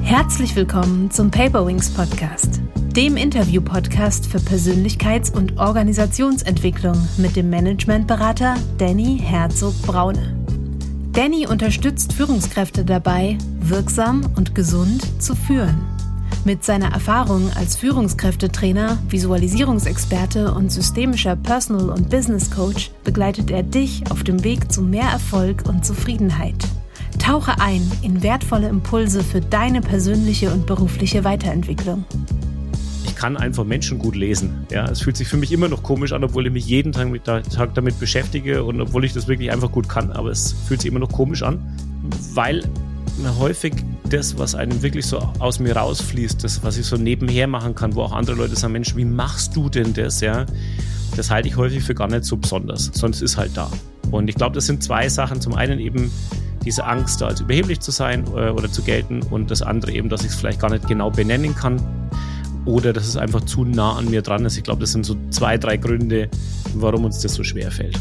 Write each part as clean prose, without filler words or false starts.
Herzlich willkommen zum Paperwings Podcast, dem Interview-Podcast für Persönlichkeits- und Organisationsentwicklung mit dem Managementberater Danny Herzog-Braune. Danny unterstützt Führungskräfte dabei, wirksam und gesund zu führen. Mit seiner Erfahrung als Führungskräftetrainer, Visualisierungsexperte und systemischer Personal- und Business Coach begleitet er dich auf dem Weg zu mehr Erfolg und Zufriedenheit. Tauche ein in wertvolle Impulse für deine persönliche und berufliche Weiterentwicklung. Ich kann einfach Menschen gut lesen. Ja, es fühlt sich für mich immer noch komisch an, obwohl ich mich jeden Tag damit beschäftige und obwohl ich das wirklich einfach gut kann. Aber es fühlt sich immer noch komisch an, weil häufig das, was einem wirklich so aus mir rausfließt, das, was ich so nebenher machen kann, wo auch andere Leute sagen, Mensch, wie machst du denn das? Ja, das halte ich häufig für gar nicht so besonders, sondern es ist halt da. Und ich glaube, das sind zwei Sachen. Zum einen eben diese Angst, da als überheblich zu sein oder zu gelten, und das andere eben, dass ich es vielleicht gar nicht genau benennen kann oder dass es einfach zu nah an mir dran ist. Ich glaube, das sind so 2, 3 Gründe, warum uns das so schwer fällt.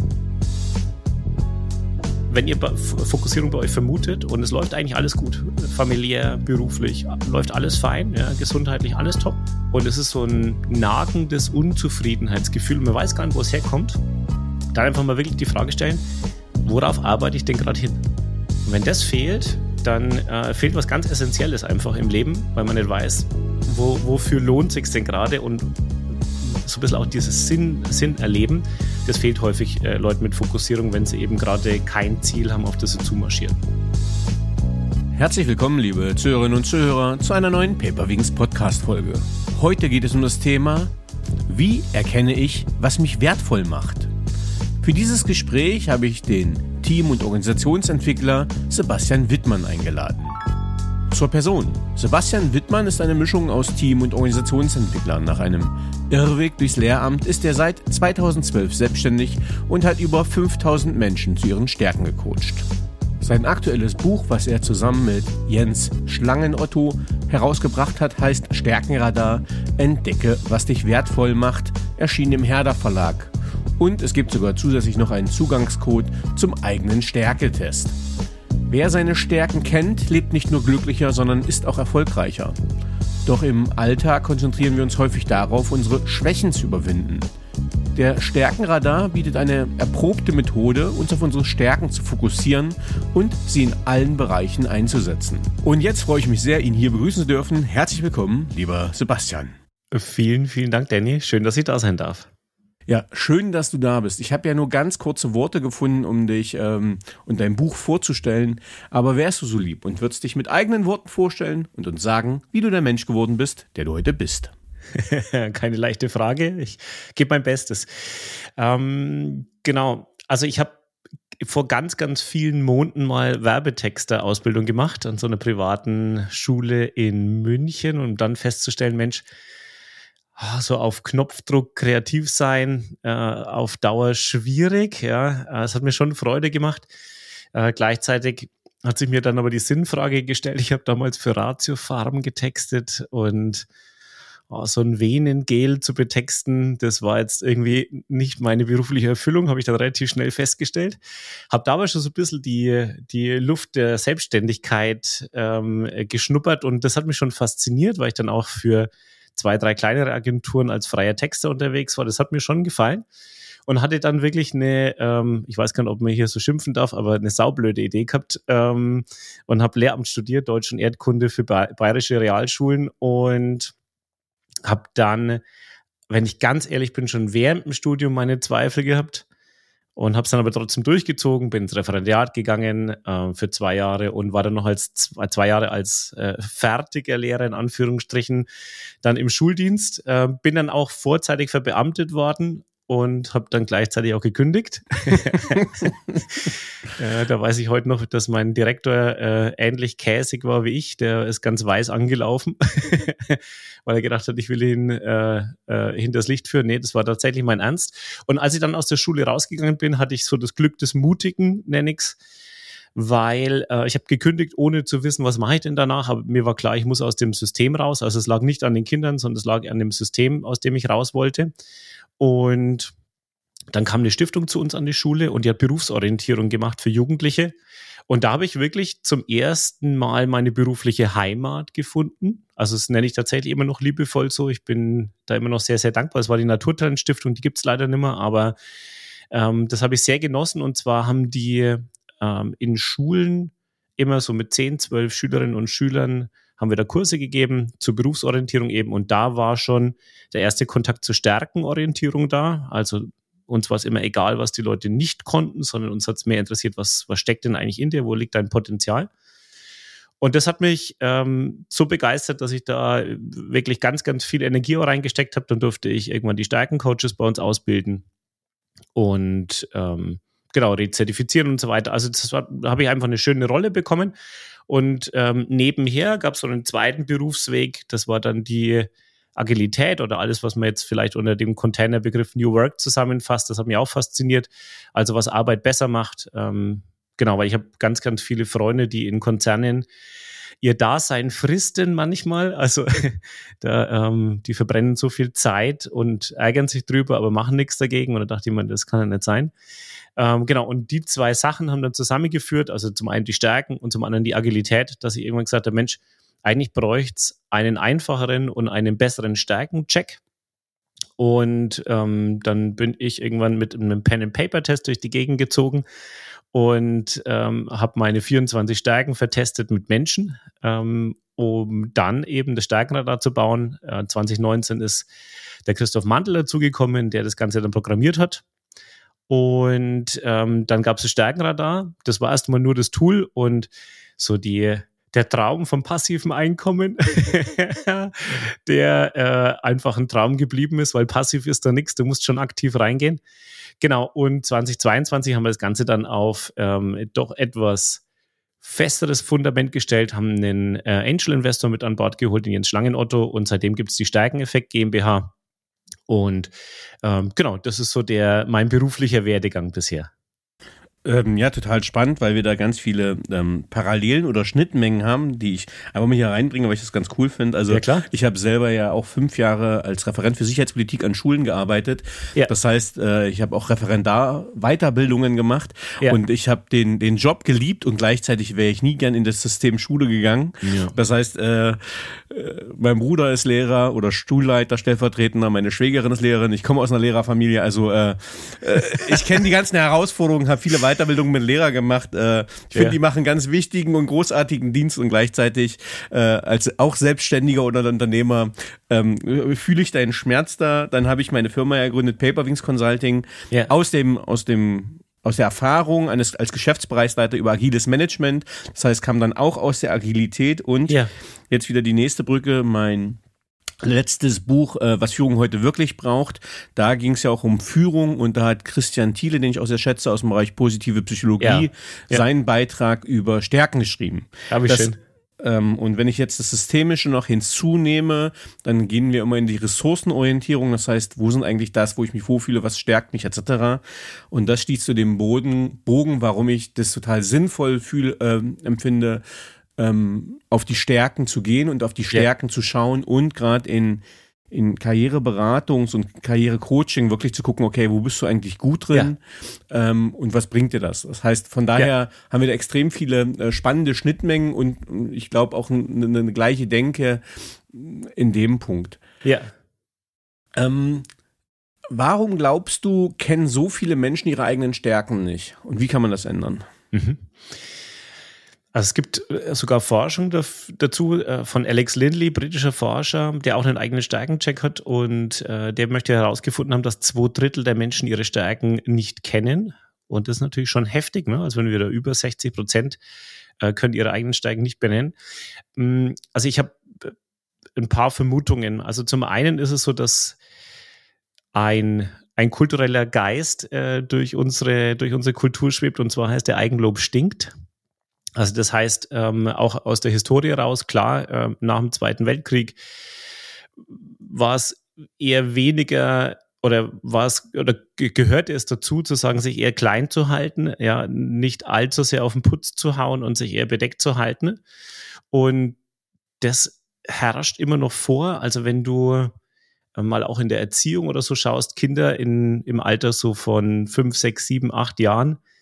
Wenn ihr Fokussierung bei euch vermutet und es läuft eigentlich alles gut, familiär, beruflich, läuft alles fein, ja, gesundheitlich alles top, und es ist so ein nagendes Unzufriedenheitsgefühl und man weiß gar nicht, wo es herkommt, dann einfach mal wirklich die Frage stellen, worauf arbeite ich denn gerade hin? Und wenn das fehlt, dann fehlt was ganz Essentielles einfach im Leben, weil man nicht weiß, wofür lohnt es sich denn gerade, und so ein bisschen auch dieses Sinn erleben, das fehlt häufig Leuten mit Fokussierung, wenn sie eben gerade kein Ziel haben, auf das sie zumarschieren. Herzlich willkommen, liebe Zuhörerinnen und Zuhörer, zu einer neuen Paperwings Podcast-Folge. Heute geht es um das Thema: Wie erkenne ich, was mich wertvoll macht? Für dieses Gespräch habe ich den Team- und Organisationsentwickler Sebastian Wittmann eingeladen. Zur Person. Sebastian Wittmann ist eine Mischung aus Team- und Organisationsentwicklern. Nach einem Irrweg durchs Lehramt ist er seit 2012 selbstständig und hat über 5000 Menschen zu ihren Stärken gecoacht. Sein aktuelles Buch, was er zusammen mit Jens Schlangenotto herausgebracht hat, heißt Stärkenradar – Entdecke, was dich wertvoll macht, erschien im Herder Verlag. Und es gibt sogar zusätzlich noch einen Zugangscode zum eigenen Stärketest. Wer seine Stärken kennt, lebt nicht nur glücklicher, sondern ist auch erfolgreicher. Doch im Alltag konzentrieren wir uns häufig darauf, unsere Schwächen zu überwinden. Der Stärkenradar bietet eine erprobte Methode, uns auf unsere Stärken zu fokussieren und sie in allen Bereichen einzusetzen. Und jetzt freue ich mich sehr, ihn hier begrüßen zu dürfen. Herzlich willkommen, lieber Sebastian. Vielen, vielen Dank, Danny. Schön, dass ich da sein darf. Ja, schön, dass du da bist. Ich habe ja nur ganz kurze Worte gefunden, um dich und dein Buch vorzustellen. Aber wärst du so lieb und würdest dich mit eigenen Worten vorstellen und uns sagen, wie du der Mensch geworden bist, der du heute bist? Keine leichte Frage. Ich gebe mein Bestes. Genau. Also ich habe vor ganz, ganz vielen Monaten mal Werbetexter-Ausbildung gemacht an so einer privaten Schule in München, um dann festzustellen, Mensch, so auf Knopfdruck kreativ sein, auf Dauer schwierig. Ja, es hat mir schon Freude gemacht. Gleichzeitig hat sich mir dann aber die Sinnfrage gestellt. Ich habe damals für Ratio Farm getextet, und so ein Venengel zu betexten, das war jetzt irgendwie nicht meine berufliche Erfüllung, habe ich dann relativ schnell festgestellt. Habe dabei schon so ein bisschen die Luft der Selbstständigkeit geschnuppert, und das hat mich schon fasziniert, weil ich dann auch für 2, 3 kleinere Agenturen als freier Texter unterwegs war. Das hat mir schon gefallen, und hatte dann wirklich eine, ich weiß gar nicht, ob man hier so schimpfen darf, aber eine saublöde Idee gehabt, und habe Lehramt studiert, Deutsch und Erdkunde für bayerische Realschulen, und habe dann, wenn ich ganz ehrlich bin, schon während dem Studium meine Zweifel gehabt und habe es dann aber trotzdem durchgezogen, bin ins Referendariat gegangen für 2 Jahre und war dann noch als 2 Jahre als fertiger Lehrer in Anführungsstrichen dann im Schuldienst, bin dann auch vorzeitig verbeamtet worden und habe dann gleichzeitig auch gekündigt. Da weiß ich heute noch, dass mein Direktor ähnlich käsig war wie ich. Der ist ganz weiß angelaufen, weil er gedacht hat, ich will ihn hinters Licht führen. Nee, das war tatsächlich mein Ernst. Und als ich dann aus der Schule rausgegangen bin, hatte ich so das Glück des Mutigen, nenne ich's, weil ich habe gekündigt, ohne zu wissen, was mache ich denn danach. Aber mir war klar, ich muss aus dem System raus. Also es lag nicht an den Kindern, sondern es lag an dem System, aus dem ich raus wollte. Und dann kam eine Stiftung zu uns an die Schule und die hat Berufsorientierung gemacht für Jugendliche. Und da habe ich wirklich zum ersten Mal meine berufliche Heimat gefunden. Also das nenne ich tatsächlich immer noch liebevoll so. Ich bin da immer noch sehr, sehr dankbar. Es war die Naturtalent-Stiftung, die gibt es leider nicht mehr, aber das habe ich sehr genossen. Und zwar haben die in Schulen immer so mit 10, 12 Schülerinnen und Schülern haben wir da Kurse gegeben zur Berufsorientierung eben. Und da war schon der erste Kontakt zur Stärkenorientierung da. Also uns war es immer egal, was die Leute nicht konnten, sondern uns hat es mehr interessiert, was steckt denn eigentlich in dir, wo liegt dein Potenzial? Und das hat mich so begeistert, dass ich da wirklich ganz, ganz viel Energie auch reingesteckt habe. Dann durfte ich irgendwann die Stärkencoaches bei uns ausbilden und rezertifizieren und so weiter. Also da habe ich einfach eine schöne Rolle bekommen. Und nebenher gab es so einen zweiten Berufsweg, das war dann die Agilität oder alles, was man jetzt vielleicht unter dem Containerbegriff New Work zusammenfasst, das hat mich auch fasziniert. Also was Arbeit besser macht. Weil ich habe ganz, ganz viele Freunde, die in Konzernen ihr Dasein fristen manchmal. Also die verbrennen so viel Zeit und ärgern sich drüber, aber machen nichts dagegen. Und da dachte ich mir, das kann ja nicht sein. Und die zwei Sachen haben dann zusammengeführt, also zum einen die Stärken und zum anderen die Agilität, dass ich irgendwann gesagt habe, Mensch, eigentlich bräuchte es einen einfacheren und einen besseren Stärkencheck. Und dann bin ich irgendwann mit einem Pen-and-Paper-Test durch die Gegend gezogen und habe meine 24 Stärken vertestet mit Menschen, um dann eben das Stärkenradar zu bauen. 2019 ist der Christoph Mandl dazugekommen, der das Ganze dann programmiert hat. Und dann gab es das Stärkenradar. Das war erstmal nur das Tool und so der Traum vom passiven Einkommen, der einfach ein Traum geblieben ist, weil passiv ist da nichts, du musst schon aktiv reingehen. Genau, und 2022 haben wir das Ganze dann auf doch etwas festeres Fundament gestellt, haben einen Angel-Investor mit an Bord geholt, den Jens Schlangenotto, und seitdem gibt es die Stärkeneffekt GmbH. Und das ist so mein beruflicher Werdegang bisher. Ja, total spannend, weil wir da ganz viele Parallelen oder Schnittmengen haben, die ich einfach mal hier reinbringe, weil ich das ganz cool finde. Also klar. Ich habe selber ja auch 5 Jahre als Referent für Sicherheitspolitik an Schulen gearbeitet. Ja. Das heißt, ich habe auch Referendar-Weiterbildungen gemacht und ich habe den Job geliebt und gleichzeitig wäre ich nie gern in das System Schule gegangen. Ja. Das heißt, mein Bruder ist Lehrer oder Schulleiter, Stellvertretender, meine Schwägerin ist Lehrerin, ich komme aus einer Lehrerfamilie, also ich kenne die ganzen Herausforderungen, habe viele Weiterbildung mit Lehrer gemacht. Ich finde, die machen ganz wichtigen und großartigen Dienst und gleichzeitig als auch Selbstständiger oder Unternehmer fühle ich deinen Schmerz da. Dann habe ich meine Firma gegründet, Paperwings Consulting, aus der Erfahrung als Geschäftsbereichsleiter über agiles Management. Das heißt, kam dann auch aus der Agilität und jetzt wieder die nächste Brücke, mein letztes Buch, was Führung heute wirklich braucht. Da ging es ja auch um Führung und da hat Christian Thiele, den ich auch sehr schätze, aus dem Bereich positive Psychologie, seinen Beitrag über Stärken geschrieben. Habe ich schön. Und wenn ich jetzt das Systemische noch hinzunehme, dann gehen wir immer in die Ressourcenorientierung. Das heißt, wo sind eigentlich das, wo ich mich wohlfühle, was stärkt mich etc. Und das schließt zu dem Bogen, warum ich das total sinnvoll empfinde, auf die Stärken zu gehen und auf die Stärken zu schauen und gerade in Karriereberatungs- und Karrierecoaching wirklich zu gucken, okay, wo bist du eigentlich gut drin und was bringt dir das? Das heißt, von daher haben wir da extrem viele spannende Schnittmengen und ich glaube auch eine gleiche Denke in dem Punkt. Ja. Warum glaubst du, kennen so viele Menschen ihre eigenen Stärken nicht? Und wie kann man das ändern? Mhm. Also es gibt sogar Forschung dazu von Alex Lindley, britischer Forscher, der auch einen eigenen Stärkencheck hat und der möchte herausgefunden haben, dass 2/3 der Menschen ihre Stärken nicht kennen. Und das ist natürlich schon heftig, ne? Also wenn wir da über 60% können ihre eigenen Stärken nicht benennen. Also ich habe ein paar Vermutungen. Also zum einen ist es so, dass ein kultureller Geist durch unsere Kultur schwebt, und zwar heißt der Eigenlob stinkt. Also das heißt, auch aus der Historie raus, klar, nach dem Zweiten Weltkrieg war es eher weniger oder gehörte es dazu, zu sagen, sich eher klein zu halten, ja, nicht allzu sehr auf den Putz zu hauen und sich eher bedeckt zu halten. Und das herrscht immer noch vor. Also wenn du mal auch in der Erziehung oder so schaust, Kinder im Alter so von 5, 6, 7, 8 Jahren,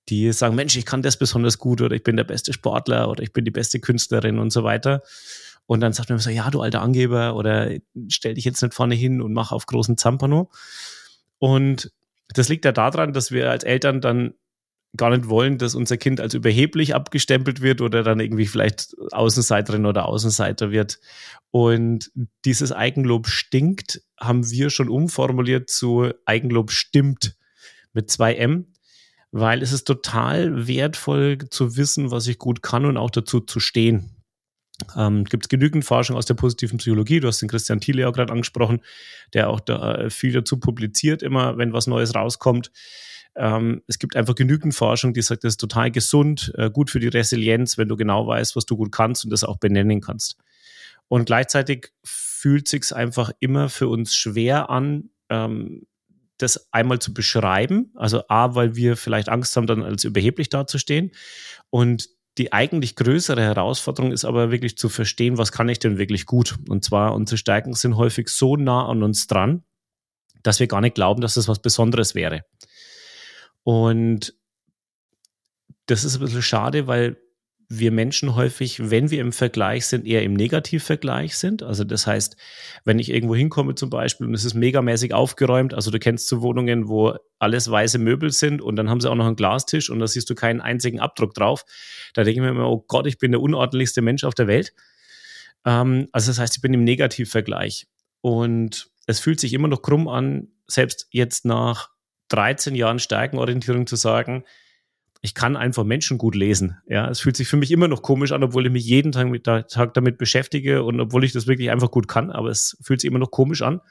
die sagen, Mensch, ich kann das besonders gut oder ich bin der beste Sportler oder ich bin die beste Künstlerin und so weiter. Und dann sagt man so, ja, du alter Angeber oder stell dich jetzt nicht vorne hin und mach auf großen Zampano. Und das liegt ja daran, dass wir als Eltern dann gar nicht wollen, dass unser Kind als überheblich abgestempelt wird oder dann irgendwie vielleicht Außenseiterin oder Außenseiter wird. Und dieses Eigenlob stinkt, haben wir schon umformuliert zu Eigenlob stimmt mit 2M, weil es ist total wertvoll zu wissen, was ich gut kann und auch dazu zu stehen. Gibt es genügend Forschung aus der positiven Psychologie, du hast den Christian Thiele auch gerade angesprochen, der auch da viel dazu publiziert, immer wenn was Neues rauskommt. Es gibt einfach genügend Forschung, die sagt, das ist total gesund, gut für die Resilienz, wenn du genau weißt, was du gut kannst und das auch benennen kannst. Und gleichzeitig fühlt es sich einfach immer für uns schwer an, das einmal zu beschreiben. Also A, weil wir vielleicht Angst haben, dann als überheblich dazustehen. Und die eigentlich größere Herausforderung ist aber wirklich zu verstehen, was kann ich denn wirklich gut? Und zwar, unsere Stärken sind häufig so nah an uns dran, dass wir gar nicht glauben, dass das was Besonderes wäre. Und das ist ein bisschen schade, weil wir Menschen häufig, wenn wir im Vergleich sind, eher im Negativvergleich sind. Also das heißt, wenn ich irgendwo hinkomme zum Beispiel und es ist megamäßig aufgeräumt, also du kennst so Wohnungen, wo alles weiße Möbel sind und dann haben sie auch noch einen Glastisch und da siehst du keinen einzigen Abdruck drauf. Da denke ich mir immer, oh Gott, ich bin der unordentlichste Mensch auf der Welt. Also das heißt, ich bin im Negativvergleich. Und es fühlt sich immer noch krumm an, selbst jetzt nach 13 Jahren Stärkenorientierung zu sagen, ich kann einfach Menschen gut lesen. Ja, es fühlt sich für mich immer noch komisch an, obwohl ich mich jeden Tag damit beschäftige und obwohl ich das wirklich einfach gut kann, aber es fühlt sich immer noch komisch an,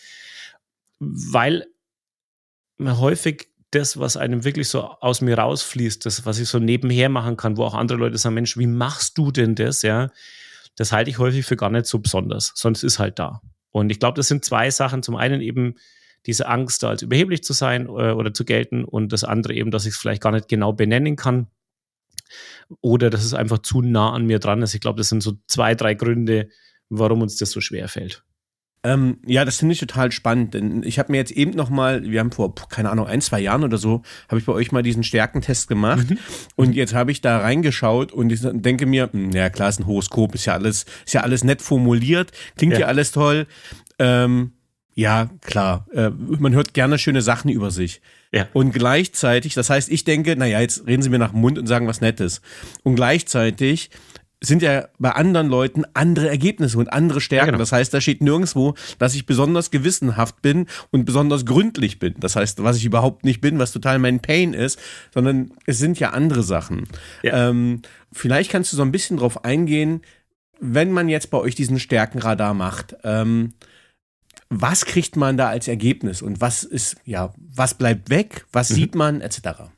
weil man häufig das, was einem wirklich so aus mir rausfließt, das, was ich so nebenher machen kann, wo auch andere Leute sagen, Mensch, wie machst du denn das? Ja, das halte ich häufig für gar nicht so besonders, sondern es ist halt da. Und ich glaube, das sind zwei Sachen. Zum einen eben diese Angst, da als überheblich zu sein oder zu gelten und das andere eben, dass ich es vielleicht gar nicht genau benennen kann oder dass es einfach zu nah an mir dran ist. Ich glaube, das sind so 2, 3 Gründe, warum uns das so schwer fällt. Ja, das finde ich total spannend, denn ich habe mir jetzt eben nochmal, wir haben vor, keine Ahnung, 1, 2 Jahren oder so, habe ich bei euch mal diesen Stärkentest gemacht und jetzt habe ich da reingeschaut und ich denke mir, ja klar, ist ein Horoskop, ist ja alles nett formuliert, klingt ja alles toll, ja, klar. Man hört gerne schöne Sachen über sich. Ja. Und gleichzeitig, das heißt, ich denke, naja, jetzt reden sie mir nach dem Mund und sagen was Nettes. Und gleichzeitig sind ja bei anderen Leuten andere Ergebnisse und andere Stärken. Ja, genau. Das heißt, da steht nirgendwo, dass ich besonders gewissenhaft bin und besonders gründlich bin. Das heißt, was ich überhaupt nicht bin, was total mein Pain ist, sondern es sind ja andere Sachen. Ja. Vielleicht kannst du so ein bisschen drauf eingehen, wenn man jetzt bei euch diesen Stärkenradar macht, was kriegt man da als Ergebnis und was bleibt weg, was sieht man, etc.?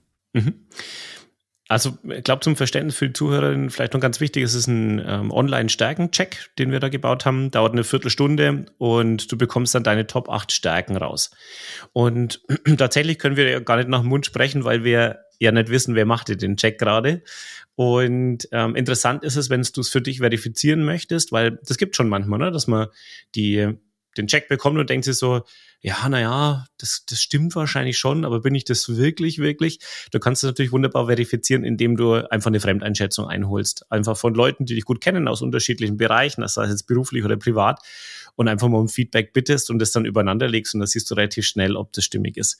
Also ich glaube, zum Verständnis für die Zuhörerinnen vielleicht noch ganz wichtig, es ist ein Online-Stärken-Check, den wir da gebaut haben, dauert eine Viertelstunde und du bekommst dann deine Top 8 Stärken raus. Und tatsächlich können wir ja gar nicht nach dem Mund sprechen, weil wir ja nicht wissen, wer macht den Check gerade. Und interessant ist es, wenn du es für dich verifizieren möchtest, weil das gibt schon manchmal, ne, dass man den Check bekommt und denkt sich so, ja, naja, das stimmt wahrscheinlich schon, aber bin ich das wirklich? Du kannst es natürlich wunderbar verifizieren, indem du einfach eine Fremdeinschätzung einholst. Einfach von Leuten, die dich gut kennen aus unterschiedlichen Bereichen, das sei jetzt beruflich oder privat, und einfach mal um Feedback bittest und das dann übereinander legst und da siehst du relativ schnell, ob das stimmig ist.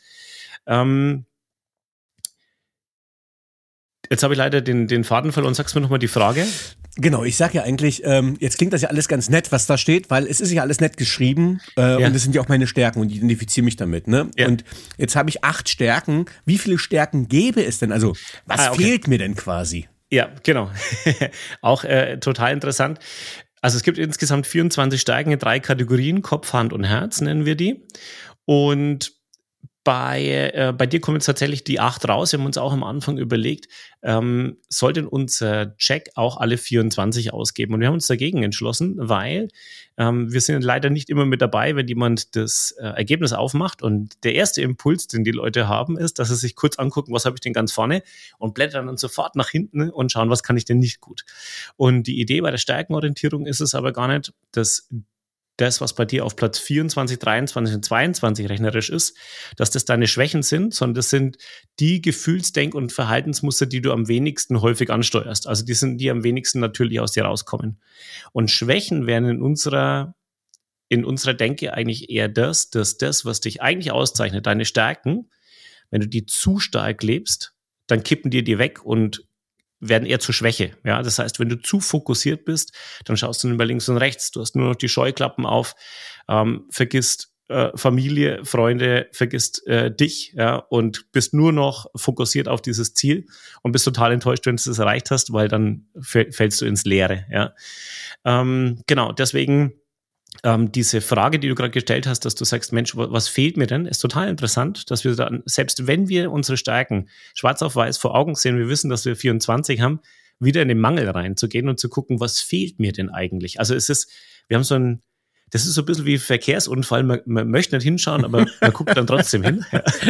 Jetzt habe ich leider den Faden verloren. Sagst du mir nochmal die Frage? Genau, ich sag ja eigentlich, jetzt klingt das ja alles ganz nett, was da steht, weil es ist ja alles nett geschrieben und es sind ja auch meine Stärken und ich identifiziere mich damit, ne? Ja. Und jetzt habe ich 8 Stärken. Wie viele Stärken gäbe es denn? Also, was fehlt mir denn quasi? Ja, genau. Auch total interessant. Also es gibt insgesamt 24 Stärken in 3 Kategorien, Kopf, Hand und Herz nennen wir die. Und bei dir kommen jetzt tatsächlich die 8 raus. Wir haben uns auch am Anfang überlegt, soll denn unser Check auch alle 24 ausgeben? Und wir haben uns dagegen entschlossen, weil wir sind leider nicht immer mit dabei, wenn jemand das Ergebnis aufmacht. Und der erste Impuls, den die Leute haben, ist, dass sie sich kurz angucken, was habe ich denn ganz vorne und blättern dann sofort nach hinten und schauen, was kann ich denn nicht gut. Und die Idee bei der Stärkenorientierung ist es aber gar nicht, dass das, was bei dir auf Platz 24, 23 und 22 rechnerisch ist, dass das deine Schwächen sind, sondern das sind die Gefühlsdenk- und Verhaltensmuster, die du am wenigsten häufig ansteuerst. Also die sind die am wenigsten natürlich aus dir rauskommen. Und Schwächen wären in unserer Denke eigentlich eher das, was dich eigentlich auszeichnet, deine Stärken, wenn du die zu stark lebst, dann kippen die weg und werden eher zur Schwäche. Ja, das heißt, wenn du zu fokussiert bist, dann schaust du über links und rechts, du hast nur noch die Scheuklappen auf, vergisst Familie, Freunde, vergisst dich, ja, und bist nur noch fokussiert auf dieses Ziel und bist total enttäuscht, wenn du es erreicht hast, weil dann fällst du ins Leere. Ja, genau, deswegen diese Frage, die du gerade gestellt hast, dass du sagst, Mensch, was fehlt mir denn, ist total interessant, dass wir dann, selbst wenn wir unsere Stärken schwarz auf weiß vor Augen sehen, wir wissen, dass wir 24 haben, wieder in den Mangel reinzugehen und zu gucken, was fehlt mir denn eigentlich? Also das ist so ein bisschen wie Verkehrsunfall, man möchte nicht hinschauen, aber man guckt dann trotzdem hin.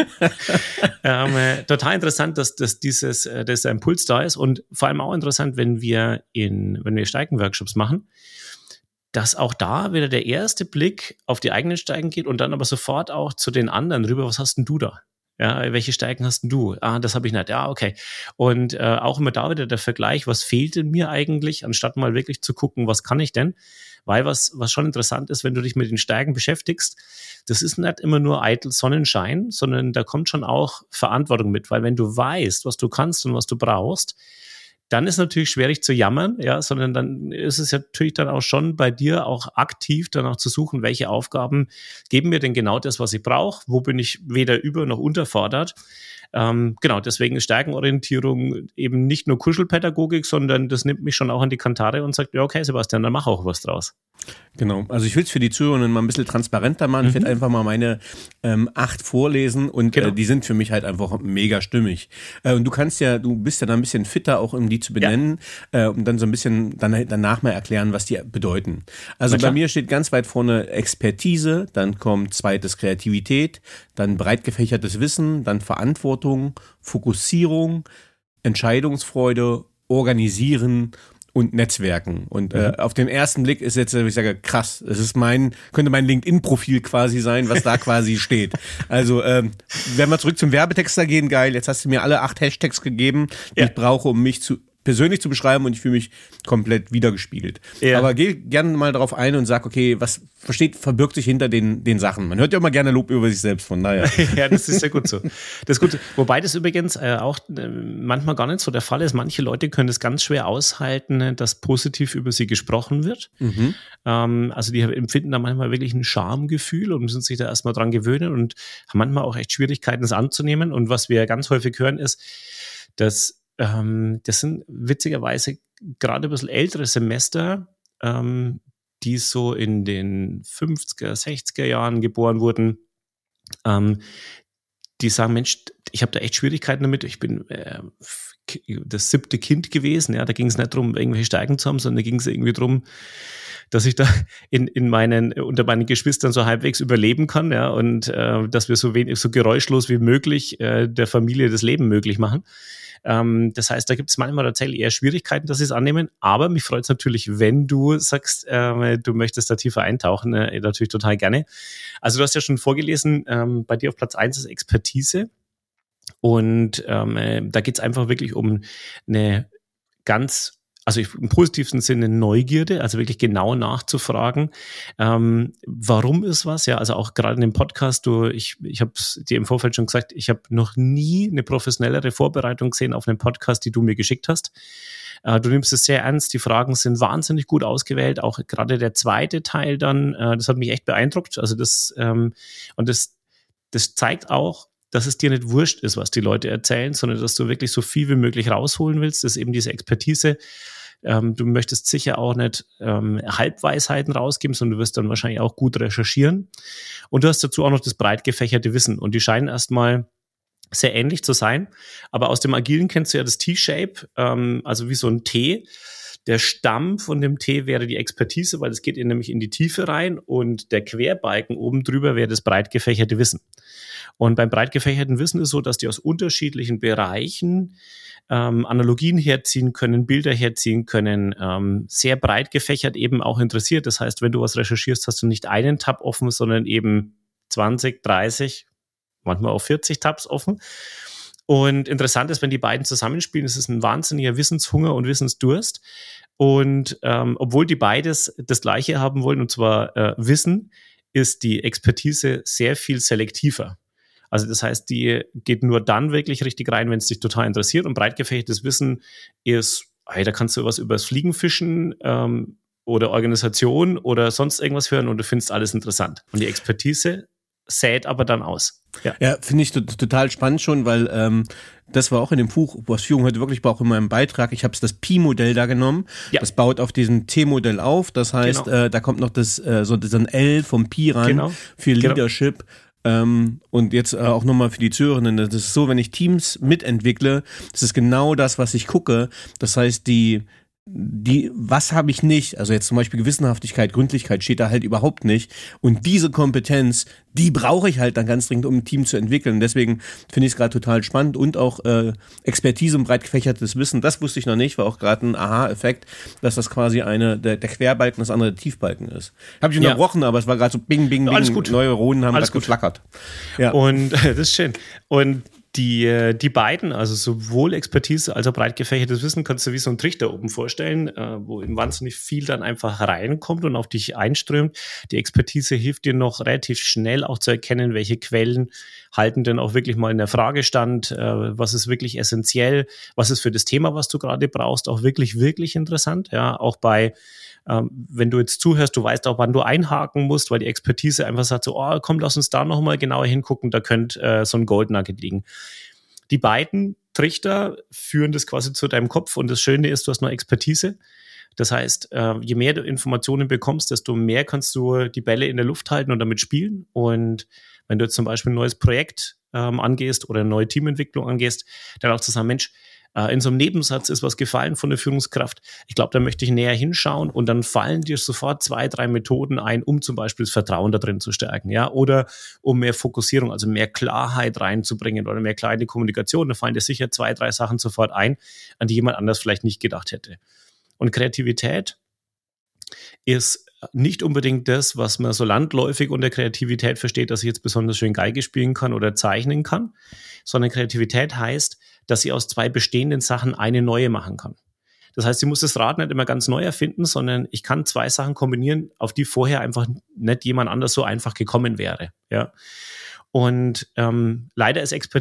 Total interessant, dass dieser Impuls da ist und vor allem auch interessant, wenn wir Stärken-Workshops machen, dass auch da wieder der erste Blick auf die eigenen Stärken geht und dann aber sofort auch zu den anderen rüber, was hast denn du da? Ja, welche Stärken hast denn du? Das habe ich nicht. Ja, okay. Und auch immer da wieder der Vergleich, was fehlt denn mir eigentlich, anstatt mal wirklich zu gucken, was kann ich denn? Weil was schon interessant ist, wenn du dich mit den Stärken beschäftigst, das ist nicht immer nur eitel Sonnenschein, sondern da kommt schon auch Verantwortung mit, weil wenn du weißt, was du kannst und was du brauchst, dann ist natürlich schwierig zu jammern, ja, sondern dann ist es ja natürlich dann auch schon bei dir auch aktiv danach zu suchen, welche Aufgaben geben mir denn genau das, was ich brauche, wo bin ich weder über- noch unterfordert. Genau, deswegen ist Stärkenorientierung eben nicht nur Kuschelpädagogik, sondern das nimmt mich schon auch an die Kantare und sagt, ja, okay, Sebastian, dann mach auch was draus. Genau, also ich will es für die Zuhörenden mal ein bisschen transparenter machen. Ich werde einfach mal meine 8 vorlesen und die sind für mich halt einfach mega stimmig. Und du bist ja da ein bisschen fitter, auch um die zu benennen, und dann so ein bisschen danach mal erklären, was die bedeuten. Also bei mir steht ganz weit vorne Expertise, dann kommt zweites Kreativität, dann breit gefächertes Wissen, dann Verantwortung, Fokussierung, Entscheidungsfreude, Organisieren und Netzwerken. Und auf den ersten Blick ist jetzt, ich sage, krass, es ist könnte mein LinkedIn-Profil quasi sein, was da quasi steht. Also, wenn wir zurück zum Werbetexter gehen, geil, jetzt hast du mir alle 8 Hashtags gegeben, die ich brauche, um mich persönlich zu beschreiben, und ich fühle mich komplett wiedergespielt. Ja. Aber geh gerne mal darauf ein und sag, okay, was verbirgt sich hinter den Sachen? Man hört ja immer gerne Lob über sich selbst, von daher. Ja, das ist ja gut so. Das ist gut. Wobei das übrigens auch manchmal gar nicht so der Fall ist. Manche Leute können es ganz schwer aushalten, dass positiv über sie gesprochen wird. Also die empfinden da manchmal wirklich ein Schamgefühl und müssen sich da erstmal dran gewöhnen und haben manchmal auch echt Schwierigkeiten, es anzunehmen. Und was wir ganz häufig hören ist, dass das sind witzigerweise gerade ein bisschen ältere Semester, die so in den 50er, 60er Jahren geboren wurden, die sagen, Mensch, ich habe da echt Schwierigkeiten damit, ich bin das 7. Kind gewesen, ja, da ging es nicht darum, irgendwelche Stärken zu haben, sondern da ging es irgendwie darum, dass ich da unter meinen Geschwistern so halbwegs überleben kann, ja, und dass wir so geräuschlos wie möglich der Familie das Leben möglich machen. Das heißt, da gibt es manchmal tatsächlich eher Schwierigkeiten, dass sie es annehmen, aber mich freut es natürlich, wenn du sagst, du möchtest da tiefer eintauchen, natürlich total gerne. Also du hast ja schon vorgelesen, bei dir auf Platz 1 ist Expertise und da geht es einfach wirklich um eine also im positivsten Sinne Neugierde, also wirklich genau nachzufragen, warum ist was, ja, also auch gerade in dem Podcast, ich habe es dir im Vorfeld schon gesagt, ich habe noch nie eine professionellere Vorbereitung gesehen auf einen Podcast, die du mir geschickt hast. Du nimmst es sehr ernst, die Fragen sind wahnsinnig gut ausgewählt, auch gerade der zweite Teil dann, das hat mich echt beeindruckt, also das zeigt auch, dass es dir nicht wurscht ist, was die Leute erzählen, sondern dass du wirklich so viel wie möglich rausholen willst, das ist eben diese Expertise. Du möchtest sicher auch nicht Halbweisheiten rausgeben, sondern du wirst dann wahrscheinlich auch gut recherchieren. Und du hast dazu auch noch das breit gefächerte Wissen. Und die scheinen erstmal sehr ähnlich zu sein. Aber aus dem Agilen kennst du ja das T-Shape, also wie so ein T. Der Stamm von dem T wäre die Expertise, weil es geht nämlich in die Tiefe rein. Und der Querbalken oben drüber wäre das breit gefächerte Wissen. Und beim breit gefächerten Wissen ist so, dass die aus unterschiedlichen Bereichen Analogien herziehen können, Bilder herziehen können, sehr breit gefächert eben auch interessiert. Das heißt, wenn du was recherchierst, hast du nicht einen Tab offen, sondern eben 20, 30, manchmal auch 40 Tabs offen. Und interessant ist, wenn die beiden zusammenspielen, es ist ein wahnsinniger Wissenshunger und Wissensdurst. Und obwohl die beides das Gleiche haben wollen, und zwar Wissen, ist die Expertise sehr viel selektiver. Also das heißt, die geht nur dann wirklich richtig rein, wenn es dich total interessiert. Und breit gefächertes Wissen ist, da kannst du was über das Fliegenfischen oder Organisation oder sonst irgendwas hören und du findest alles interessant. Und die Expertise sät aber dann aus. Ja, finde ich total spannend schon, weil das war auch in dem Buch, was Führung heute wirklich braucht, in meinem Beitrag. Ich habe das Pi-Modell da genommen. Ja. Das baut auf diesem T-Modell auf. Das heißt, da kommt noch so ein L vom Pi ran für Leadership. Und jetzt auch nochmal für die Zuhörenden. Das ist so, wenn ich Teams mitentwickle, das ist genau das, was ich gucke. Das heißt, was habe ich nicht? Also jetzt zum Beispiel Gewissenhaftigkeit, Gründlichkeit steht da halt überhaupt nicht. Und diese Kompetenz, die brauche ich halt dann ganz dringend, um ein Team zu entwickeln. Deswegen finde ich es gerade total spannend und auch Expertise und breit gefächertes Wissen. Das wusste ich noch nicht, war auch gerade ein Aha-Effekt, dass das quasi der Querbalken, das andere der Tiefbalken ist. Habe ich unterbrochen, aber es war gerade so bing, bing, bing. Alles gut. Neuronen haben gerade geflackert. Ja. Und das ist schön. Und die beiden, also sowohl Expertise als auch breit gefächertes Wissen, kannst du wie so einen Trichter oben vorstellen, wo eben wahnsinnig viel dann einfach reinkommt und auf dich einströmt. Die Expertise hilft dir noch relativ schnell auch zu erkennen, welche Quellen halten denn auch wirklich mal in der Frage stand, was ist wirklich essentiell, was ist für das Thema, was du gerade brauchst, auch wirklich, wirklich interessant. Ja, auch wenn du jetzt zuhörst, du weißt auch, wann du einhaken musst, weil die Expertise einfach sagt so, komm, lass uns da nochmal genauer hingucken, da könnte so ein Gold Nugget liegen. Die beiden Trichter führen das quasi zu deinem Kopf und das Schöne ist, du hast noch Expertise. Das heißt, je mehr du Informationen bekommst, desto mehr kannst du die Bälle in der Luft halten und damit spielen. Und wenn du jetzt zum Beispiel ein neues Projekt angehst oder eine neue Teamentwicklung angehst, dann auch zu sagen, Mensch, in so einem Nebensatz ist was gefallen von der Führungskraft. Ich glaube, da möchte ich näher hinschauen und dann fallen dir sofort 2, 3 Methoden ein, um zum Beispiel das Vertrauen da drin zu stärken, ja, oder um mehr Fokussierung, also mehr Klarheit reinzubringen oder mehr kleine Kommunikation. Da fallen dir sicher 2, 3 Sachen sofort ein, an die jemand anders vielleicht nicht gedacht hätte. Und Kreativität ist nicht unbedingt das, was man so landläufig unter Kreativität versteht, dass ich jetzt besonders schön Geige spielen kann oder zeichnen kann, sondern Kreativität heißt, dass ich aus 2 bestehenden Sachen eine neue machen kann. Das heißt, ich muss das Rad nicht immer ganz neu erfinden, sondern ich kann 2 Sachen kombinieren, auf die vorher einfach nicht jemand anders so einfach gekommen wäre. Ja. Und leider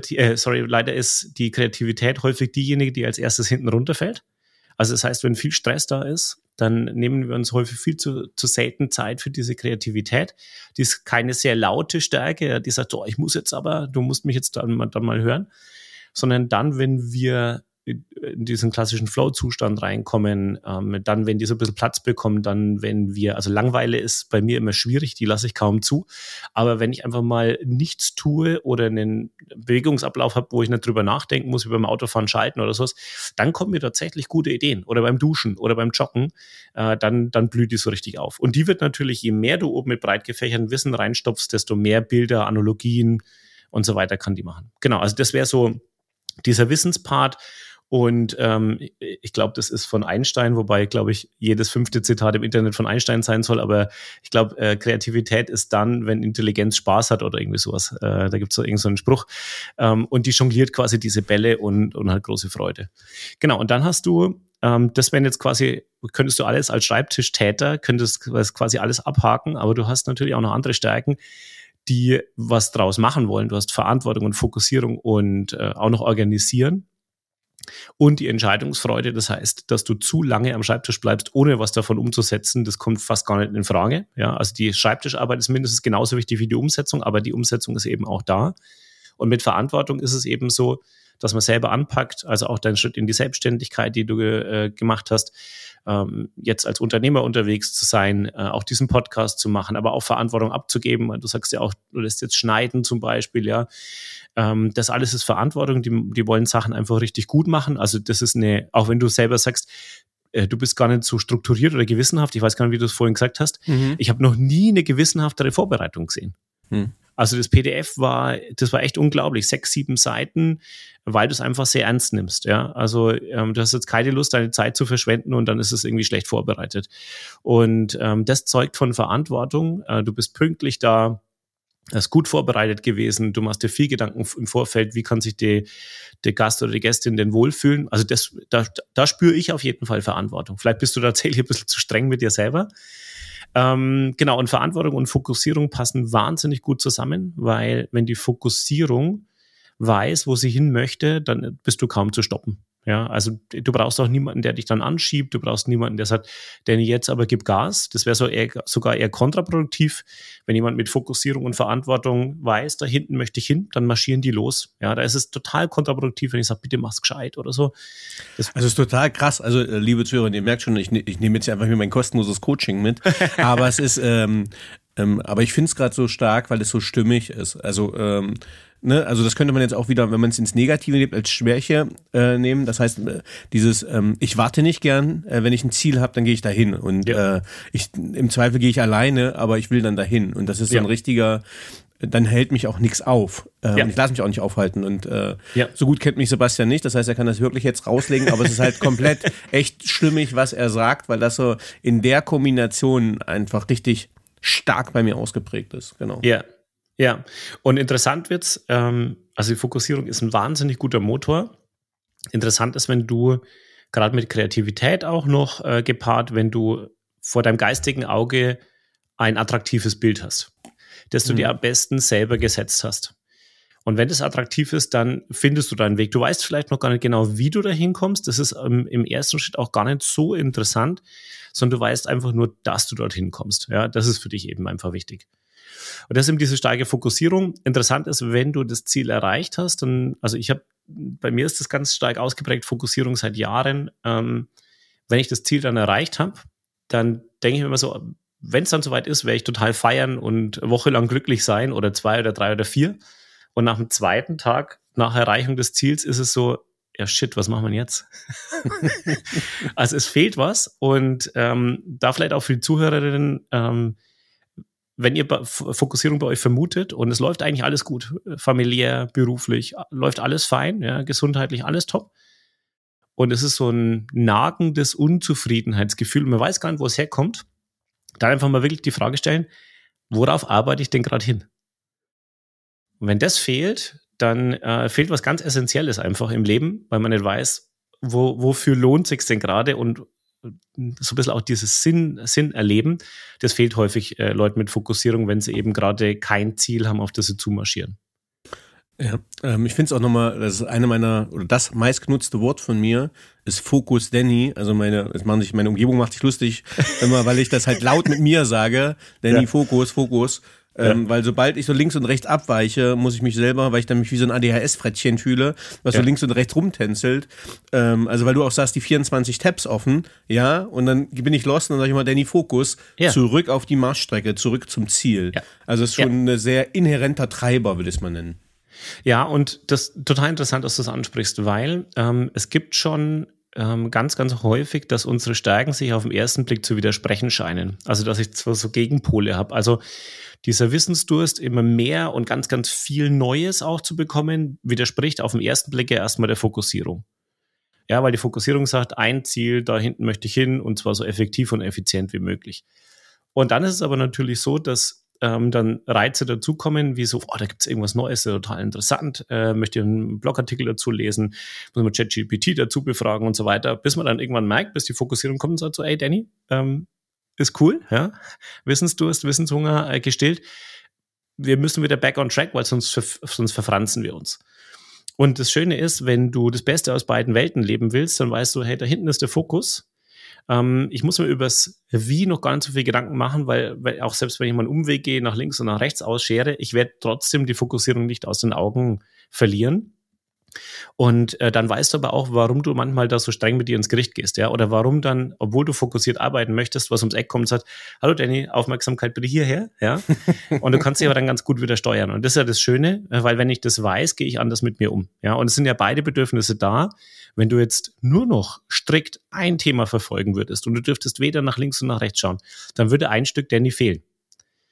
ist die Kreativität häufig diejenige, die als erstes hinten runterfällt. Also das heißt, wenn viel Stress da ist, dann nehmen wir uns häufig viel zu selten Zeit für diese Kreativität. Die ist keine sehr laute Stärke, die sagt, ich muss jetzt aber, du musst mich jetzt dann mal hören, sondern dann, wenn wir in diesen klassischen Flow-Zustand reinkommen, dann, wenn die so ein bisschen Platz bekommen, dann, wenn wir, also Langeweile ist bei mir immer schwierig, die lasse ich kaum zu, aber wenn ich einfach mal nichts tue oder einen Bewegungsablauf habe, wo ich nicht drüber nachdenken muss, wie beim Autofahren schalten oder sowas, dann kommen mir tatsächlich gute Ideen oder beim Duschen oder beim Joggen, dann blüht die so richtig auf. Und die wird natürlich, je mehr du oben mit breit gefächertem Wissen reinstopfst, desto mehr Bilder, Analogien und so weiter kann die machen. Genau, also das wäre so dieser Wissenspart. Und ich glaube, das ist von Einstein, wobei, glaube ich, jedes 5. Zitat im Internet von Einstein sein soll. Aber ich glaube, Kreativität ist dann, wenn Intelligenz Spaß hat oder irgendwie sowas. Da gibt es so irgend so einen Spruch. Und die jongliert quasi diese Bälle und hat große Freude. Genau, und dann hast du, das wären jetzt quasi, könntest du alles als Schreibtischtäter, könntest quasi alles abhaken, aber du hast natürlich auch noch andere Stärken, die was draus machen wollen. Du hast Verantwortung und Fokussierung und auch noch organisieren. Und die Entscheidungsfreude, das heißt, dass du zu lange am Schreibtisch bleibst, ohne was davon umzusetzen, das kommt fast gar nicht in Frage. Ja, also die Schreibtischarbeit ist mindestens genauso wichtig wie die Umsetzung, aber die Umsetzung ist eben auch da. Und mit Verantwortung ist es eben so, dass man selber anpackt, also auch deinen Schritt in die Selbstständigkeit, die du gemacht hast, jetzt als Unternehmer unterwegs zu sein, auch diesen Podcast zu machen, aber auch Verantwortung abzugeben. Du sagst ja auch, du lässt jetzt schneiden zum Beispiel, ja. Das alles ist Verantwortung, die wollen Sachen einfach richtig gut machen. Also das ist auch wenn du selber sagst, du bist gar nicht so strukturiert oder gewissenhaft, ich weiß gar nicht, wie du es vorhin gesagt hast, ich habe noch nie eine gewissenhaftere Vorbereitung gesehen. Also das PDF war echt unglaublich, 6, 7 Seiten, weil du es einfach sehr ernst nimmst. Ja? Also du hast jetzt keine Lust, deine Zeit zu verschwenden und dann ist es irgendwie schlecht vorbereitet. Und das zeugt von Verantwortung. Du bist pünktlich da, hast gut vorbereitet gewesen, du machst dir viel Gedanken im Vorfeld, wie kann sich der Gast oder die Gästin denn wohlfühlen. Also da spüre ich auf jeden Fall Verantwortung. Vielleicht bist du tatsächlich ein bisschen zu streng mit dir selber. Genau, und Verantwortung und Fokussierung passen wahnsinnig gut zusammen, weil wenn die Fokussierung weiß, wo sie hin möchte, dann bist du kaum zu stoppen. Ja, also du brauchst auch niemanden, der dich dann anschiebt, du brauchst niemanden, der sagt, Danny, jetzt aber gib Gas. Das wäre sogar eher kontraproduktiv. Wenn jemand mit Fokussierung und Verantwortung weiß, da hinten möchte ich hin, dann marschieren die los. Ja, da ist es total kontraproduktiv, wenn ich sage, bitte mach's gescheit oder so. Also es ist total krass. Also liebe Zuhörer, ihr merkt schon, ich nehme jetzt einfach hier mein kostenloses Coaching mit. Aber es ist, aber ich finde es gerade so stark, weil es so stimmig ist. Also also das könnte man jetzt auch wieder, wenn man es ins Negative nimmt, als Schwäche nehmen. Das heißt, ich warte nicht gern, wenn ich ein Ziel habe, dann gehe ich dahin. Und im Zweifel gehe ich alleine, aber ich will dann dahin. Und das ist so ein richtiger, dann hält mich auch nichts auf. Und ich lasse mich auch nicht aufhalten. Und so gut kennt mich Sebastian nicht. Das heißt, er kann das wirklich jetzt rauslegen, aber es ist halt komplett echt stimmig, was er sagt, weil das so in der Kombination einfach richtig stark bei mir ausgeprägt ist. Genau. Ja, und interessant wird's, also die Fokussierung ist ein wahnsinnig guter Motor. Interessant ist, wenn du gerade mit Kreativität auch noch gepaart, wenn du vor deinem geistigen Auge ein attraktives Bild hast, das du dir am besten selber gesetzt hast. Und wenn das attraktiv ist, dann findest du deinen Weg. Du weißt vielleicht noch gar nicht genau, wie du da hinkommst. Das ist im ersten Schritt auch gar nicht so interessant, sondern du weißt einfach nur, dass du dorthin kommst. Ja, das ist für dich eben einfach wichtig. Und das ist eben diese starke Fokussierung. Interessant ist, wenn du das Ziel erreicht hast, dann, also bei mir ist das ganz stark ausgeprägt, Fokussierung seit Jahren. Wenn ich das Ziel dann erreicht habe, dann denke ich mir immer so, wenn es dann soweit ist, werde ich total feiern und wochenlang glücklich sein oder 2 oder 3 oder 4. Und nach dem zweiten Tag, nach Erreichung des Ziels, ist es so, ja shit, was machen wir jetzt? Also es fehlt was und da vielleicht auch für die Zuhörerinnen, wenn ihr Fokussierung bei euch vermutet und es läuft eigentlich alles gut, familiär, beruflich, läuft alles fein, ja, gesundheitlich alles top. Und es ist so ein nagendes Unzufriedenheitsgefühl. Man weiß gar nicht, wo es herkommt. Dann einfach mal wirklich die Frage stellen, worauf arbeite ich denn gerade hin? Und wenn das fehlt, dann fehlt was ganz Essentielles einfach im Leben, weil man nicht weiß, wofür lohnt sich denn gerade und so ein bisschen auch dieses Sinn erleben, das fehlt häufig Leuten mit Fokussierung, wenn sie eben gerade kein Ziel haben, auf das sie zumarschieren. Ja, ich finde es auch nochmal, das ist das meistgenutzte Wort von mir ist Fokus Danny. Also meine Umgebung macht sich lustig, immer, weil ich das halt laut mit mir sage. Danny, Fokus. Weil sobald ich so links und rechts abweiche, muss ich mich selber, weil ich dann mich wie so ein ADHS-Frettchen fühle, was so links und rechts rumtänzelt. Also weil du auch sagst, die 24 Tabs offen, ja, und dann bin ich lost und dann sage ich mal, Danny, Fokus, zurück auf die Marschstrecke, zurück zum Ziel. Ja. Also es ist schon ein sehr inhärenter Treiber, will ich es mal nennen. Ja, und das ist total interessant, dass du das ansprichst, weil es gibt schon ganz, ganz häufig, dass unsere Stärken sich auf den ersten Blick zu widersprechen scheinen. Also dass ich zwar so Gegenpole habe. Also dieser Wissensdurst, immer mehr und ganz, ganz viel Neues auch zu bekommen, widerspricht auf den ersten Blick ja erstmal der Fokussierung. Ja, weil die Fokussierung sagt, ein Ziel, da hinten möchte ich hin und zwar so effektiv und effizient wie möglich. Und dann ist es aber natürlich so, dass dann Reize dazukommen, wie so, da gibt es irgendwas Neues, total interessant, möchte einen Blogartikel dazu lesen, muss man ChatGPT dazu befragen und so weiter, bis man dann irgendwann merkt, bis die Fokussierung kommt und sagt so, ey Danny, ist cool, ja, Wissensdurst, Wissenshunger gestillt, wir müssen wieder back on track, weil sonst verfranzen wir uns. Und das Schöne ist, wenn du das Beste aus beiden Welten leben willst, dann weißt du, hey, da hinten ist der Fokus. Ich muss mir übers Wie noch gar nicht so viel Gedanken machen, weil auch selbst wenn ich mal einen Umweg gehe, nach links und nach rechts ausschere, ich werde trotzdem die Fokussierung nicht aus den Augen verlieren. Und dann weißt du aber auch, warum du manchmal da so streng mit dir ins Gericht gehst, ja, oder warum dann, obwohl du fokussiert arbeiten möchtest, was ums Eck kommt und sagt, hallo Danny, Aufmerksamkeit bitte hierher, ja, und du kannst dich aber dann ganz gut wieder steuern und das ist ja das Schöne, weil wenn ich das weiß, gehe ich anders mit mir um, ja, und es sind ja beide Bedürfnisse da. Wenn du jetzt nur noch strikt ein Thema verfolgen würdest und du dürftest weder nach links und nach rechts schauen, dann würde ein Stück Danny fehlen.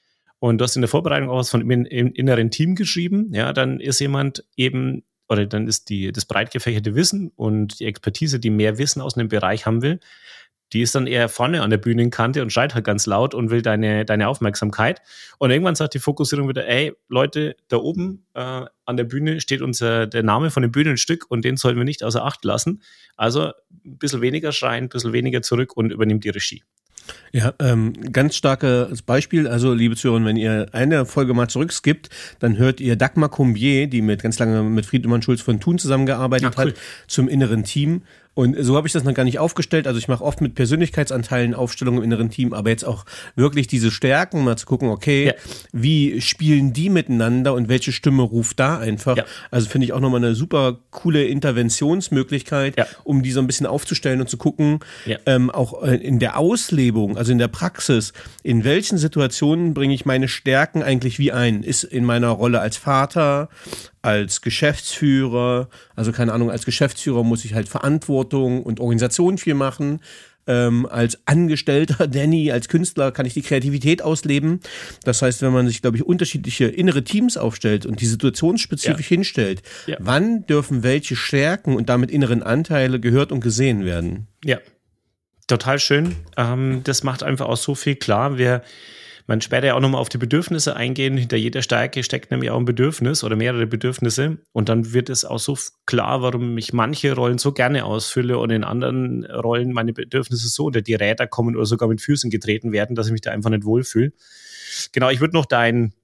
und du hast in der Vorbereitung auch was von im inneren Team geschrieben, ja, dann ist jemand eben, oder dann ist das breit gefächerte Wissen und die Expertise, die mehr Wissen aus einem Bereich haben will, die ist dann eher vorne an der Bühnenkante und schreit halt ganz laut und will deine Aufmerksamkeit. Und irgendwann sagt die Fokussierung wieder, ey, Leute, da oben an der Bühne steht der Name von dem Bühnenstück und den sollten wir nicht außer Acht lassen. Also ein bisschen weniger schreien, ein bisschen weniger zurück und übernimmt die Regie. Ja, ganz starkes Beispiel. Also, liebe Zuhörer, wenn ihr eine Folge mal zurückskippt, dann hört ihr Dagmar Combier, die ganz lange mit Friedemann Schulz von Thun zusammengearbeitet hat, zum inneren Team. Und so habe ich das noch gar nicht aufgestellt. Also ich mache oft mit Persönlichkeitsanteilen Aufstellungen im inneren Team, aber jetzt auch wirklich diese Stärken, mal zu gucken, okay, wie spielen die miteinander und welche Stimme ruft da einfach? Ja. Also finde ich auch nochmal eine super coole Interventionsmöglichkeit, um die so ein bisschen aufzustellen und zu gucken, auch in der Auslebung, also in der Praxis, in welchen Situationen bringe ich meine Stärken eigentlich wie ein? Ist in meiner Rolle als Vater, als Geschäftsführer, also keine Ahnung, als Geschäftsführer muss ich halt Verantwortung und Organisation viel machen. Als Angestellter, Danny, als Künstler kann ich die Kreativität ausleben. Das heißt, wenn man sich, glaube ich, unterschiedliche innere Teams aufstellt und die situationsspezifisch hinstellt, wann dürfen welche Stärken und damit inneren Anteile gehört und gesehen werden? Ja, total schön. Das macht einfach auch so viel klar. Man später ja auch nochmal auf die Bedürfnisse eingehen. Hinter jeder Stärke steckt nämlich auch ein Bedürfnis oder mehrere Bedürfnisse. Und dann wird es auch so klar, warum ich manche Rollen so gerne ausfülle und in anderen Rollen meine Bedürfnisse so unter die Räder kommen oder sogar mit Füßen getreten werden, dass ich mich da einfach nicht wohlfühle. Genau, ich würde noch dein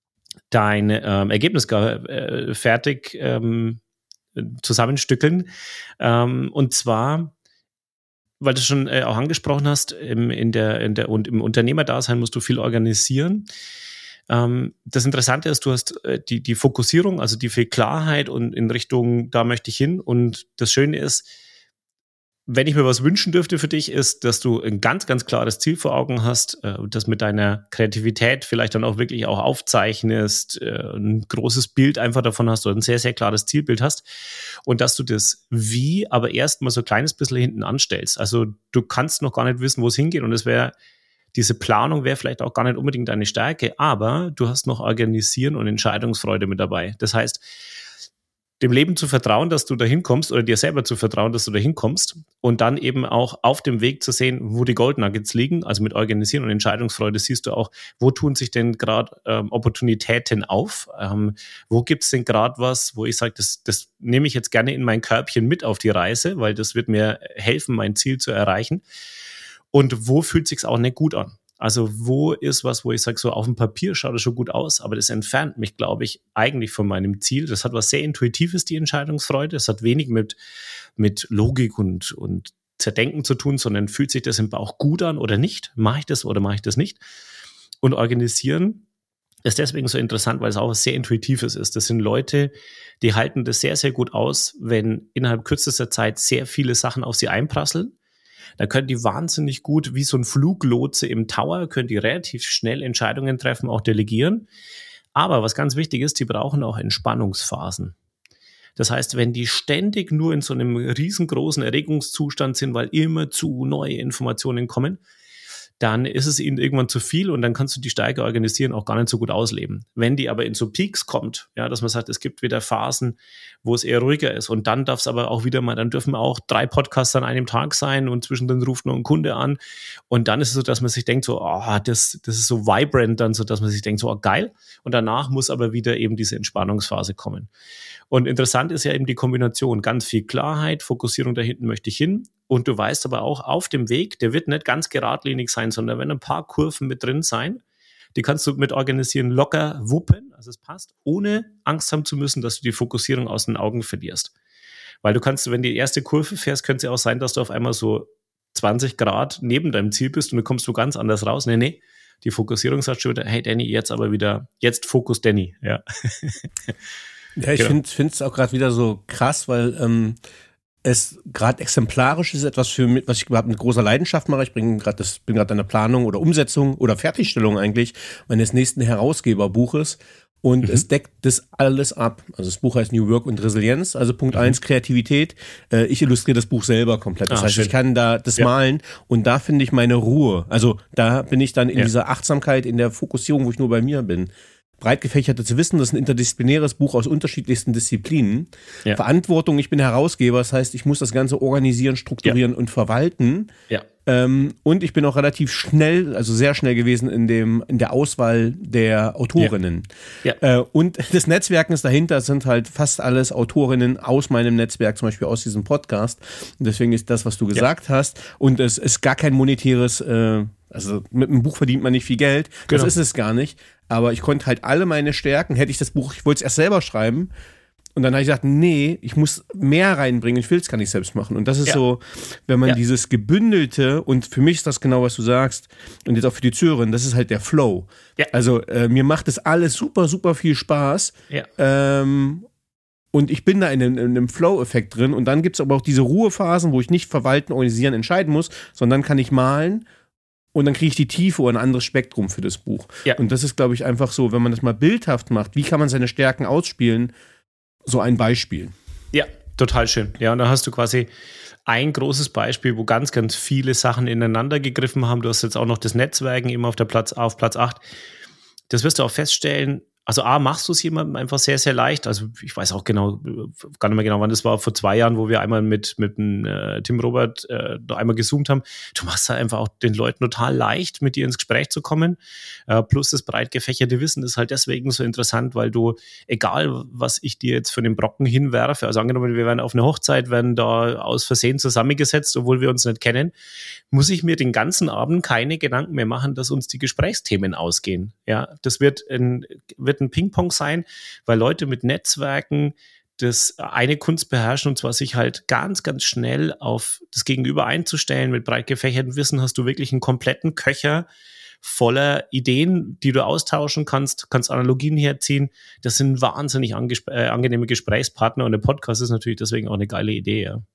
Ergebnis fertig zusammenstückeln. Und zwar, weil du schon auch angesprochen hast, im Unternehmerdasein musst du viel organisieren. Das Interessante ist, du hast die Fokussierung, also die viel Klarheit und in Richtung, da möchte ich hin. Und das Schöne ist, wenn ich mir was wünschen dürfte für dich, ist, dass du ein ganz, ganz klares Ziel vor Augen hast, das mit deiner Kreativität vielleicht dann auch wirklich auch aufzeichnest, ein großes Bild einfach davon hast oder ein sehr, sehr klares Zielbild hast und dass du das Wie aber erst mal so ein kleines bisschen hinten anstellst. Also du kannst noch gar nicht wissen, wo es hingeht und diese Planung wäre vielleicht auch gar nicht unbedingt deine Stärke, aber du hast noch Organisieren und Entscheidungsfreude mit dabei. Das heißt, dem Leben zu vertrauen, dass du da hinkommst oder dir selber zu vertrauen, dass du da hinkommst und dann eben auch auf dem Weg zu sehen, wo die Gold Nuggets liegen, also mit Organisieren und Entscheidungsfreude siehst du auch, wo tun sich denn gerade Opportunitäten auf, wo gibt's denn gerade was, wo ich sage, das nehme ich jetzt gerne in mein Körbchen mit auf die Reise, weil das wird mir helfen, mein Ziel zu erreichen und wo fühlt sich's auch nicht gut an. Also wo ist was, wo ich sage, so auf dem Papier schaut es schon gut aus, aber das entfernt mich, glaube ich, eigentlich von meinem Ziel. Das hat was sehr Intuitives, die Entscheidungsfreude. Das hat wenig mit Logik und Zerdenken zu tun, sondern fühlt sich das im Bauch gut an oder nicht? Mache ich das oder mache ich das nicht? Und Organisieren ist deswegen so interessant, weil es auch was sehr Intuitives ist. Das sind Leute, die halten das sehr, sehr gut aus, wenn innerhalb kürzester Zeit sehr viele Sachen auf sie einprasseln. Da können die wahnsinnig gut, wie so ein Fluglotse im Tower, können die relativ schnell Entscheidungen treffen, auch delegieren. Aber was ganz wichtig ist, die brauchen auch Entspannungsphasen. Das heißt, wenn die ständig nur in so einem riesengroßen Erregungszustand sind, weil immer zu neue Informationen kommen, dann ist es ihnen irgendwann zu viel und dann kannst du die Stärke organisieren auch gar nicht so gut ausleben. Wenn die aber in so Peaks kommt, ja, dass man sagt, es gibt wieder Phasen, wo es eher ruhiger ist und dann darf es aber auch wieder mal, dann dürfen auch 3 Podcasts an einem Tag sein und zwischendrin ruft noch ein Kunde an und dann ist es so, dass man sich denkt so, das ist so vibrant dann so, dass man sich denkt so, geil und danach muss aber wieder eben diese Entspannungsphase kommen. Und interessant ist ja eben die Kombination, ganz viel Klarheit, Fokussierung, da hinten möchte ich hin. Und du weißt aber auch, auf dem Weg, der wird nicht ganz geradlinig sein, sondern wenn ein paar Kurven mit drin sein, die kannst du mit Organisieren locker wuppen, also es passt, ohne Angst haben zu müssen, dass du die Fokussierung aus den Augen verlierst. Weil du kannst, wenn die erste Kurve fährst, könnte es ja auch sein, dass du auf einmal so 20 Grad neben deinem Ziel bist und du kommst so ganz anders raus. Nee, die Fokussierung sagt schon wieder, hey Danny, jetzt Fokus Danny, ja. Ja, ich finde es auch gerade wieder so krass, weil es gerade exemplarisch ist, etwas für mich, was ich überhaupt mit großer Leidenschaft mache. Ich bin gerade an der Planung oder Umsetzung oder Fertigstellung eigentlich meines nächsten Herausgeberbuches. und es deckt das alles ab. Also das Buch heißt New Work und Resilienz. Also Punkt 1, Kreativität. Ich illustriere das Buch selber komplett. Das heißt, schön. Ich kann da das malen und da finde ich meine Ruhe. Also da bin ich dann in dieser Achtsamkeit, in der Fokussierung, wo ich nur bei mir bin. Breit gefächertes Wissen, das ist ein interdisziplinäres Buch aus unterschiedlichsten Disziplinen. Ja. Verantwortung, ich bin Herausgeber, das heißt, ich muss das Ganze organisieren, strukturieren und verwalten. Ja. Und ich bin auch relativ schnell, also sehr schnell gewesen in der Auswahl der Autorinnen. Ja. Und das Netzwerken ist dahinter, sind halt fast alles Autorinnen aus meinem Netzwerk, zum Beispiel aus diesem Podcast. Und deswegen ist das, was du gesagt hast. Und es ist gar kein monetäres, also mit einem Buch verdient man nicht viel Geld. Genau. Das ist es gar nicht. Aber ich konnte halt alle meine Stärken, hätte ich das Buch, ich wollte es erst selber schreiben. Und dann habe ich gesagt, nee, ich muss mehr reinbringen, ich will es gar nicht selbst machen. Und das ist so, wenn man dieses Gebündelte, und für mich ist das genau, was du sagst, und jetzt auch für die Zuhörerin, das ist halt der Flow. Ja. Also mir macht das alles super, super viel Spaß. Ja. Und ich bin da in einem Flow-Effekt drin. Und dann gibt es aber auch diese Ruhephasen, wo ich nicht verwalten, organisieren, entscheiden muss, sondern dann kann ich malen. Und dann kriege ich die Tiefe oder ein anderes Spektrum für das Buch. Ja. Und das ist, glaube ich, einfach so, wenn man das mal bildhaft macht, wie kann man seine Stärken ausspielen, so ein Beispiel. Ja, total schön. Ja, und da hast du quasi ein großes Beispiel, wo ganz, ganz viele Sachen ineinander gegriffen haben. Du hast jetzt auch noch das Netzwerken immer auf Platz 8. Das wirst du auch feststellen. Also machst du es jemandem einfach sehr, sehr leicht. Also ich weiß auch gar nicht mehr genau, wann das war, vor 2 Jahren, wo wir einmal mit dem Tim Robert einmal gezoomt haben. Du machst halt einfach auch den Leuten total leicht, mit dir ins Gespräch zu kommen. Plus das breit gefächerte Wissen ist halt deswegen so interessant, weil du, egal was ich dir jetzt für den Brocken hinwerfe, also angenommen, wir werden auf eine Hochzeit, werden da aus Versehen zusammengesetzt, obwohl wir uns nicht kennen, muss ich mir den ganzen Abend keine Gedanken mehr machen, dass uns die Gesprächsthemen ausgehen. Ja, das wird ein Ping-Pong sein, weil Leute mit Netzwerken das eine Kunst beherrschen, und zwar sich halt ganz, ganz schnell auf das Gegenüber einzustellen. Mit breit gefächertem Wissen hast du wirklich einen kompletten Köcher voller Ideen, die du austauschen kannst Analogien herziehen. Das sind wahnsinnig angenehme Gesprächspartner, und der Podcast ist natürlich deswegen auch eine geile Idee. Ja.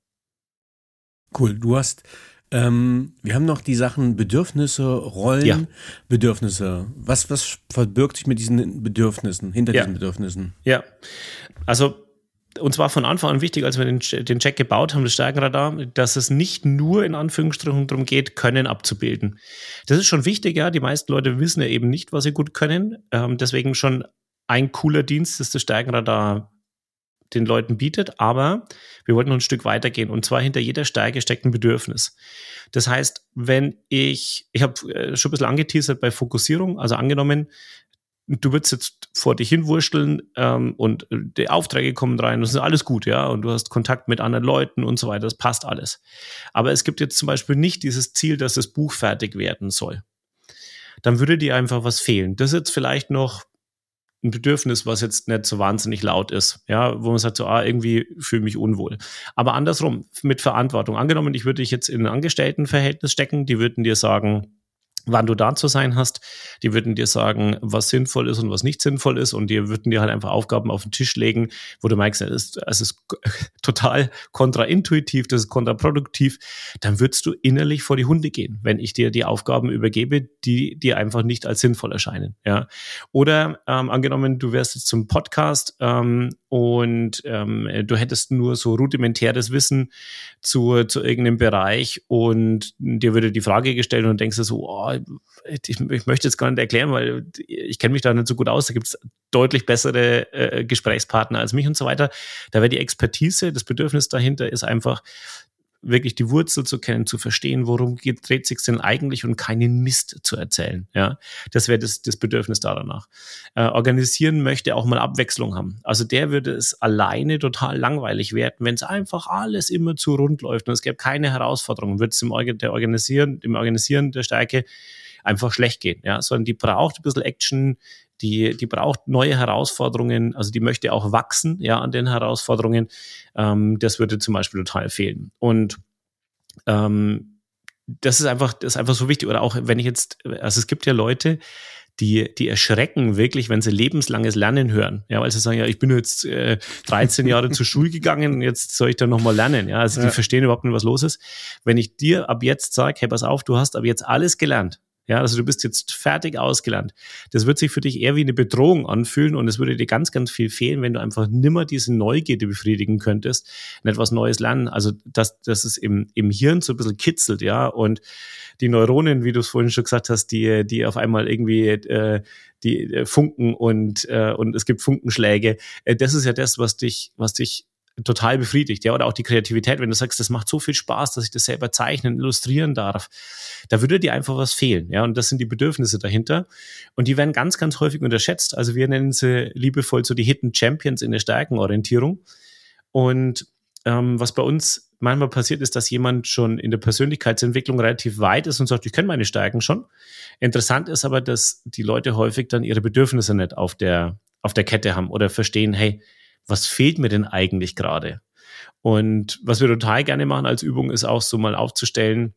Cool, du hast wir haben noch die Sachen Bedürfnisse, Rollen, Bedürfnisse. Was verbirgt sich mit diesen Bedürfnissen, hinter diesen Bedürfnissen? Ja, also uns war von Anfang an wichtig, als wir den Check gebaut haben, das Stärkenradar, dass es nicht nur in Anführungsstrichen darum geht, Können abzubilden. Das ist schon wichtig, ja. Die meisten Leute wissen ja eben nicht, was sie gut können. Deswegen schon ein cooler Dienst, dass das Stärkenradar den Leuten bietet, aber wir wollten noch ein Stück weitergehen, und zwar hinter jeder Stärke steckt ein Bedürfnis. Das heißt, wenn ich habe schon ein bisschen angeteasert bei Fokussierung, also angenommen, du würdest jetzt vor dich hinwurschteln und die Aufträge kommen rein, das ist alles gut, ja, und du hast Kontakt mit anderen Leuten und so weiter, das passt alles. Aber es gibt jetzt zum Beispiel nicht dieses Ziel, dass das Buch fertig werden soll. Dann würde dir einfach was fehlen. Das ist jetzt vielleicht noch ein Bedürfnis, was jetzt nicht so wahnsinnig laut ist, ja, wo man sagt so, irgendwie fühle mich unwohl. Aber andersrum, mit Verantwortung. Angenommen, ich würde dich jetzt in ein Angestelltenverhältnis stecken, die würden dir sagen, wann du da zu sein hast. Die würden dir sagen, was sinnvoll ist und was nicht sinnvoll ist, und die würden dir halt einfach Aufgaben auf den Tisch legen, wo du merkst, es ist total kontraintuitiv, das ist kontraproduktiv. Dann würdest du innerlich vor die Hunde gehen, wenn ich dir die Aufgaben übergebe, die dir einfach nicht als sinnvoll erscheinen. Ja? Oder angenommen, du wärst jetzt zum Podcast und du hättest nur so rudimentäres Wissen zu irgendeinem Bereich, und dir würde die Frage gestellt und denkst du so, ich möchte jetzt gar nicht erklären, weil ich kenne mich da nicht so gut aus, da gibt es deutlich bessere Gesprächspartner als mich und so weiter. Da wäre die Expertise, das Bedürfnis dahinter ist einfach, wirklich die Wurzel zu kennen, zu verstehen, worum dreht sich denn eigentlich, und keinen Mist zu erzählen. Ja, das wäre das Bedürfnis danach. Organisieren möchte auch mal Abwechslung haben. Also der würde es alleine total langweilig werden, wenn es einfach alles immer zu rund läuft und es gäbe keine Herausforderungen, wird es im Organisieren der Stärke einfach schlecht gehen. Ja, sondern die braucht ein bisschen Action, die braucht neue Herausforderungen, also die möchte auch wachsen, ja, an den Herausforderungen. Das würde zum Beispiel total fehlen. Und das ist einfach so wichtig. Oder auch wenn ich jetzt, also es gibt ja Leute, die erschrecken wirklich, wenn sie lebenslanges Lernen hören. Ja, weil sie sagen, ja, ich bin jetzt 13 Jahre zur Schule gegangen und jetzt soll ich da nochmal lernen. Ja, also die verstehen überhaupt nicht, was los ist. Wenn ich dir ab jetzt sage, hey, pass auf, du hast ab jetzt alles gelernt. Ja, also du bist jetzt fertig ausgelernt. Das wird sich für dich eher wie eine Bedrohung anfühlen und es würde dir ganz, ganz viel fehlen, wenn du einfach nimmer diese Neugierde befriedigen könntest und etwas Neues lernen. Also, dass es im Hirn so ein bisschen kitzelt, ja, und die Neuronen, wie du es vorhin schon gesagt hast, die auf einmal irgendwie die funken und es gibt Funkenschläge. Das ist ja das, was dich total befriedigt, ja, oder auch die Kreativität, wenn du sagst, das macht so viel Spaß, dass ich das selber zeichnen, illustrieren darf, da würde dir einfach was fehlen, ja, und das sind die Bedürfnisse dahinter und die werden ganz, ganz häufig unterschätzt, also wir nennen sie liebevoll so die Hidden Champions in der Stärkenorientierung und was bei uns manchmal passiert ist, dass jemand schon in der Persönlichkeitsentwicklung relativ weit ist und sagt, ich kenne meine Stärken schon. Interessant ist aber, dass die Leute häufig dann ihre Bedürfnisse nicht auf der Kette haben oder verstehen, hey, was fehlt mir denn eigentlich gerade? Und was wir total gerne machen als Übung ist auch so mal aufzustellen,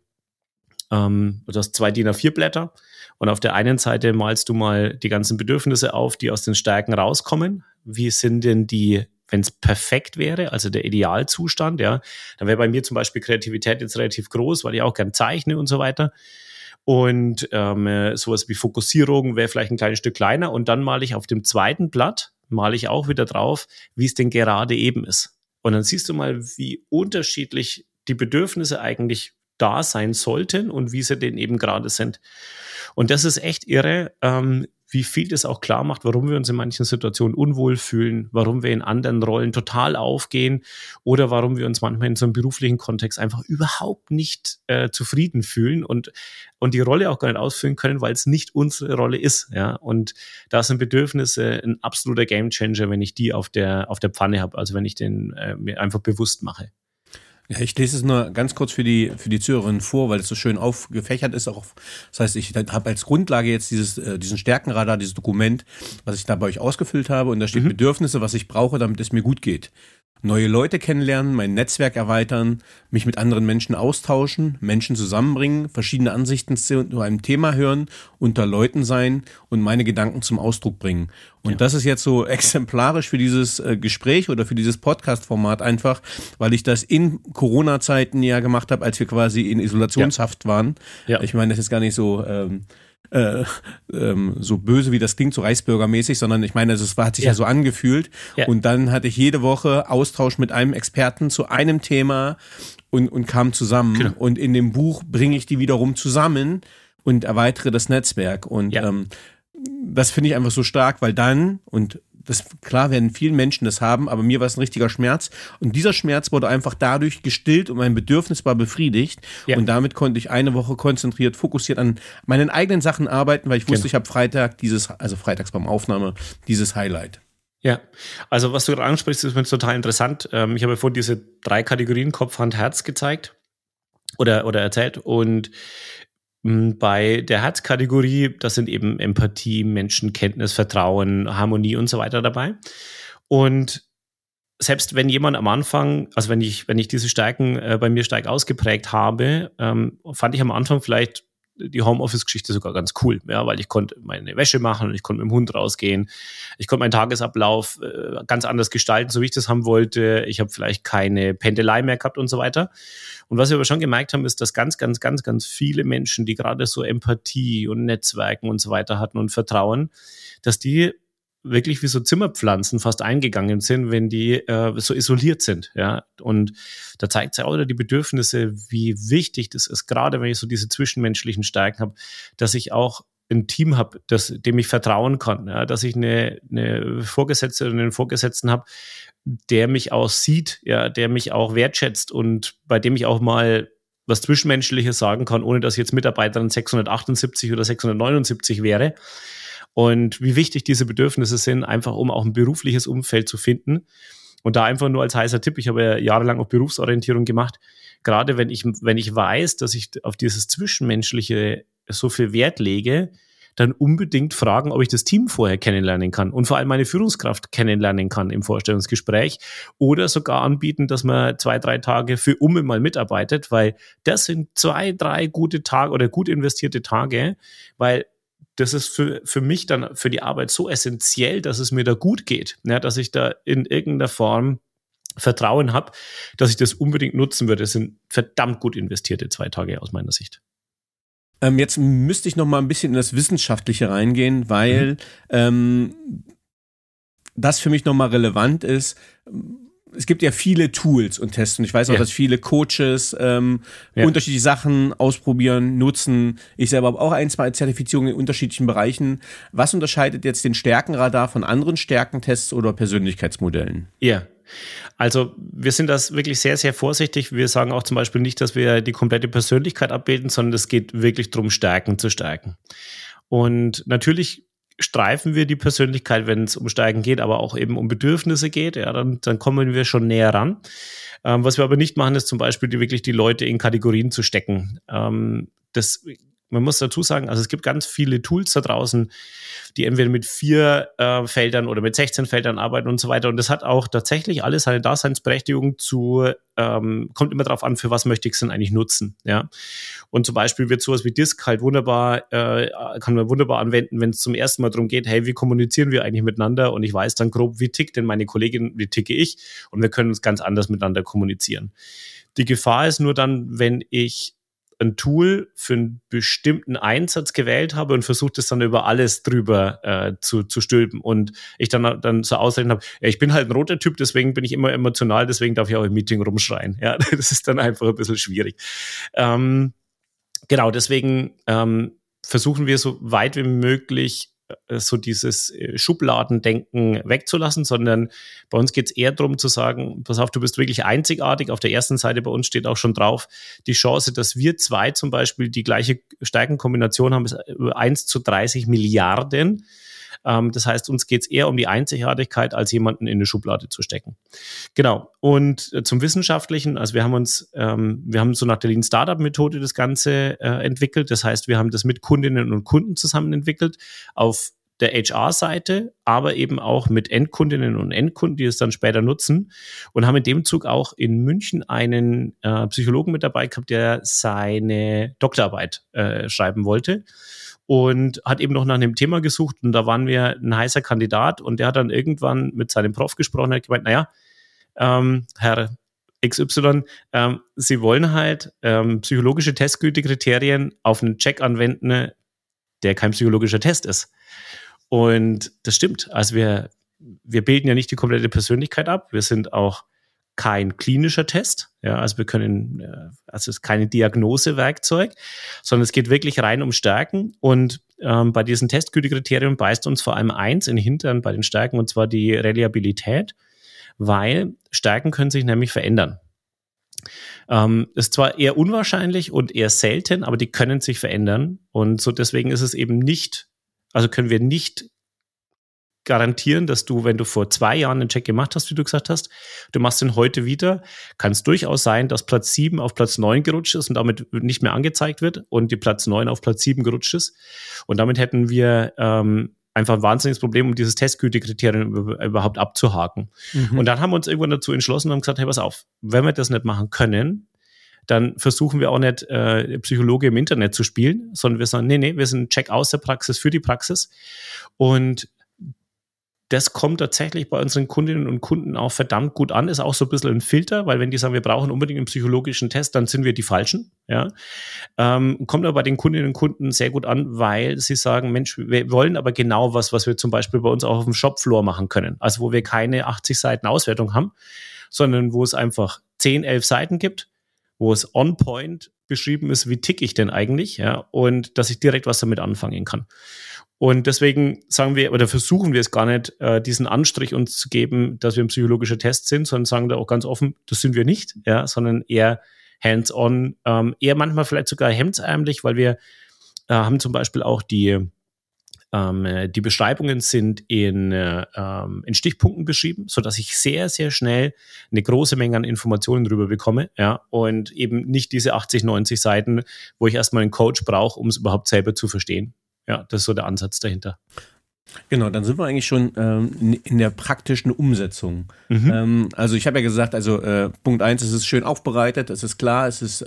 du hast 2 DIN A4 Blätter und auf der einen Seite malst du mal die ganzen Bedürfnisse auf, die aus den Stärken rauskommen. Wie sind denn die, wenn es perfekt wäre, also der Idealzustand, ja, dann wäre bei mir zum Beispiel Kreativität jetzt relativ groß, weil ich auch gern zeichne und so weiter. Und sowas wie Fokussierung wäre vielleicht ein kleines Stück kleiner und dann male ich auf dem zweiten Blatt male ich auch wieder drauf, wie es denn gerade eben ist. Und dann siehst du mal, wie unterschiedlich die Bedürfnisse eigentlich da sein sollten und wie sie denn eben gerade sind. Und das ist echt irre, wie viel das auch klar macht, warum wir uns in manchen Situationen unwohl fühlen, warum wir in anderen Rollen total aufgehen oder warum wir uns manchmal in so einem beruflichen Kontext einfach überhaupt nicht zufrieden fühlen und die Rolle auch gar nicht ausfüllen können, weil es nicht unsere Rolle ist. Ja? Und da sind Bedürfnisse ein absoluter Gamechanger, wenn ich die auf der Pfanne habe, also wenn ich den mir einfach bewusst mache. Ja, ich lese es nur ganz kurz für die Zuhörerinnen vor, weil es so schön aufgefächert ist. Auch, das heißt, ich habe als Grundlage jetzt diesen Stärkenradar, dieses Dokument, was ich da bei euch ausgefüllt habe. Und da steht Bedürfnisse, was ich brauche, damit es mir gut geht. Neue Leute kennenlernen, mein Netzwerk erweitern, mich mit anderen Menschen austauschen, Menschen zusammenbringen, verschiedene Ansichten zu einem Thema hören, unter Leuten sein und meine Gedanken zum Ausdruck bringen. Und das ist jetzt so exemplarisch für dieses Gespräch oder für dieses Podcast-Format einfach, weil ich das in Corona-Zeiten ja gemacht habe, als wir quasi in Isolationshaft waren. Ja. Ich meine, das ist gar nicht so so böse, wie das klingt, so reichsbürgermäßig, sondern ich meine, es hat sich ja so angefühlt. Ja. Und dann hatte ich jede Woche Austausch mit einem Experten zu einem Thema und kam zusammen. Genau. Und in dem Buch bringe ich die wiederum zusammen und erweitere das Netzwerk. Und das finde ich einfach so stark, weil dann, und das klar werden vielen Menschen das haben, aber mir war es ein richtiger Schmerz. Und dieser Schmerz wurde einfach dadurch gestillt und mein Bedürfnis war befriedigt. Ja. Und damit konnte ich eine Woche konzentriert, fokussiert an meinen eigenen Sachen arbeiten, weil ich wusste, ich habe Freitag freitags beim Aufnahme, dieses Highlight. Ja, also was du gerade ansprichst, ist mir total interessant. Ich habe ja vorhin diese 3 Kategorien Kopf, Hand, Herz gezeigt oder erzählt und bei der Herzkategorie, das sind eben Empathie, Menschenkenntnis, Vertrauen, Harmonie und so weiter dabei. Und selbst wenn jemand am Anfang, also wenn ich diese Stärken bei mir stark ausgeprägt habe, fand ich am Anfang vielleicht die Homeoffice-Geschichte sogar ganz cool, ja, weil ich konnte meine Wäsche machen und ich konnte mit dem Hund rausgehen. Ich konnte meinen Tagesablauf ganz anders gestalten, so wie ich das haben wollte. Ich habe vielleicht keine Pendelei mehr gehabt und so weiter. Und was wir aber schon gemerkt haben, ist, dass ganz, ganz, ganz, ganz viele Menschen, die gerade so Empathie und Netzwerken und so weiter hatten und Vertrauen, dass die wirklich wie so Zimmerpflanzen fast eingegangen sind, wenn die so isoliert sind, ja. Und da zeigt sich auch wieder die Bedürfnisse, wie wichtig das ist, gerade wenn ich so diese zwischenmenschlichen Stärken habe, dass ich auch ein Team habe, dem ich vertrauen kann, ja, dass ich eine Vorgesetzte oder einen Vorgesetzten habe, der mich auch sieht, ja, der mich auch wertschätzt und bei dem ich auch mal was Zwischenmenschliches sagen kann, ohne dass jetzt Mitarbeiterin 678 oder 679 wäre. Und wie wichtig diese Bedürfnisse sind, einfach um auch ein berufliches Umfeld zu finden. Und da einfach nur als heißer Tipp, ich habe ja jahrelang auch Berufsorientierung gemacht, gerade wenn ich weiß, dass ich auf dieses Zwischenmenschliche so viel Wert lege, dann unbedingt fragen, ob ich das Team vorher kennenlernen kann und vor allem meine Führungskraft kennenlernen kann im Vorstellungsgespräch oder sogar anbieten, dass man 2-3 Tage für Umme mal mitarbeitet, weil das sind 2-3 gute Tage oder gut investierte Tage, weil das ist für mich dann für die Arbeit so essentiell, dass es mir da gut geht, ja, dass ich da in irgendeiner Form Vertrauen habe, dass ich das unbedingt nutzen würde. Das sind verdammt gut investierte 2 Tage aus meiner Sicht. Jetzt müsste ich noch mal ein bisschen in das Wissenschaftliche reingehen, weil das für mich noch mal relevant ist. Es gibt ja viele Tools und Tests und ich weiß auch, dass viele Coaches unterschiedliche Sachen ausprobieren, nutzen. Ich selber habe auch 1-2 Zertifizierungen in unterschiedlichen Bereichen. Was unterscheidet jetzt den Stärkenradar von anderen Stärkentests oder Persönlichkeitsmodellen? Ja, also wir sind das wirklich sehr, sehr vorsichtig. Wir sagen auch zum Beispiel nicht, dass wir die komplette Persönlichkeit abbilden, sondern es geht wirklich darum, Stärken zu stärken. Und natürlich streifen wir die Persönlichkeit, wenn es um Stärken geht, aber auch eben um Bedürfnisse geht, ja, dann kommen wir schon näher ran. Was wir aber nicht machen, ist zum Beispiel die Leute in Kategorien zu stecken. Man muss dazu sagen, also es gibt ganz viele Tools da draußen, die entweder mit 4 Feldern oder mit 16 Feldern arbeiten und so weiter. Und das hat auch tatsächlich alles seine Daseinsberechtigung kommt immer darauf an, für was möchte ich es denn eigentlich nutzen. Ja? Und zum Beispiel wird sowas wie Disk halt kann man wunderbar anwenden, wenn es zum ersten Mal darum geht, hey, wie kommunizieren wir eigentlich miteinander? Und ich weiß dann grob, wie tickt denn meine Kollegin, wie ticke ich? Und wir können uns ganz anders miteinander kommunizieren. Die Gefahr ist nur dann, wenn ich ein Tool für einen bestimmten Einsatz gewählt habe und versucht es dann über alles drüber zu stülpen und ich dann so ausrechnen habe, ja, ich bin halt ein roter Typ, deswegen bin ich immer emotional, deswegen darf ich auch im Meeting rumschreien. Ja, das ist dann einfach ein bisschen schwierig. Genau, deswegen versuchen wir so weit wie möglich so dieses Schubladendenken wegzulassen, sondern bei uns geht es eher darum zu sagen, pass auf, du bist wirklich einzigartig. Auf der ersten Seite bei uns steht auch schon drauf, die Chance, dass wir 2 zum Beispiel die gleiche Stärkenkombination haben, ist 1:30 Milliarden. Das heißt, uns geht es eher um die Einzigartigkeit, als jemanden in eine Schublade zu stecken. Genau. Und zum Wissenschaftlichen, also wir haben so nach der Lean Startup Methode das Ganze entwickelt. Das heißt, wir haben das mit Kundinnen und Kunden zusammen entwickelt auf der HR-Seite, aber eben auch mit Endkundinnen und Endkunden, die es dann später nutzen und haben in dem Zug auch in München einen Psychologen mit dabei gehabt, der seine Doktorarbeit schreiben wollte. Und hat eben noch nach einem Thema gesucht und da waren wir ein heißer Kandidat und der hat dann irgendwann mit seinem Prof gesprochen und hat gemeint, naja, Herr XY, Sie wollen halt psychologische Testgütekriterien auf einen Check anwenden, der kein psychologischer Test ist. Und das stimmt. Also wir bilden ja nicht die komplette Persönlichkeit ab. Wir sind auch kein klinischer Test, ja, also wir können, also es ist keine Diagnosewerkzeug, sondern es geht wirklich rein um Stärken und bei diesen Testgütekriterien beißt uns vor allem eins in den Hintern bei den Stärken und zwar die Reliabilität, weil Stärken können sich nämlich verändern. Ist zwar eher unwahrscheinlich und eher selten, aber die können sich verändern und so deswegen ist es eben nicht, also können wir nicht garantieren, dass du, wenn du vor 2 Jahren einen Check gemacht hast, wie du gesagt hast, du machst den heute wieder, kann es durchaus sein, dass Platz 7 auf Platz 9 gerutscht ist und damit nicht mehr angezeigt wird und die Platz 9 auf Platz 7 gerutscht ist. Und damit hätten wir einfach ein wahnsinniges Problem, um dieses Testgütekriterium überhaupt abzuhaken. Mhm. Und dann haben wir uns irgendwann dazu entschlossen und haben gesagt, hey, pass auf, wenn wir das nicht machen können, dann versuchen wir auch nicht Psychologe im Internet zu spielen, sondern wir sagen, nee, wir sind ein Check aus der Praxis für die Praxis. Und das kommt tatsächlich bei unseren Kundinnen und Kunden auch verdammt gut an, ist auch so ein bisschen ein Filter, weil wenn die sagen, wir brauchen unbedingt einen psychologischen Test, dann sind wir die Falschen. Ja? Kommt aber bei den Kundinnen und Kunden sehr gut an, weil sie sagen, Mensch, wir wollen aber genau was wir zum Beispiel bei uns auch auf dem Shopfloor machen können. Also wo wir keine 80 Seiten Auswertung haben, sondern wo es einfach 10, 11 Seiten gibt, wo es on point beschrieben ist, wie tick ich denn eigentlich, ja, und dass ich direkt was damit anfangen kann. Und deswegen sagen wir oder versuchen wir es gar nicht, diesen Anstrich uns zu geben, dass wir ein psychologischer Test sind, sondern sagen da auch ganz offen, das sind wir nicht, ja, sondern eher hands-on, eher manchmal vielleicht sogar hemdsärmlich, weil wir haben zum Beispiel auch die Beschreibungen sind in Stichpunkten beschrieben, sodass ich sehr, sehr schnell eine große Menge an Informationen drüber bekomme, ja, und eben nicht diese 80, 90 Seiten, wo ich erstmal einen Coach brauche, um es überhaupt selber zu verstehen. Ja, das ist so der Ansatz dahinter. Genau, dann sind wir eigentlich schon in der praktischen Umsetzung. Mhm. Also ich habe ja gesagt, Punkt 1, es ist schön aufbereitet, es ist klar, es ist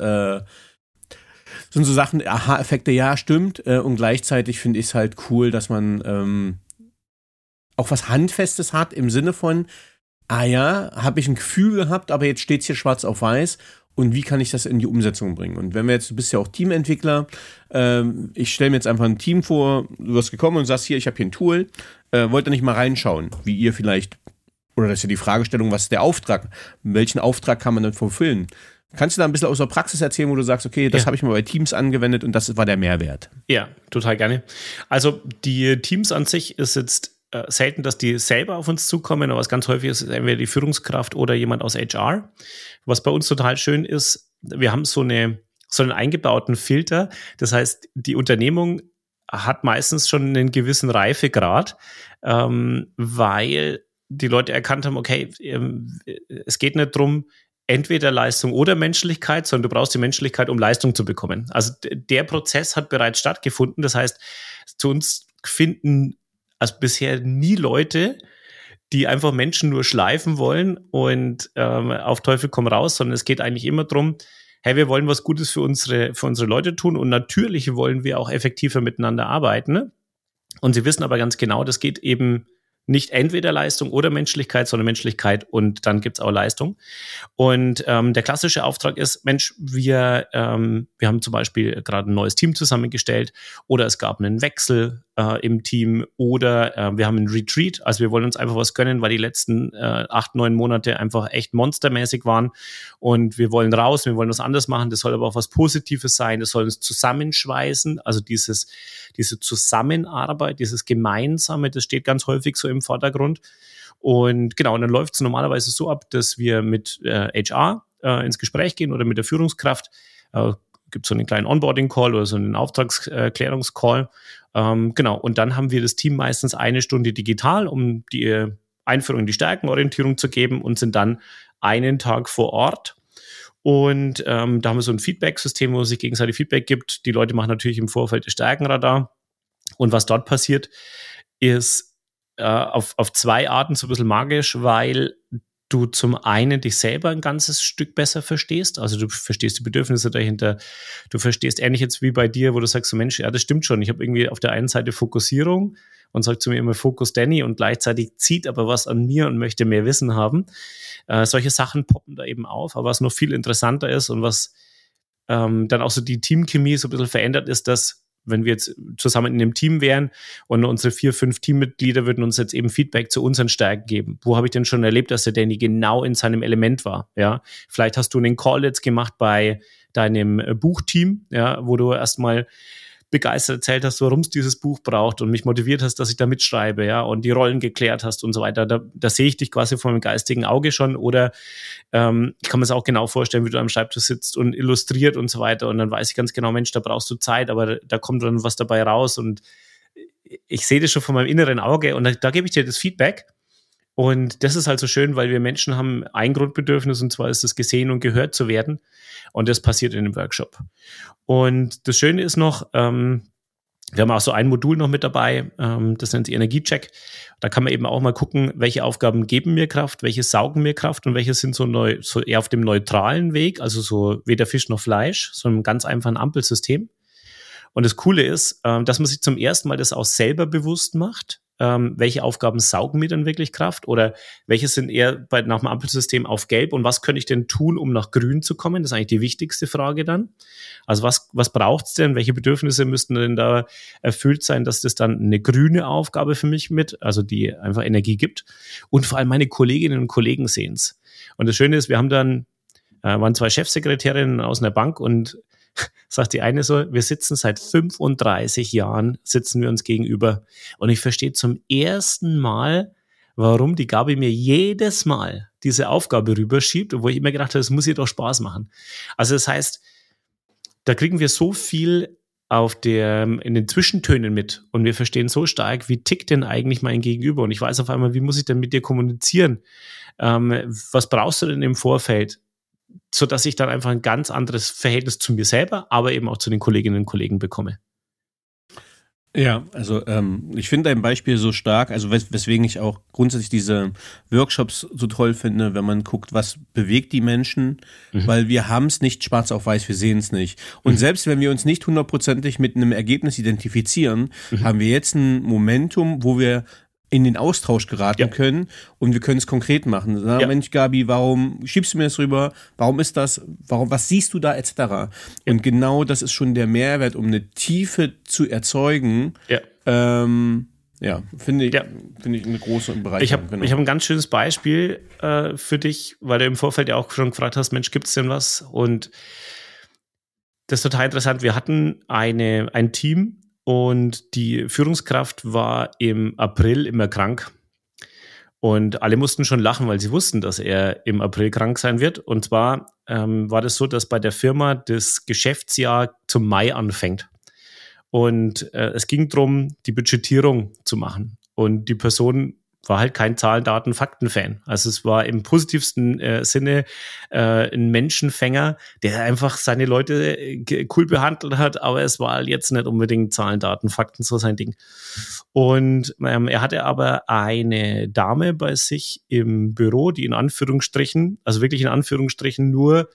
sind so Sachen, Aha-Effekte, ja, stimmt. Und gleichzeitig finde ich es halt cool, dass man auch was Handfestes hat im Sinne von, ja, habe ich ein Gefühl gehabt, aber jetzt steht es hier schwarz auf weiß. und wie kann ich das in die Umsetzung bringen? Und wenn wir jetzt, du bist ja auch Teamentwickler, ich stelle mir jetzt einfach ein Team vor, du wirst gekommen und sagst hier, ich habe hier ein Tool, wollt ihr nicht mal reinschauen, wie ihr vielleicht, oder das ist ja die Fragestellung, was ist der Auftrag? Welchen Auftrag kann man dann erfüllen? Kannst du da ein bisschen aus der Praxis erzählen, wo du sagst, okay, das habe ich mal bei Teams angewendet und das war der Mehrwert? Ja, total gerne. Also die Teams an sich ist jetzt selten, dass die selber auf uns zukommen, aber was ganz häufig ist entweder die Führungskraft oder jemand aus HR. Was bei uns total schön ist, wir haben so einen eingebauten Filter. Das heißt, die Unternehmung hat meistens schon einen gewissen Reifegrad, weil die Leute erkannt haben, okay, es geht nicht darum, entweder Leistung oder Menschlichkeit, sondern du brauchst die Menschlichkeit, um Leistung zu bekommen. Also der Prozess hat bereits stattgefunden. Das heißt, zu uns finden also bisher nie Leute, die einfach Menschen nur schleifen wollen und auf Teufel komm raus, sondern es geht eigentlich immer darum, hey, wir wollen was Gutes für unsere Leute tun und natürlich wollen wir auch effektiver miteinander arbeiten. Ne? Und sie wissen aber ganz genau, das geht eben nicht entweder Leistung oder Menschlichkeit, sondern Menschlichkeit und dann gibt's auch Leistung. Und der klassische Auftrag ist, Mensch, wir haben zum Beispiel gerade ein neues Team zusammengestellt oder es gab einen Wechsel im Team oder wir haben einen Retreat. Also wir wollen uns einfach was gönnen, weil die letzten 8-9 Monate einfach echt monstermäßig waren und wir wollen raus, wir wollen was anderes machen. Das soll aber auch was Positives sein, das soll uns zusammenschweißen. Also diese Zusammenarbeit, dieses Gemeinsame, das steht ganz häufig so im Vordergrund. Und genau, und dann läuft es normalerweise so ab, dass wir mit HR ins Gespräch gehen oder mit der Führungskraft. Gibt so einen kleinen Onboarding-Call oder so einen Auftragsklärungscall. Genau, und dann haben wir das Team meistens 1 Stunde digital, um die Einführung in die Stärkenorientierung zu geben und sind dann einen Tag vor Ort. Und da haben wir so ein Feedback-System, wo es sich gegenseitig Feedback gibt. Die Leute machen natürlich im Vorfeld das Stärkenradar. Und was dort passiert, ist auf 2 Arten so ein bisschen magisch, weil du zum einen dich selber ein ganzes Stück besser verstehst. Also du verstehst die Bedürfnisse dahinter. Du verstehst ähnlich jetzt wie bei dir, wo du sagst, so Mensch, ja, das stimmt schon. Ich habe irgendwie auf der einen Seite Fokussierung und sagt zu mir immer Fokus Danny und gleichzeitig zieht aber was an mir und möchte mehr Wissen haben. Solche Sachen poppen da eben auf. Aber was noch viel interessanter ist und was dann auch so die Teamchemie so ein bisschen verändert ist, dass wenn wir jetzt zusammen in einem Team wären und unsere 4-5 Teammitglieder würden uns jetzt eben Feedback zu unseren Stärken geben. Wo habe ich denn schon erlebt, dass der Danny genau in seinem Element war? Ja, vielleicht hast du einen Call jetzt gemacht bei deinem Buchteam, ja, wo du erstmal begeistert erzählt hast, warum es dieses Buch braucht und mich motiviert hast, dass ich da mitschreibe, ja, und die Rollen geklärt hast und so weiter. Da sehe ich dich quasi vor meinem geistigen Auge schon oder ich kann mir es auch genau vorstellen, wie du am Schreibtisch sitzt und illustriert und so weiter und dann weiß ich ganz genau, Mensch, da brauchst du Zeit, aber da kommt dann was dabei raus und ich sehe das schon vor meinem inneren Auge und da gebe ich dir das Feedback. Und das ist halt so schön, weil wir Menschen haben ein Grundbedürfnis und zwar ist es gesehen und gehört zu werden. Und das passiert in dem Workshop. Und das Schöne ist noch, wir haben auch so ein Modul noch mit dabei, das nennt sich Energiecheck. Da kann man eben auch mal gucken, welche Aufgaben geben mir Kraft, welche saugen mir Kraft und welche sind so eher auf dem neutralen Weg, also so weder Fisch noch Fleisch, so einem ganz einfachen Ampelsystem. Und das Coole ist, dass man sich zum ersten Mal das auch selber bewusst macht. Welche Aufgaben saugen mir dann wirklich Kraft oder welche sind eher nach dem Ampelsystem auf Gelb und was könnte ich denn tun, um nach Grün zu kommen? Das ist eigentlich die wichtigste Frage dann. Also was braucht es denn? Welche Bedürfnisse müssten denn da erfüllt sein, dass das dann eine grüne Aufgabe für mich also die einfach Energie gibt und vor allem meine Kolleginnen und Kollegen sehen es. Und das Schöne ist, wir haben dann, waren 2 Chefsekretärinnen aus einer Bank und sagt die eine so, wir sitzen seit 35 Jahren, sitzen wir uns gegenüber und ich verstehe zum ersten Mal, warum die Gabi mir jedes Mal diese Aufgabe rüberschiebt, wo ich immer gedacht habe, das muss ihr doch Spaß machen. Also das heißt, da kriegen wir so viel in den Zwischentönen mit und wir verstehen so stark, wie tickt denn eigentlich mein Gegenüber und ich weiß auf einmal, wie muss ich denn mit dir kommunizieren? Was brauchst du denn im Vorfeld? So dass ich dann einfach ein ganz anderes Verhältnis zu mir selber, aber eben auch zu den Kolleginnen und Kollegen bekomme. Ja, also ich finde dein Beispiel so stark, also weswegen ich auch grundsätzlich diese Workshops so toll finde, wenn man guckt, was bewegt die Menschen, weil wir haben es nicht schwarz auf weiß, wir sehen es nicht. Und selbst wenn wir uns nicht 100%ig mit einem Ergebnis identifizieren, haben wir jetzt ein Momentum, wo wir in den Austausch geraten können und wir können es konkret machen. Sagen, Mensch, Gabi, warum schiebst du mir das rüber? Warum ist das? Was siehst du da, etc.? Und genau das ist schon der Mehrwert, um eine Tiefe zu erzeugen. Finde ich eine große Bereicherung. Ich habe ein ganz schönes Beispiel für dich, weil du im Vorfeld ja auch schon gefragt hast, Mensch, gibt's denn was? Und das ist total interessant. Wir hatten ein Team und die Führungskraft war im April immer krank. Und alle mussten schon lachen, weil sie wussten, dass er im April krank sein wird. Und zwar war das so, dass bei der Firma das Geschäftsjahr zum Mai anfängt. Und es ging darum, die Budgetierung zu machen. Und die Person war halt kein Zahlen, Daten, Fakten-Fan. Also es war im positivsten Sinne ein Menschenfänger, der einfach seine Leute cool behandelt hat, aber es war jetzt nicht unbedingt Zahlen, Daten, Fakten so sein Ding. Und er hatte aber eine Dame bei sich im Büro, die in Anführungsstrichen, also wirklich in Anführungsstrichen nur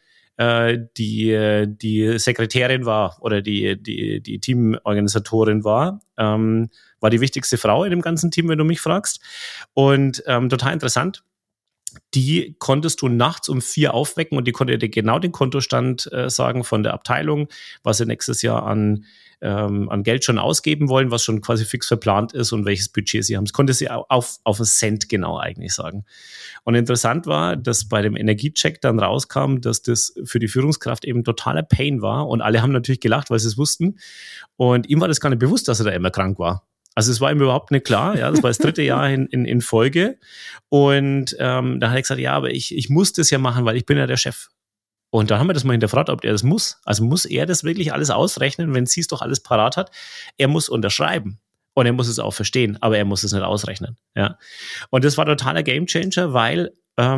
die Sekretärin war oder die Teamorganisatorin war die wichtigste Frau in dem ganzen Team, wenn du mich fragst. Und total interessant. Die konntest du nachts um 4 aufwecken und die konnte dir genau den Kontostand sagen von der Abteilung, was sie nächstes Jahr an Geld schon ausgeben wollen, was schon quasi fix verplant ist und welches Budget sie haben. Das konnte sie auf einen Cent genau eigentlich sagen. Und interessant war, dass bei dem Energiecheck dann rauskam, dass das für die Führungskraft eben totaler Pain war und alle haben natürlich gelacht, weil sie es wussten. Und ihm war das gar nicht bewusst, dass er da immer krank war. Also es war ihm überhaupt nicht klar, ja, das war das 3. Jahr in Folge. Und da hat er gesagt, ja, aber ich muss das ja machen, weil ich bin ja der Chef. Und dann haben wir das mal hinterfragt, ob er das muss. Also muss er das wirklich alles ausrechnen, wenn sie es doch alles parat hat? Er muss unterschreiben und er muss es auch verstehen, aber er muss es nicht ausrechnen. Ja. Und das war totaler Gamechanger, weil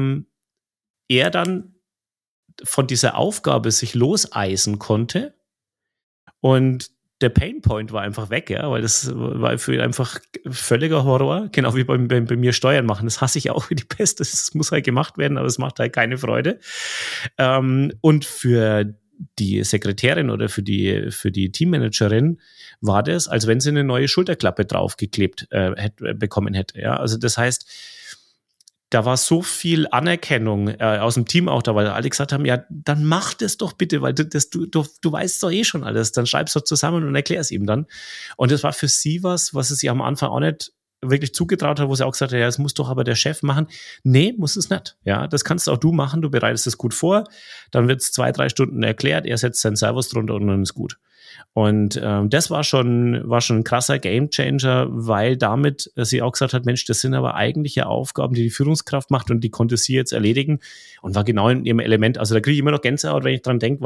er dann von dieser Aufgabe sich loseisen konnte und der Painpoint war einfach weg, ja, weil das war für ihn einfach völliger Horror, genau wie bei mir Steuern machen. Das hasse ich auch wie die Pest. Das muss halt gemacht werden, aber es macht halt keine Freude. Und für die Sekretärin oder für die Teammanagerin war das, als wenn sie eine neue Schulterklappe draufgeklebt bekommen hätte. Ja, also das heißt, da war so viel Anerkennung aus dem Team auch da, weil alle gesagt haben, ja, dann mach das doch bitte, weil du weißt doch eh schon alles, dann schreib's doch zusammen und erklär es ihm dann. Und das war für sie was sie sich am Anfang auch nicht wirklich zugetraut hat, wo sie auch gesagt hat, ja, das muss doch aber der Chef machen. Nee, muss es nicht. Ja, das kannst auch du machen, du bereitest es gut vor, dann wird's 2-3 Stunden erklärt, er setzt seinen Servus drunter und dann ist gut. Und das war schon ein krasser Gamechanger, weil damit sie auch gesagt hat, Mensch, das sind aber eigentliche Aufgaben, die Führungskraft macht und die konnte sie jetzt erledigen und war genau in ihrem Element. Also da kriege ich immer noch Gänsehaut, wenn ich dran denke,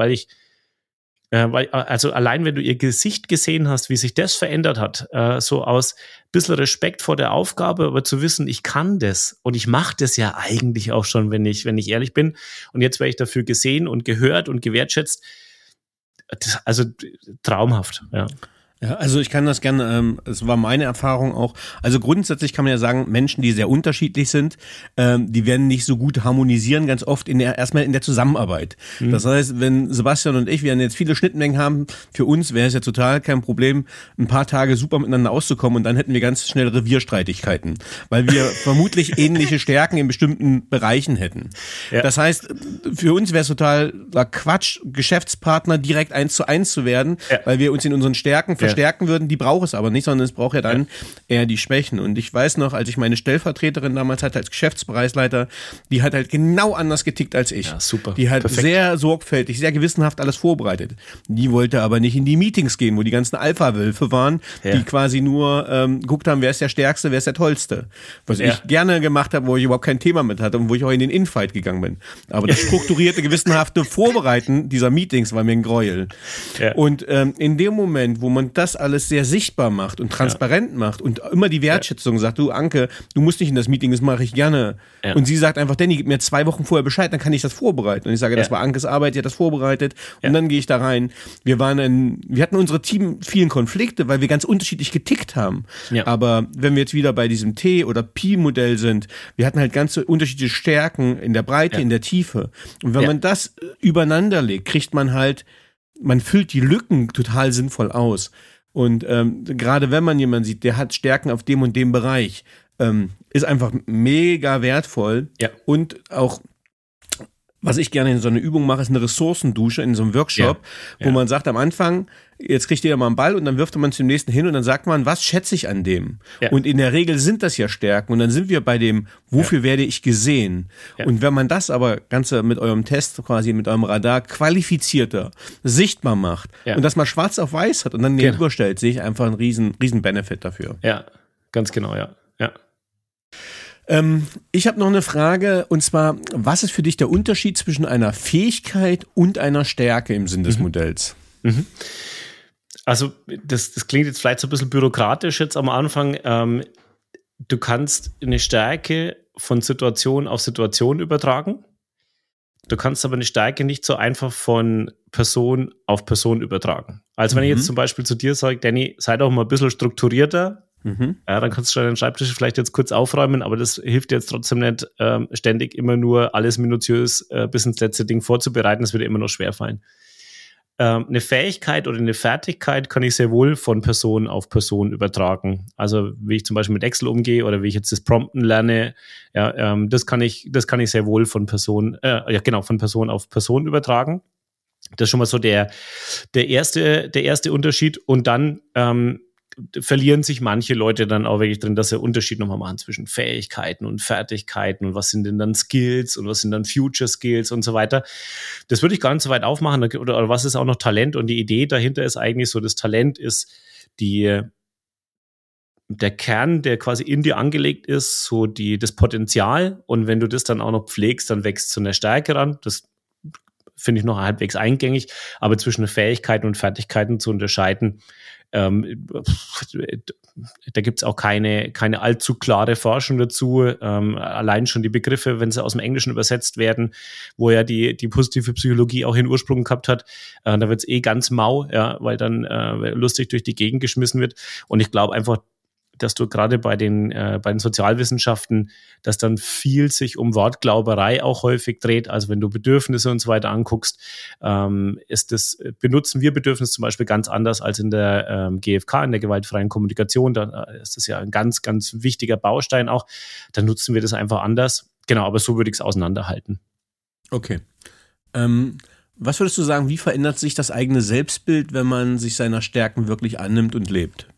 also allein wenn du ihr Gesicht gesehen hast, wie sich das verändert hat, so aus bisschen Respekt vor der Aufgabe, aber zu wissen, ich kann das und ich mache das ja eigentlich auch schon, wenn ich ehrlich bin und jetzt werde ich dafür gesehen und gehört und gewertschätzt. Also traumhaft, ja. Ja, also ich kann das gerne, es war meine Erfahrung auch, also grundsätzlich kann man ja sagen, Menschen, die sehr unterschiedlich sind, die werden nicht so gut harmonisieren, ganz oft erstmal in der Zusammenarbeit. Mhm. Das heißt, wenn Sebastian und ich, wir jetzt viele Schnittmengen haben, für uns wäre es ja total kein Problem, ein paar Tage super miteinander auszukommen und dann hätten wir ganz schnell Revierstreitigkeiten, weil wir vermutlich ähnliche Stärken in bestimmten Bereichen hätten. Ja. Das heißt, für uns wäre es total Quatsch, Geschäftspartner direkt 1:1 zu werden, weil wir uns in unseren Stärken verstärken würden, die braucht es aber nicht, sondern es braucht ja dann eher die Schwächen. Und ich weiß noch, als ich meine Stellvertreterin damals hatte als Geschäftsbereichsleiter, die hat halt genau anders getickt als ich. Ja, super. Die hat sehr sorgfältig, sehr gewissenhaft alles vorbereitet. Die wollte aber nicht in die Meetings gehen, wo die ganzen Alpha-Wölfe waren, die quasi nur geguckt haben, wer ist der Stärkste, wer ist der Tollste. Was ich gerne gemacht habe, wo ich überhaupt kein Thema mit hatte und wo ich auch in den Infight gegangen bin. Aber das strukturierte, gewissenhafte Vorbereiten dieser Meetings war mir ein Gräuel. Ja. Und in dem Moment, wo man das alles sehr sichtbar macht und transparent macht und immer die Wertschätzung sagt, du Anke, du musst nicht in das Meeting, das mache ich gerne. Ja. Und sie sagt einfach, Danny, gib mir 2 Wochen vorher Bescheid, dann kann ich das vorbereiten. Und ich sage, das war Ankes Arbeit, die hat das vorbereitet und dann gehe ich da rein. Wir hatten unsere Team vielen Konflikte, weil wir ganz unterschiedlich getickt haben. Ja. Aber wenn wir jetzt wieder bei diesem T- oder Pi-Modell sind, wir hatten halt ganz unterschiedliche Stärken in der Breite, in der Tiefe. Und wenn man das übereinander legt, kriegt man halt, man füllt die Lücken total sinnvoll aus. Und gerade wenn man jemanden sieht, der hat Stärken auf dem und dem Bereich, ist einfach mega wertvoll. Ja. Und auch, was ich gerne in so einer Übung mache, ist eine Ressourcendusche in so einem Workshop, wo man sagt am Anfang, jetzt kriegt jeder mal einen Ball und dann wirft man zum nächsten hin und dann sagt man, was schätze ich an dem? Ja. Und in der Regel sind das ja Stärken und dann sind wir bei dem, wofür werde ich gesehen? Ja. Und wenn man das aber Ganze mit eurem Test, quasi mit eurem Radar qualifizierter, sichtbar macht und das mal schwarz auf weiß hat und dann gegenüberstellt, sehe ich einfach einen riesen Benefit dafür. Ja, ganz genau, ja. Ich habe noch eine Frage, und zwar, was ist für dich der Unterschied zwischen einer Fähigkeit und einer Stärke im Sinn des Modells? Also das klingt jetzt vielleicht so ein bisschen bürokratisch jetzt am Anfang. Du kannst eine Stärke von Situation auf Situation übertragen. Du kannst aber eine Stärke nicht so einfach von Person auf Person übertragen. Also wenn ich jetzt zum Beispiel zu dir sage, Danny, sei doch mal ein bisschen strukturierter, ja, dann kannst du deinen Schreibtisch vielleicht jetzt kurz aufräumen, aber das hilft jetzt trotzdem nicht, ständig immer nur alles minutiös bis ins letzte Ding vorzubereiten. Das würde immer noch schwerfallen. Eine Fähigkeit oder eine Fertigkeit kann ich sehr wohl von Person auf Person übertragen. Also wie ich zum Beispiel mit Excel umgehe oder wie ich jetzt das Prompten lerne, das kann ich sehr wohl von Person auf Person übertragen. Das ist schon mal so der erste Unterschied. Und dann verlieren sich manche Leute dann auch wirklich drin, dass sie Unterschied nochmal machen zwischen Fähigkeiten und Fertigkeiten und was sind denn dann Skills und was sind dann Future Skills und so weiter. Das würde ich gar nicht so weit aufmachen. Oder was ist auch noch Talent? Und die Idee dahinter ist eigentlich so, das Talent ist der Kern, der quasi in dir angelegt ist, so das Potenzial. Und wenn du das dann auch noch pflegst, dann wächst zu einer Stärke ran. Das finde ich noch halbwegs eingängig, aber zwischen Fähigkeiten und Fertigkeiten zu unterscheiden, da gibt es auch keine allzu klare Forschung dazu. Allein schon die Begriffe, wenn sie aus dem Englischen übersetzt werden, wo ja die positive Psychologie auch ihren Ursprung gehabt hat, da wird es ganz mau, weil dann lustig durch die Gegend geschmissen wird. Und ich glaube einfach, dass du gerade bei den Sozialwissenschaften, dass dann viel sich um Wortglauberei auch häufig dreht. Also wenn du Bedürfnisse und so weiter anguckst, benutzen wir Bedürfnisse zum Beispiel ganz anders als in der GfK, in der gewaltfreien Kommunikation. Da ist das ja ein ganz, ganz wichtiger Baustein auch. Da nutzen wir das einfach anders. Genau, aber so würde ich es auseinanderhalten. Okay. Was würdest du sagen, wie verändert sich das eigene Selbstbild, wenn man sich seiner Stärken wirklich annimmt und lebt?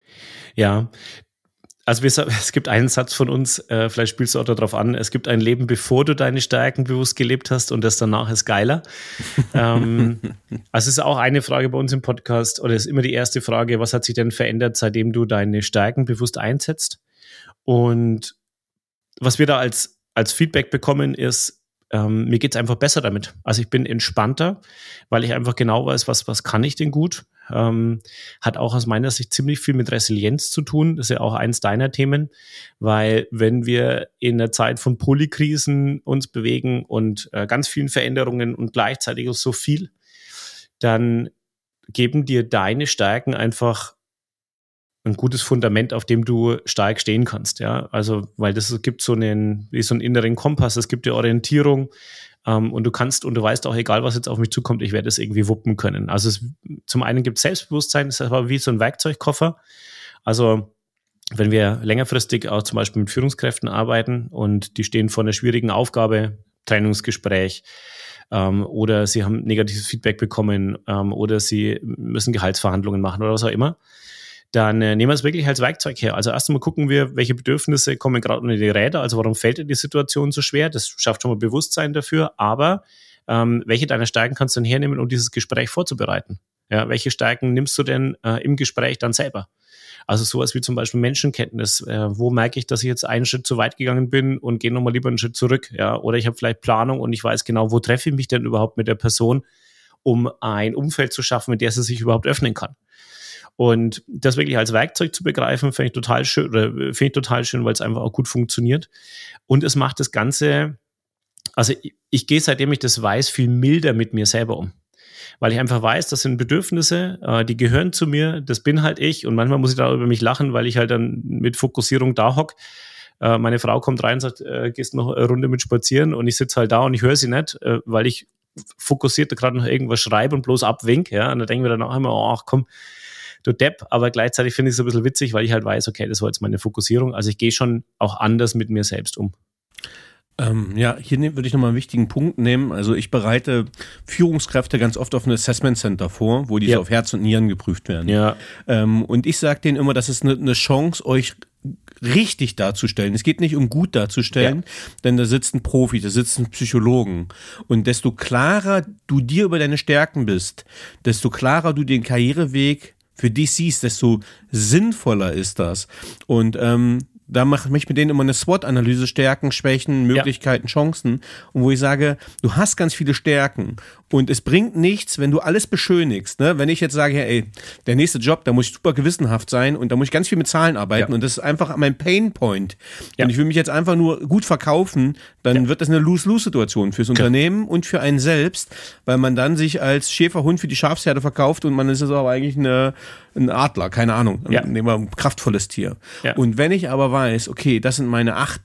Ja, also es gibt einen Satz von uns, vielleicht spielst du auch darauf an, es gibt ein Leben, bevor du deine Stärken bewusst gelebt hast und das danach ist geiler. Also es ist auch eine Frage bei uns im Podcast oder ist immer die erste Frage, was hat sich denn verändert, seitdem du deine Stärken bewusst einsetzt? Und was wir da als Feedback bekommen ist, mir geht es einfach besser damit. Also ich bin entspannter, weil ich einfach genau weiß, was kann ich denn gut. Hat auch aus meiner Sicht ziemlich viel mit Resilienz zu tun. Das ist ja auch eins deiner Themen, weil wenn wir in einer Zeit von Polykrisen uns bewegen und ganz vielen Veränderungen und gleichzeitig so viel, dann geben dir deine Stärken einfach ein gutes Fundament, auf dem du stark stehen kannst. Ja, also weil das gibt so einen inneren Kompass, es gibt dir Orientierung. Und du weißt auch, egal was jetzt auf mich zukommt, ich werde es irgendwie wuppen können. Also zum einen gibt es Selbstbewusstsein, das ist aber wie so ein Werkzeugkoffer. Also wenn wir längerfristig auch zum Beispiel mit Führungskräften arbeiten und die stehen vor einer schwierigen Aufgabe, Trennungsgespräch, oder sie haben negatives Feedback bekommen, oder sie müssen Gehaltsverhandlungen machen oder was auch immer, dann nehmen wir es wirklich als Werkzeug her. Also erst einmal gucken wir, welche Bedürfnisse kommen gerade unter die Räder, also warum fällt dir die Situation so schwer, das schafft schon mal Bewusstsein dafür, aber welche deiner Stärken kannst du denn hernehmen, um dieses Gespräch vorzubereiten? Ja, welche Stärken nimmst du denn im Gespräch dann selber? Also sowas wie zum Beispiel Menschenkenntnis, wo merke ich, dass ich jetzt einen Schritt zu weit gegangen bin und gehe nochmal lieber einen Schritt zurück, ja? Oder ich habe vielleicht Planung und ich weiß genau, wo treffe ich mich denn überhaupt mit der Person, um ein Umfeld zu schaffen, mit der sie sich überhaupt öffnen kann. Und das wirklich als Werkzeug zu begreifen, finde ich total schön, weil es einfach auch gut funktioniert. Und es macht das Ganze, also ich gehe, seitdem ich das weiß, viel milder mit mir selber um. Weil ich einfach weiß, das sind Bedürfnisse, die gehören zu mir, das bin halt ich. Und manchmal muss ich da über mich lachen, weil ich halt dann mit Fokussierung da hocke. Meine Frau kommt rein und sagt, gehst noch eine Runde mit spazieren, und ich sitze halt da und ich höre sie nicht, weil ich fokussiert gerade noch irgendwas schreibe und bloß abwink. Ja? Und dann denken wir dann auch immer, ach komm, du Depp, aber gleichzeitig finde ich es ein bisschen witzig, weil ich halt weiß, okay, das war jetzt meine Fokussierung. Also ich gehe schon auch anders mit mir selbst um. Hier würde ich nochmal einen wichtigen Punkt nehmen. Also ich bereite Führungskräfte ganz oft auf ein Assessment Center vor, wo die so auf Herz und Nieren geprüft werden. Ja. Und ich sage denen immer, das ist eine Chance, euch richtig darzustellen. Es geht nicht um gut darzustellen, denn da sitzt ein Profi, da sitzt ein Psychologen. Und desto klarer du dir über deine Stärken bist, desto klarer du den Karriereweg für dich siehst, desto sinnvoller ist das. Und da mache ich mit denen immer eine SWOT-Analyse, Stärken, Schwächen, Möglichkeiten, Chancen. Und wo ich sage, du hast ganz viele Stärken und es bringt nichts, wenn du alles beschönigst. Ne? Wenn ich jetzt sage, hey, der nächste Job, da muss ich super gewissenhaft sein und da muss ich ganz viel mit Zahlen arbeiten und das ist einfach mein Painpoint. Und ich will mich jetzt einfach nur gut verkaufen, dann wird das eine Lose-Lose-Situation fürs Unternehmen und für einen selbst, weil man dann sich als Schäferhund für die Schafsherde verkauft und man ist aber eigentlich ein Adler, keine Ahnung, nehmen wir ein kraftvolles Tier. Ja. Und wenn ich aber weiß, okay, das sind meine 8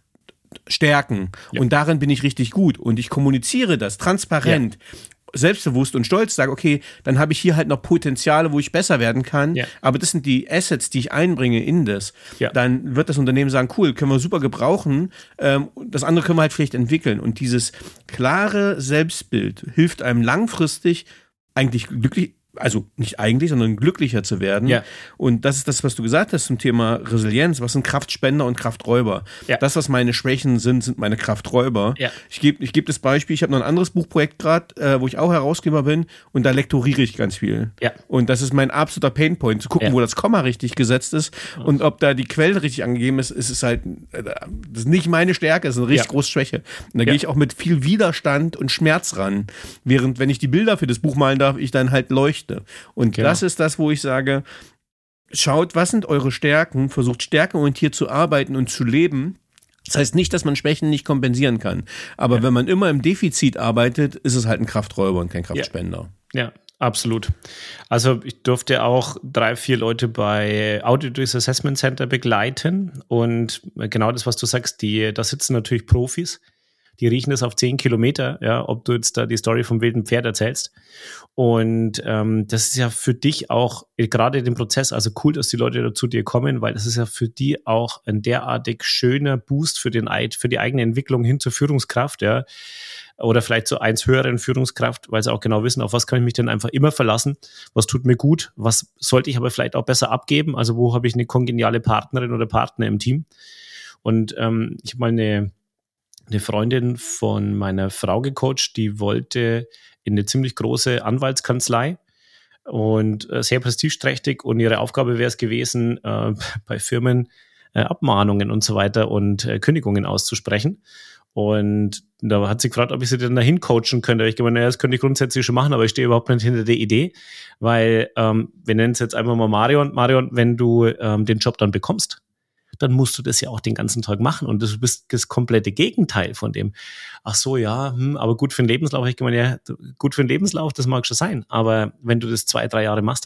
Stärken und darin bin ich richtig gut und ich kommuniziere das transparent, selbstbewusst und stolz, sage, okay, dann habe ich hier halt noch Potenziale, wo ich besser werden kann, aber das sind die Assets, die ich einbringe in das. Dann wird das Unternehmen sagen, cool, können wir super gebrauchen, das andere können wir halt vielleicht entwickeln und dieses klare Selbstbild hilft einem langfristig eigentlich glücklich, also nicht eigentlich, sondern glücklicher zu werden. Ja. Und das ist das, was du gesagt hast zum Thema Resilienz. Was sind Kraftspender und Krafträuber? Ja. Das, was meine Schwächen sind meine Krafträuber. Ja. Ich geb das Beispiel, ich habe noch ein anderes Buchprojekt gerade, wo ich auch Herausgeber bin und da lektoriere ich ganz viel. Ja. Und das ist mein absoluter Painpoint, zu gucken, wo das Komma richtig gesetzt ist und ob da die Quelle richtig angegeben ist, ist es halt, das ist nicht meine Stärke, das ist eine richtig große Schwäche. Und da gehe ich auch mit viel Widerstand und Schmerz ran. Während, wenn ich die Bilder für das Buch malen darf, ich dann halt leuchte. Und das ist das, wo ich sage, schaut, was sind eure Stärken, versucht stärkeorientiert zu arbeiten und zu leben. Das heißt nicht, dass man Schwächen nicht kompensieren kann. Aber wenn man immer im Defizit arbeitet, ist es halt ein Krafträuber und kein Kraftspender. Ja, absolut. Also ich durfte auch 3-4 Leute bei Audit durchs Assessment Center begleiten. Und genau das, was du sagst, da sitzen natürlich Profis. Die riechen das auf 10 Kilometer, ob du jetzt da die Story vom wilden Pferd erzählst. Und das ist ja für dich auch, gerade den Prozess, also cool, dass die Leute da zu dir kommen, weil das ist ja für die auch ein derartig schöner Boost für die eigene Entwicklung hin zur Führungskraft, oder vielleicht zur höheren Führungskraft, weil sie auch genau wissen, auf was kann ich mich denn einfach immer verlassen, was tut mir gut, was sollte ich aber vielleicht auch besser abgeben, also wo habe ich eine kongeniale Partnerin oder Partner im Team. Und ich habe mal eine Freundin von meiner Frau gecoacht, die wollte in eine ziemlich große Anwaltskanzlei und sehr prestigeträchtig und ihre Aufgabe wäre es gewesen, bei Firmen Abmahnungen und so weiter und Kündigungen auszusprechen. Und da hat sie gefragt, ob ich sie denn dahin coachen könnte. Ich gemeint, das könnte ich grundsätzlich schon machen, aber ich stehe überhaupt nicht hinter der Idee, weil wir nennen es jetzt einfach mal Marion. Marion, wenn du den Job dann bekommst, dann musst du das ja auch den ganzen Tag machen und du bist das komplette Gegenteil von dem. Ach so, aber gut für den Lebenslauf. Ich meine, gut für den Lebenslauf, das mag schon sein, aber wenn du das 2-3 Jahre machst,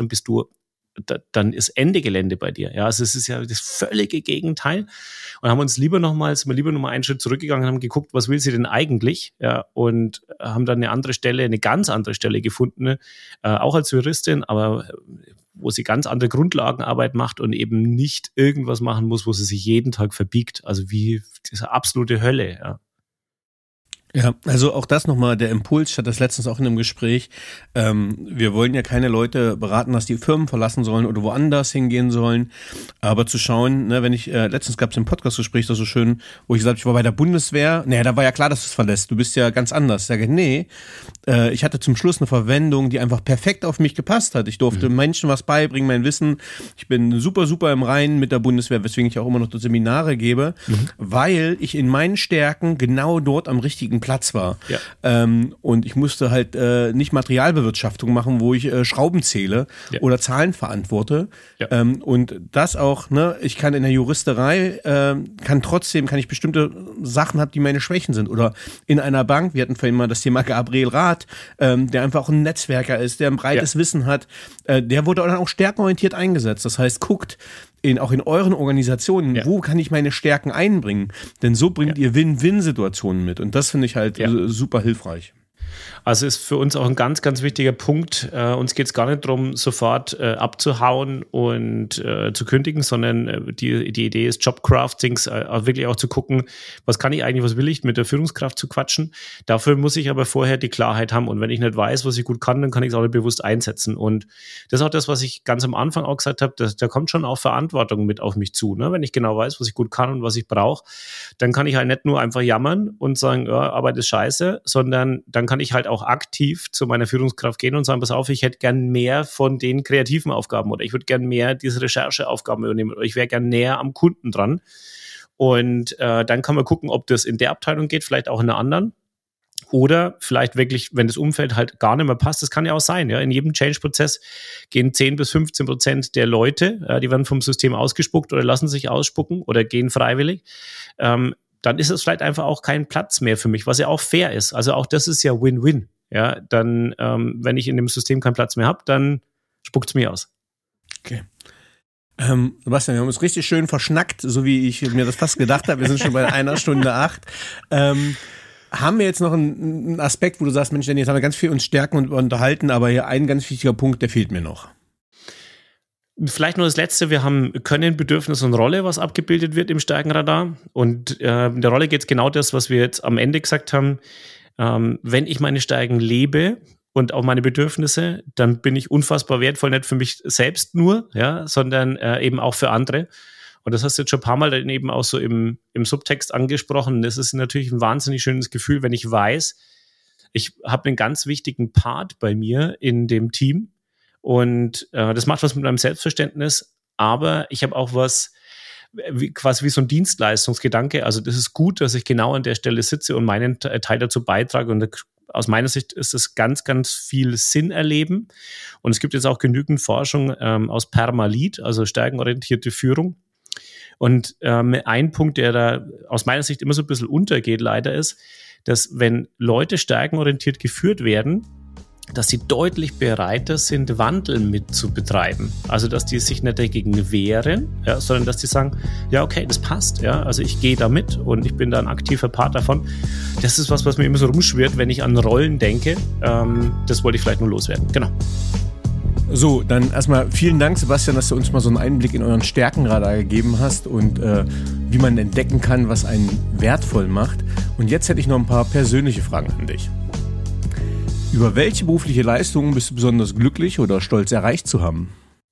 dann ist Ende Gelände bei dir. Ja, also es ist ja das völlige Gegenteil. Und haben uns lieber nochmal einen Schritt zurückgegangen und haben geguckt, was will sie denn eigentlich? Ja, und haben dann eine ganz andere Stelle gefunden, auch als Juristin, aber wo sie ganz andere Grundlagenarbeit macht und eben nicht irgendwas machen muss, wo sie sich jeden Tag verbiegt. Also wie diese absolute Hölle, Ja, also auch das nochmal, der Impuls, ich hatte das letztens auch in einem Gespräch, wir wollen ja keine Leute beraten, dass die Firmen verlassen sollen oder woanders hingehen sollen, aber zu schauen, ne, wenn ich, letztens gab es im Podcast-Gespräch das so schön, wo ich gesagt habe, ich war bei der Bundeswehr, da war ja klar, dass du es verlässt, du bist ja ganz anders. Ich sage, ich hatte zum Schluss eine Verwendung, die einfach perfekt auf mich gepasst hat. Ich durfte Menschen was beibringen, mein Wissen, ich bin super, super im Reinen mit der Bundeswehr, weswegen ich auch immer noch Seminare gebe, weil ich in meinen Stärken genau dort am richtigen Platz war. Ja. Und ich musste halt nicht Materialbewirtschaftung machen, wo ich Schrauben zähle oder Zahlen verantworte. Ja. Und das auch, ich kann in der Juristerei, kann ich bestimmte Sachen haben, die meine Schwächen sind. Oder in einer Bank, wir hatten vorhin mal das Thema Gabriel Rath, der einfach auch ein Netzwerker ist, der ein breites Wissen hat, der wurde dann auch stärkenorientiert eingesetzt. Das heißt, guckt, auch in euren Organisationen, wo kann ich meine Stärken einbringen? Denn so bringt ihr Win-Win-Situationen mit. Und das finde ich halt super hilfreich. Also ist für uns auch ein ganz, ganz wichtiger Punkt. Uns geht es gar nicht darum, sofort abzuhauen und zu kündigen, sondern die Idee ist Jobcraftings, wirklich auch zu gucken, was kann ich eigentlich, was will ich, mit der Führungskraft zu quatschen. Dafür muss ich aber vorher die Klarheit haben. Und wenn ich nicht weiß, was ich gut kann, dann kann ich es auch nicht bewusst einsetzen. Und das ist auch das, was ich ganz am Anfang auch gesagt habe, da kommt schon auch Verantwortung mit auf mich zu. Ne? Wenn ich genau weiß, was ich gut kann und was ich brauche, dann kann ich halt nicht nur einfach jammern und sagen, ja, Arbeit ist scheiße, sondern dann kann ich halt auch aktiv zu meiner Führungskraft gehen und sagen, pass auf, ich hätte gern mehr von den kreativen Aufgaben oder ich würde gern mehr diese Rechercheaufgaben übernehmen oder ich wäre gern näher am Kunden dran. Und dann kann man gucken, ob das in der Abteilung geht, vielleicht auch in einer anderen. Oder vielleicht wirklich, wenn das Umfeld halt gar nicht mehr passt, das kann ja auch sein. Ja? In jedem Change-Prozess gehen 10-15% der Leute, die werden vom System ausgespuckt oder lassen sich ausspucken oder gehen freiwillig. Dann ist es vielleicht einfach auch kein Platz mehr für mich, was ja auch fair ist. Also auch das ist ja Win-Win. Ja, dann, wenn ich in dem System keinen Platz mehr habe, dann spuckt es mir aus. Okay. Sebastian, wir haben uns richtig schön verschnackt, so wie ich mir das fast gedacht habe. Wir sind schon bei 1:08. Haben wir jetzt noch einen Aspekt, wo du sagst, Mensch, jetzt haben wir ganz viel uns stärken und unterhalten, aber hier ein ganz wichtiger Punkt, der fehlt mir noch. Vielleicht nur das Letzte, wir haben Können, Bedürfnis und Rolle, was abgebildet wird im Stärkenradar. Und in der Rolle geht es genau das, was wir jetzt am Ende gesagt haben. Wenn ich meine Stärken lebe und auch meine Bedürfnisse, dann bin ich unfassbar wertvoll, nicht für mich selbst nur, ja, sondern eben auch für andere. Und das hast du jetzt schon ein paar Mal dann eben auch so im Subtext angesprochen. Das ist natürlich ein wahnsinnig schönes Gefühl, wenn ich weiß, ich habe einen ganz wichtigen Part bei mir in dem Team. Und das macht was mit meinem Selbstverständnis, aber ich habe auch was, quasi wie so ein Dienstleistungsgedanke. Also das ist gut, dass ich genau an der Stelle sitze und meinen Teil dazu beitrage. Und aus meiner Sicht ist es ganz, ganz viel Sinn erleben. Und es gibt jetzt auch genügend Forschung aus Permalit, also stärkenorientierte Führung. Und ein Punkt, der da aus meiner Sicht immer so ein bisschen untergeht, leider ist, dass wenn Leute stärkenorientiert geführt werden, dass sie deutlich bereiter sind, Wandel mit zu betreiben. Also, dass die sich nicht dagegen wehren, ja, sondern dass die sagen, ja, okay, das passt, ja, also ich gehe da mit und ich bin da ein aktiver Part davon. Das ist was mir immer so rumschwirrt, wenn ich an Rollen denke. Das wollte ich vielleicht nur loswerden. Genau. So, dann erstmal vielen Dank, Sebastian, dass du uns mal so einen Einblick in euren Stärkenradar gegeben hast und wie man entdecken kann, was einen wertvoll macht. Und jetzt hätte ich noch ein paar persönliche Fragen an dich. Über welche berufliche Leistungen bist du besonders glücklich oder stolz erreicht zu haben?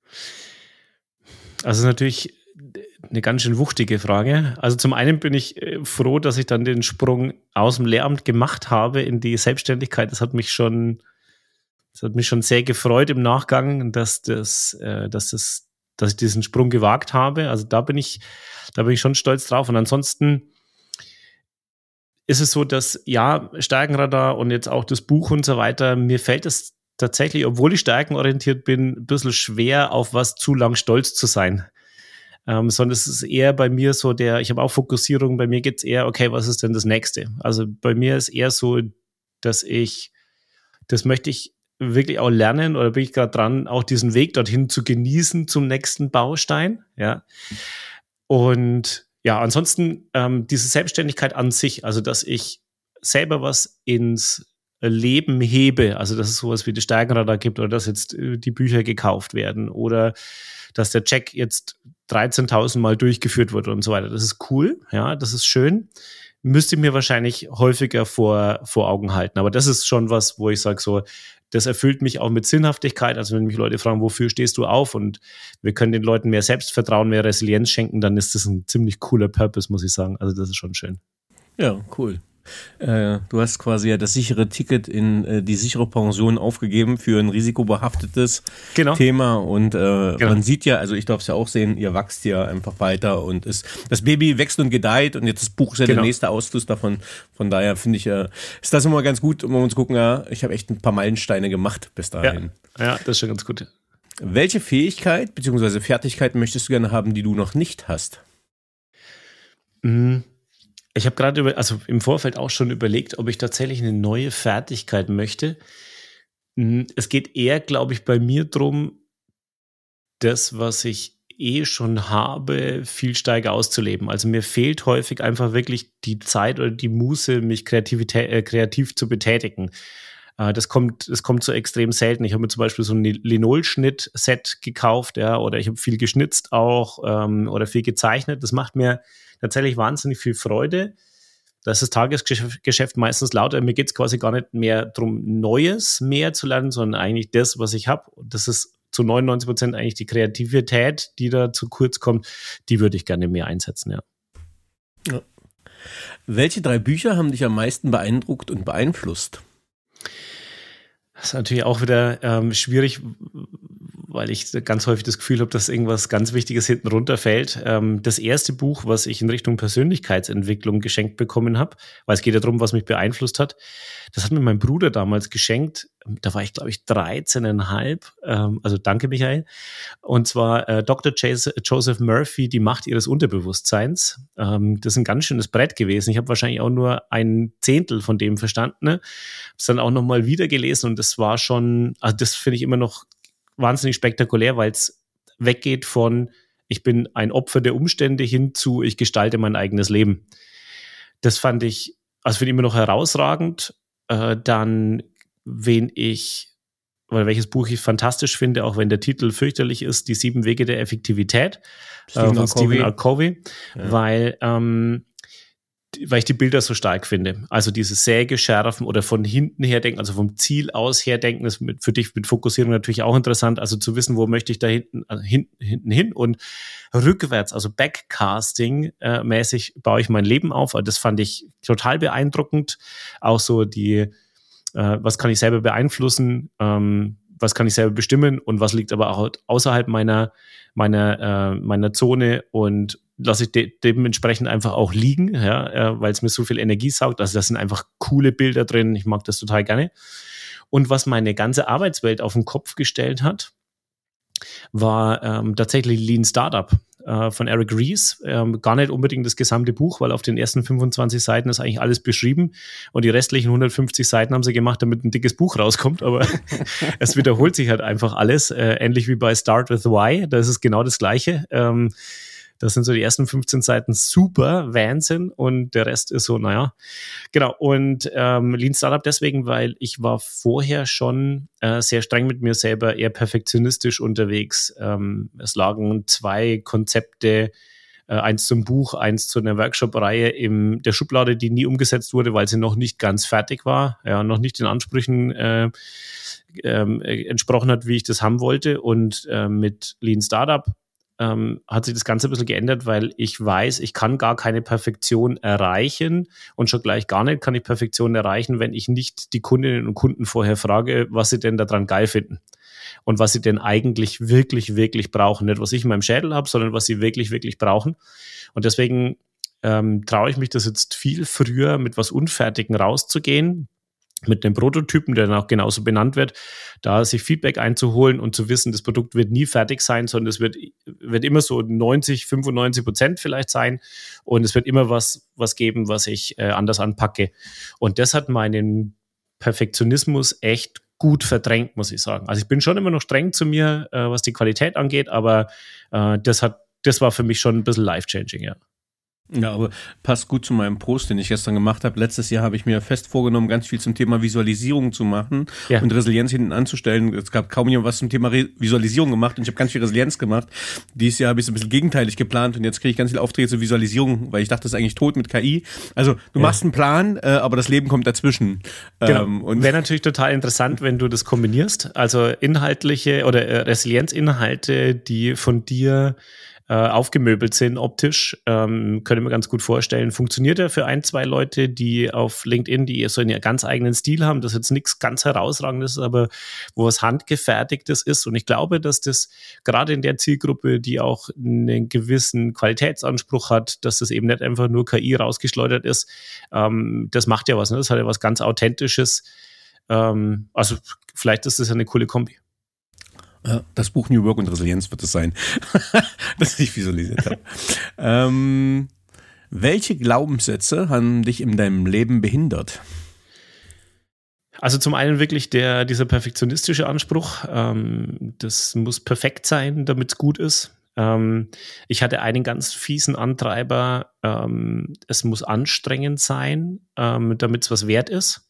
Also natürlich eine ganz schön wuchtige Frage. Also zum einen bin ich froh, dass ich dann den Sprung aus dem Lehramt gemacht habe in die Selbstständigkeit. Das hat mich schon sehr gefreut im Nachgang, dass ich diesen Sprung gewagt habe. Also da bin ich schon stolz drauf. Und ansonsten ist es so, dass ja, Stärkenradar und jetzt auch das Buch und so weiter, mir fällt es tatsächlich, obwohl ich stärkenorientiert bin, ein bisschen schwer, auf was zu lang stolz zu sein. Sondern es ist eher bei mir so ich habe auch Fokussierung, bei mir geht es eher, okay, was ist denn das Nächste? Also bei mir ist eher so, das möchte ich wirklich auch lernen oder bin ich gerade dran, auch diesen Weg dorthin zu genießen zum nächsten Baustein, ja. Und ja, ansonsten diese Selbstständigkeit an sich, also dass ich selber was ins Leben hebe, also dass es sowas wie die Stärkenradar gibt oder dass jetzt die Bücher gekauft werden oder dass der Check jetzt 13.000 Mal durchgeführt wird und so weiter. Das ist cool, ja, das ist schön. Müsste ich mir wahrscheinlich häufiger vor Augen halten. Aber das ist schon was, wo ich sage so, das erfüllt mich auch mit Sinnhaftigkeit. Also wenn mich Leute fragen, wofür stehst du auf? Und wir können den Leuten mehr Selbstvertrauen, mehr Resilienz schenken, dann ist das ein ziemlich cooler Purpose, muss ich sagen. Also das ist schon schön. Ja, cool. Du hast quasi ja das sichere Ticket in die sichere Pension aufgegeben für ein risikobehaftetes Thema und man sieht ja, also ich darf es ja auch sehen, ihr wachst ja einfach weiter und das Baby wächst und gedeiht und jetzt das Buch ist ja der nächste Ausfluss davon. Von daher finde ich, ist das immer ganz gut, um uns zu gucken, ja, ich habe echt ein paar Meilensteine gemacht bis dahin. Ja, das ist schon ganz gut. Welche Fähigkeit bzw. Fertigkeit möchtest du gerne haben, die du noch nicht hast? Ich habe gerade im Vorfeld auch schon überlegt, ob ich tatsächlich eine neue Fertigkeit möchte. Es geht eher, glaube ich, bei mir drum, das, was ich schon habe, viel stärker auszuleben. Also mir fehlt häufig einfach wirklich die Zeit oder die Muße, mich kreativ zu betätigen. Das kommt so extrem selten. Ich habe mir zum Beispiel so ein Linolschnitt-Set gekauft, ja, oder ich habe viel geschnitzt auch oder viel gezeichnet. Das macht mir tatsächlich wahnsinnig viel Freude. Da ist das Tagesgeschäft meistens lauter. Mir geht es quasi gar nicht mehr darum, Neues mehr zu lernen, sondern eigentlich das, was ich habe. Das ist zu 99% eigentlich die Kreativität, die da zu kurz kommt. Die würde ich gerne mehr einsetzen, ja. Ja. Welche 3 Bücher haben dich am meisten beeindruckt und beeinflusst? Das ist natürlich auch wieder schwierig, weil ich ganz häufig das Gefühl habe, dass irgendwas ganz Wichtiges hinten runterfällt. Das erste Buch, was ich in Richtung Persönlichkeitsentwicklung geschenkt bekommen habe, weil es geht ja darum, was mich beeinflusst hat, das hat mir mein Bruder damals geschenkt. Da war ich, glaube ich, 13,5. Also danke, Michael. Und zwar Dr. Joseph Murphy, Die Macht ihres Unterbewusstseins. Das ist ein ganz schönes Brett gewesen. Ich habe wahrscheinlich auch nur 1/10 von dem verstanden. Ne? Habe es dann auch nochmal wieder gelesen und das war schon, also das finde ich immer noch wahnsinnig spektakulär, weil es weggeht von ich bin ein Opfer der Umstände hin zu ich gestalte mein eigenes Leben. Das finde ich immer noch herausragend. Dann welches Buch ich fantastisch finde, auch wenn der Titel fürchterlich ist, Die 7 Wege der Effektivität von Stephen R. Covey, ja. Weil ich die Bilder so stark finde. Also dieses Sägeschärfen oder von hinten her denken, also vom Ziel aus her denken, ist für dich mit Fokussierung natürlich auch interessant. Also zu wissen, wo möchte ich da hinten hin und rückwärts, also Backcasting-mäßig baue ich mein Leben auf. Das fand ich total beeindruckend. Auch so was kann ich selber beeinflussen, was kann ich selber bestimmen und was liegt aber auch außerhalb meiner Zone und lasse ich dementsprechend einfach auch liegen, ja, weil es mir so viel Energie saugt. Also da sind einfach coole Bilder drin, ich mag das total gerne. Und was meine ganze Arbeitswelt auf den Kopf gestellt hat, war tatsächlich Lean Startup von Eric Ries. Gar nicht unbedingt das gesamte Buch, weil auf den ersten 25 Seiten ist eigentlich alles beschrieben und die restlichen 150 Seiten haben sie gemacht, damit ein dickes Buch rauskommt, aber es wiederholt sich halt einfach alles, ähnlich wie bei Start with Why, da ist es genau das Gleiche. Das sind so die ersten 15 Seiten super Wahnsinn und der Rest ist so, naja. Genau, und Lean Startup deswegen, weil ich war vorher schon sehr streng mit mir selber, eher perfektionistisch unterwegs. Es lagen 2 Konzepte, eins zum Buch, eins zu einer Workshop-Reihe in der Schublade, die nie umgesetzt wurde, weil sie noch nicht ganz fertig war, ja, noch nicht den Ansprüchen entsprochen hat, wie ich das haben wollte. Und mit Lean Startup hat sich das Ganze ein bisschen geändert, weil ich weiß, ich kann gar keine Perfektion erreichen und schon gleich gar nicht kann ich Perfektion erreichen, wenn ich nicht die Kundinnen und Kunden vorher frage, was sie denn daran geil finden und was sie denn eigentlich wirklich, wirklich brauchen. Nicht, was ich in meinem Schädel habe, sondern was sie wirklich, wirklich brauchen. Und deswegen traue ich mich das jetzt viel früher mit was Unfertigen rauszugehen, mit einem Prototypen, der dann auch genauso benannt wird, da sich Feedback einzuholen und zu wissen, das Produkt wird nie fertig sein, sondern es wird immer so 90-95% vielleicht sein und es wird immer was geben, was ich anders anpacke. Und das hat meinen Perfektionismus echt gut verdrängt, muss ich sagen. Also ich bin schon immer noch streng zu mir, was die Qualität angeht, aber das war für mich schon ein bisschen life-changing, ja. Ja, aber passt gut zu meinem Post, den ich gestern gemacht habe. Letztes Jahr habe ich mir fest vorgenommen, ganz viel zum Thema Visualisierung zu machen und Resilienz hinten anzustellen. Es gab kaum jemand was zum Thema Visualisierung gemacht und ich habe ganz viel Resilienz gemacht. Dieses Jahr habe ich es ein bisschen gegenteilig geplant und jetzt kriege ich ganz viele Aufträge zur Visualisierung, weil ich dachte, das ist eigentlich tot mit KI. Also du machst einen Plan, aber das Leben kommt dazwischen. Genau. Und wäre natürlich total interessant, wenn du das kombinierst. Also inhaltliche oder Resilienzinhalte, die von dir aufgemöbelt sind optisch, können wir ganz gut vorstellen. Funktioniert ja für 1-2 Leute, die auf LinkedIn, die so einen ganz eigenen Stil haben, das jetzt nichts ganz Herausragendes ist, aber wo was Handgefertigtes ist. Und ich glaube, dass das gerade in der Zielgruppe, die auch einen gewissen Qualitätsanspruch hat, dass das eben nicht einfach nur KI rausgeschleudert ist, das macht ja was, ne? Das hat ja was ganz Authentisches. Also vielleicht ist das ja eine coole Kombi. Das Buch New Work und Resilienz wird es sein, das ich visualisiert habe. Welche Glaubenssätze haben dich in deinem Leben behindert? Also zum einen wirklich dieser perfektionistische Anspruch. Das muss perfekt sein, damit es gut ist. Ich hatte einen ganz fiesen Antreiber, es muss anstrengend sein, damit es was wert ist.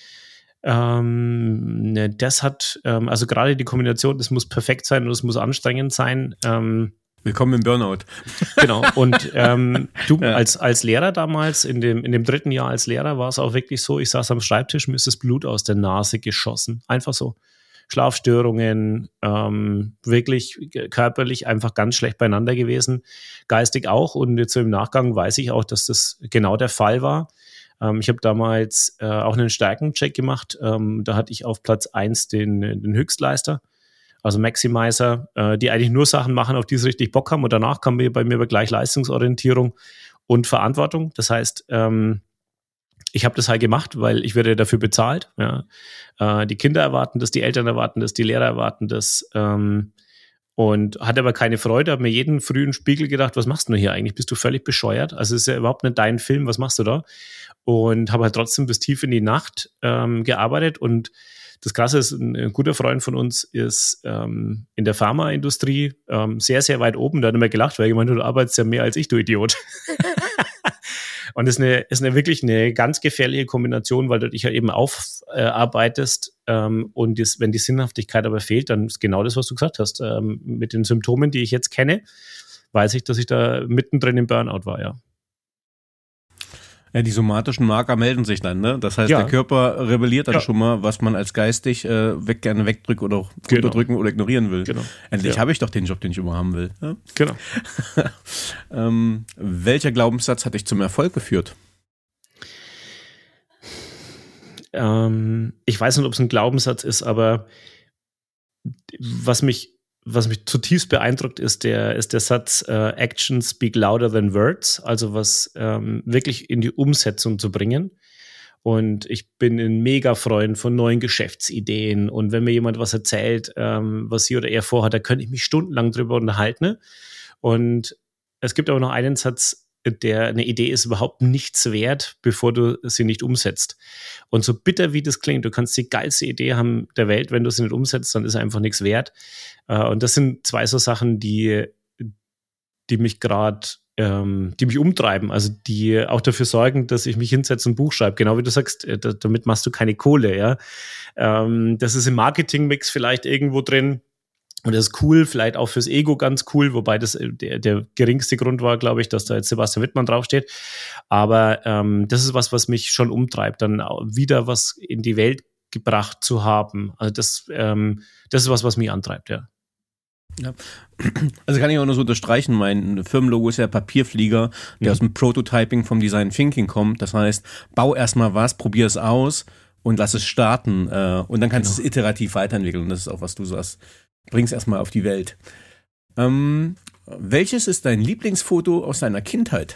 Das hat, also gerade die Kombination, es muss perfekt sein und es muss anstrengend sein. Willkommen im Burnout. Genau. Und du als Lehrer damals, in dem 3. Jahr als Lehrer, war es auch wirklich so, ich saß am Schreibtisch, mir ist das Blut aus der Nase geschossen. Einfach so. Schlafstörungen, wirklich körperlich einfach ganz schlecht beieinander gewesen, geistig auch. Und jetzt so im Nachgang weiß ich auch, dass das genau der Fall war. Ich habe damals auch einen Stärkencheck gemacht. Da hatte ich auf Platz 1 den Höchstleister, also Maximizer, die eigentlich nur Sachen machen, auf die sie richtig Bock haben. Und danach kam bei mir aber gleich Leistungsorientierung und Verantwortung. Das heißt, ich habe das halt gemacht, weil ich werde dafür bezahlt. Ja. Die Kinder erwarten das, die Eltern erwarten das, die Lehrer erwarten das. Und hatte aber keine Freude, habe mir jeden frühen Spiegel gedacht, was machst du hier eigentlich? Bist du völlig bescheuert? Also es ist ja überhaupt nicht dein Film, was machst du da? Und habe halt trotzdem bis tief in die Nacht gearbeitet. Und das Krasse ist, ein guter Freund von uns ist in der Pharmaindustrie sehr, sehr weit oben. Da hat er mir gelacht, weil er gemeint hat, du arbeitest ja mehr als ich, du Idiot. Und es ist wirklich eine ganz gefährliche Kombination, weil du dich ja eben aufarbeitest und wenn die Sinnhaftigkeit aber fehlt, dann ist genau das, was du gesagt hast. Mit den Symptomen, die ich jetzt kenne, weiß ich, dass ich da mittendrin im Burnout war, ja. Ja, die somatischen Marker melden sich dann, ne? Das heißt, der Körper rebelliert dann schon mal, was man als geistig gerne wegdrücken oder unterdrücken oder ignorieren will. Genau. Endlich habe ich doch den Job, den ich immer haben will. Ja? Genau. Welcher Glaubenssatz hat dich zum Erfolg geführt? Ich weiß nicht, ob es ein Glaubenssatz ist, aber was mich zutiefst beeindruckt, ist der Satz, Actions speak louder than words, also was wirklich in die Umsetzung zu bringen. Und ich bin ein Mega-Freund von neuen Geschäftsideen. Und wenn mir jemand was erzählt, was sie oder er vorhat, da könnte ich mich stundenlang drüber unterhalten. Und es gibt aber noch einen Satz, eine Idee ist überhaupt nichts wert, bevor du sie nicht umsetzt. Und so bitter wie das klingt, du kannst die geilste Idee haben der Welt, wenn du sie nicht umsetzt, dann ist einfach nichts wert. Und das sind 2 so Sachen, die mich gerade, die mich umtreiben, also die auch dafür sorgen, dass ich mich hinsetze und ein Buch schreibe. Genau wie du sagst, damit machst du keine Kohle, ja. Das ist im Marketingmix vielleicht irgendwo drin. Und das ist cool, vielleicht auch fürs Ego ganz cool, wobei das der geringste Grund war, glaube ich, dass da jetzt Sebastian Wittmann draufsteht. Aber das ist was mich schon umtreibt, dann wieder was in die Welt gebracht zu haben. Also das ist was mich antreibt, ja. Ja. Also kann ich auch nur so unterstreichen, mein Firmenlogo ist ja Papierflieger, der aus dem Prototyping vom Design Thinking kommt. Das heißt, bau erstmal was, probier es aus und lass es starten. Und dann kannst du es iterativ weiterentwickeln. Und das ist auch, was du sagst. Bring's erstmal auf die Welt. Welches ist dein Lieblingsfoto aus deiner Kindheit?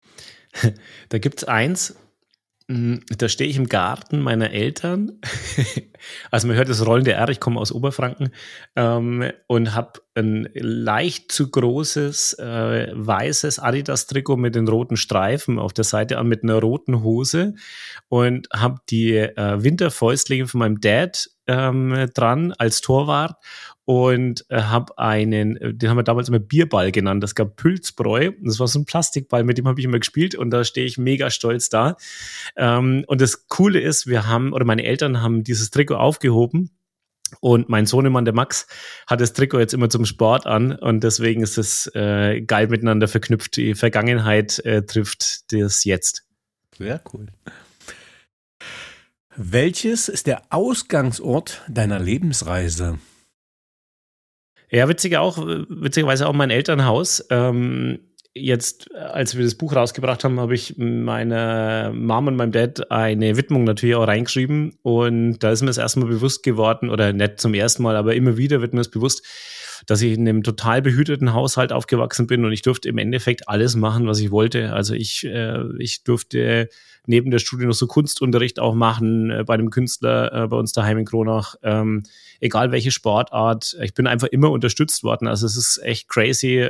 Da gibt's eins, da stehe ich im Garten meiner Eltern. Also man hört das rollende R, ich komme aus Oberfranken und habe ein leicht zu großes weißes Adidas-Trikot mit den roten Streifen auf der Seite an, mit einer roten Hose und habe die Winterfäustlinge von meinem Dad dran als Torwart und habe den haben wir damals immer Bierball genannt, das gab Pülzbräu, das war so ein Plastikball, mit dem habe ich immer gespielt und da stehe ich mega stolz da. Und das Coole ist, meine Eltern haben dieses Trikot aufgehoben und mein Sohnemann, der Max, hat das Trikot jetzt immer zum Sport an und deswegen ist es geil miteinander verknüpft. Die Vergangenheit trifft das Jetzt. Sehr cool. Welches ist der Ausgangsort deiner Lebensreise? Ja, witzigerweise auch mein Elternhaus. Jetzt, als wir das Buch rausgebracht haben, habe ich meiner Mom und meinem Dad eine Widmung natürlich auch reingeschrieben und da ist mir das erstmal bewusst geworden, oder nicht zum ersten Mal, aber immer wieder wird mir das bewusst, dass ich in einem total behüteten Haushalt aufgewachsen bin und ich durfte im Endeffekt alles machen, was ich wollte. Also ich durfte neben der Studie noch so Kunstunterricht auch machen bei einem Künstler bei uns daheim in Kronach. Egal welche Sportart, ich bin einfach immer unterstützt worden. Also es ist echt crazy.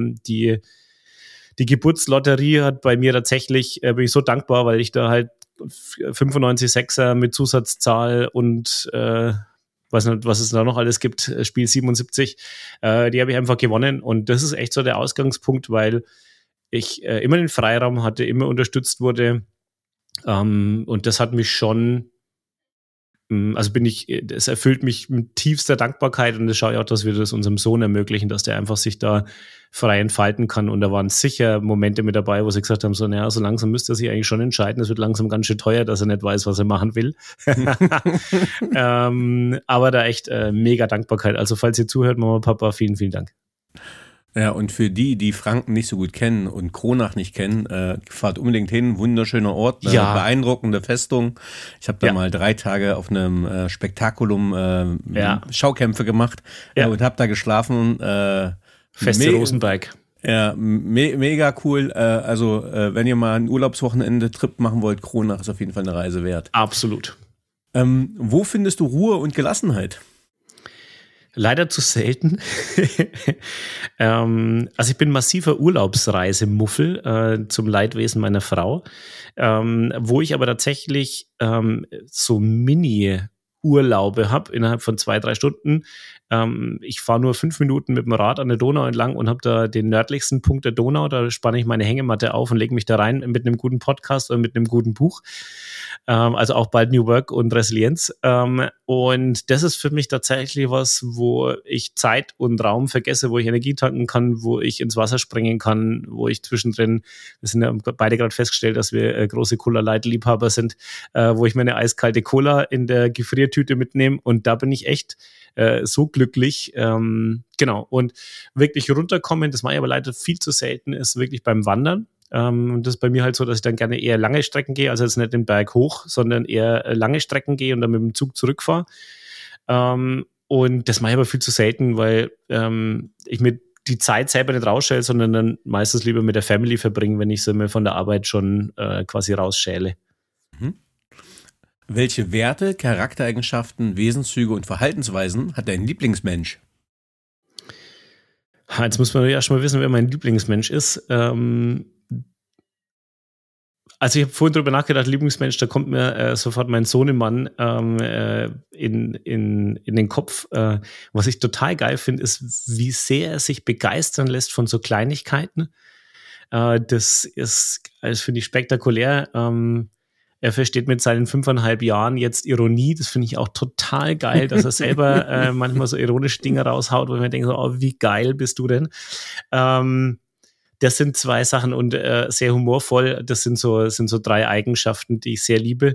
Die Geburtslotterie hat bei mir tatsächlich, bin ich so dankbar, weil ich da halt 95 Sechser mit Zusatzzahl und weiß nicht, was es da noch alles gibt, Spiel 77, die habe ich einfach gewonnen. Und das ist echt so der Ausgangspunkt, weil ich immer den Freiraum hatte, immer unterstützt wurde. Und das hat mich schon, also es erfüllt mich mit tiefster Dankbarkeit, und das schaue ich auch, dass wir das unserem Sohn ermöglichen, dass der einfach sich da frei entfalten kann. Und da waren sicher Momente mit dabei, wo sie gesagt haben, so langsam müsste er sich eigentlich schon entscheiden, es wird langsam ganz schön teuer, dass er nicht weiß, was er machen will. Aber da echt mega Dankbarkeit. Also falls ihr zuhört, Mama, Papa, vielen, vielen Dank. Ja, und für die Franken nicht so gut kennen und Kronach nicht kennen, fahrt unbedingt hin. Wunderschöner Ort, beeindruckende Festung. Ich habe da mal 3 Tage auf einem Spektakulum Schaukämpfe gemacht und habe da geschlafen. Feste Rosenberg. Ja, mega cool. Also wenn ihr mal ein Urlaubswochenende-Trip machen wollt, Kronach ist auf jeden Fall eine Reise wert. Absolut. Wo findest du Ruhe und Gelassenheit? Leider zu selten. Also ich bin massiver Urlaubsreisemuffel zum Leidwesen meiner Frau, wo ich aber tatsächlich so Mini-Urlaube habe innerhalb von 2-3 Stunden. Ich fahre nur 5 Minuten mit dem Rad an der Donau entlang und habe da den nördlichsten Punkt der Donau. Da spanne ich meine Hängematte auf und lege mich da rein mit einem guten Podcast oder mit einem guten Buch. Also auch bald New Work und Resilienz. Und das ist für mich tatsächlich was, wo ich Zeit und Raum vergesse, wo ich Energie tanken kann, wo ich ins Wasser springen kann, wo ich zwischendrin, wir sind ja beide gerade festgestellt, dass wir große Cola-Light-Liebhaber sind, wo ich meine eiskalte Cola in der Gefriertüte mitnehme, und da bin ich echt so glücklich. Genau. Und wirklich runterkommen, das mache ich aber leider viel zu selten, ist wirklich beim Wandern. Und das ist bei mir halt so, dass ich dann gerne eher lange Strecken gehe, also jetzt nicht den Berg hoch, sondern eher lange Strecken gehe und dann mit dem Zug zurückfahre. Und das mache ich aber viel zu selten, weil ich mir die Zeit selber nicht rausschäle, sondern dann meistens lieber mit der Family verbringe, wenn ich sie mir von der Arbeit schon quasi rausschäle. Mhm. Welche Werte, Charaktereigenschaften, Wesenszüge und Verhaltensweisen hat dein Lieblingsmensch? Jetzt muss man ja schon mal wissen, wer mein Lieblingsmensch ist. Also ich habe vorhin drüber nachgedacht, Lieblingsmensch, da kommt mir sofort mein Sohnemann in den Kopf. Was ich total geil finde, ist, wie sehr er sich begeistern lässt von so Kleinigkeiten. Das finde ich spektakulär. Er versteht mit seinen 5,5 Jahren jetzt Ironie. Das finde ich auch total geil, dass er selber manchmal so ironische Dinge raushaut, wo ich mir denke, so, oh, wie geil bist du denn? Das sind 2 Sachen, und sehr humorvoll. Das sind so 3 Eigenschaften, die ich sehr liebe.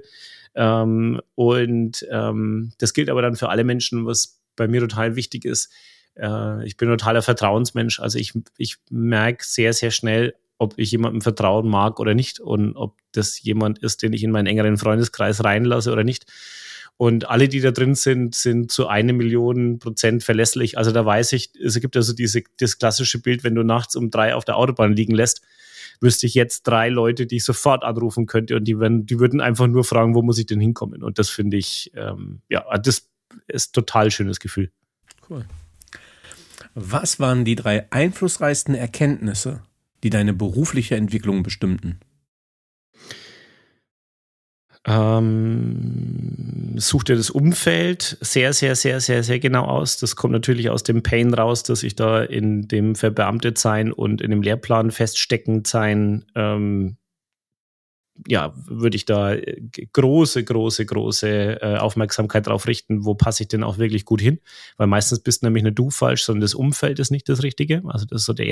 Und das gilt aber dann für alle Menschen, was bei mir total wichtig ist. Ich bin ein totaler Vertrauensmensch. Also ich merke sehr, sehr schnell, ob ich jemandem vertrauen mag oder nicht, und ob das jemand ist, den ich in meinen engeren Freundeskreis reinlasse oder nicht. Und alle, die da drin sind zu 1.000.000% verlässlich. Also da weiß ich, es gibt also das klassische Bild, wenn du nachts um 3 auf der Autobahn liegen lässt, wüsste ich jetzt 3 Leute, die ich sofort anrufen könnte, und die würden einfach nur fragen, wo muss ich denn hinkommen? Und das finde ich, das ist ein total schönes Gefühl. Cool. Was waren die 3 einflussreichsten Erkenntnisse, die deine berufliche Entwicklung bestimmten? Such dir das Umfeld sehr, sehr, sehr, sehr, sehr genau aus. Das kommt natürlich aus dem Pain raus, dass ich da in dem Verbeamtet sein und in dem Lehrplan feststeckend sein, würde ich da große Aufmerksamkeit drauf richten, wo passe ich denn auch wirklich gut hin? Weil meistens bist nämlich nicht du falsch, sondern das Umfeld ist nicht das Richtige. Also das ist so die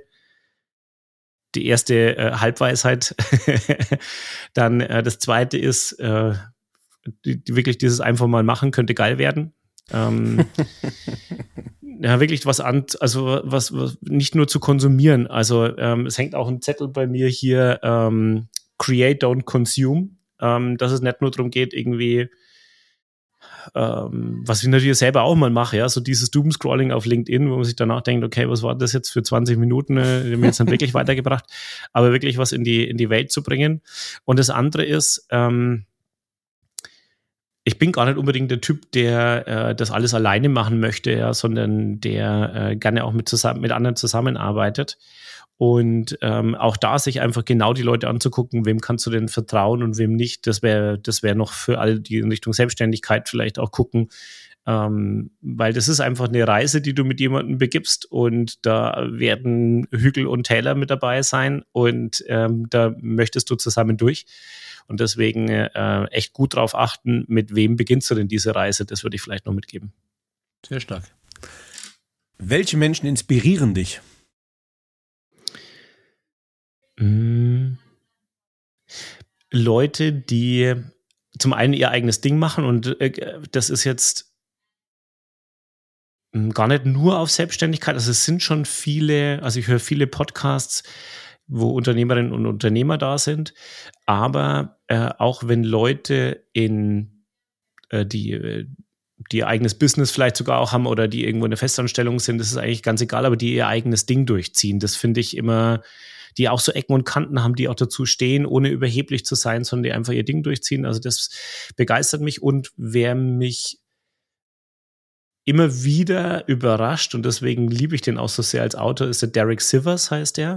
erste Halbweisheit. Dann das zweite ist, wirklich dieses einfach mal machen könnte geil werden. Wirklich was nicht nur zu konsumieren. Also es hängt auch ein Zettel bei mir hier, Create, don't consume, dass es nicht nur darum geht, irgendwie was ich natürlich selber auch mal mache, ja, so dieses Doomscrolling auf LinkedIn, wo man sich danach denkt, okay, was war das jetzt für 20 Minuten, die haben mir jetzt dann wirklich weitergebracht, aber wirklich was in die Welt zu bringen. Und das andere ist, ich bin gar nicht unbedingt der Typ, der das alles alleine machen möchte, ja, sondern der gerne auch mit anderen zusammenarbeitet. Und auch da sich einfach genau die Leute anzugucken, wem kannst du denn vertrauen und wem nicht, das wäre noch für alle, die in Richtung Selbstständigkeit vielleicht auch gucken, Weil das ist einfach eine Reise, die du mit jemandem begibst und da werden Hügel und Täler mit dabei sein und da möchtest du zusammen durch. Und deswegen echt gut drauf achten, mit wem beginnst du denn diese Reise? Das würde ich vielleicht noch mitgeben. Sehr stark. Welche Menschen inspirieren dich? Leute, die zum einen ihr eigenes Ding machen und das ist jetzt gar nicht nur auf Selbstständigkeit, also es sind schon viele, also ich höre viele Podcasts, wo Unternehmerinnen und Unternehmer da sind, aber auch wenn Leute die ihr eigenes Business vielleicht sogar auch haben oder die irgendwo in der Festanstellung sind, das ist eigentlich ganz egal, aber die ihr eigenes Ding durchziehen, das finde ich immer, die auch so Ecken und Kanten haben, die auch dazu stehen, ohne überheblich zu sein, sondern die einfach ihr Ding durchziehen, also das begeistert mich. Und wer mich immer wieder überrascht, und deswegen liebe ich den auch so sehr als Autor, ist der Derek Sivers, heißt der.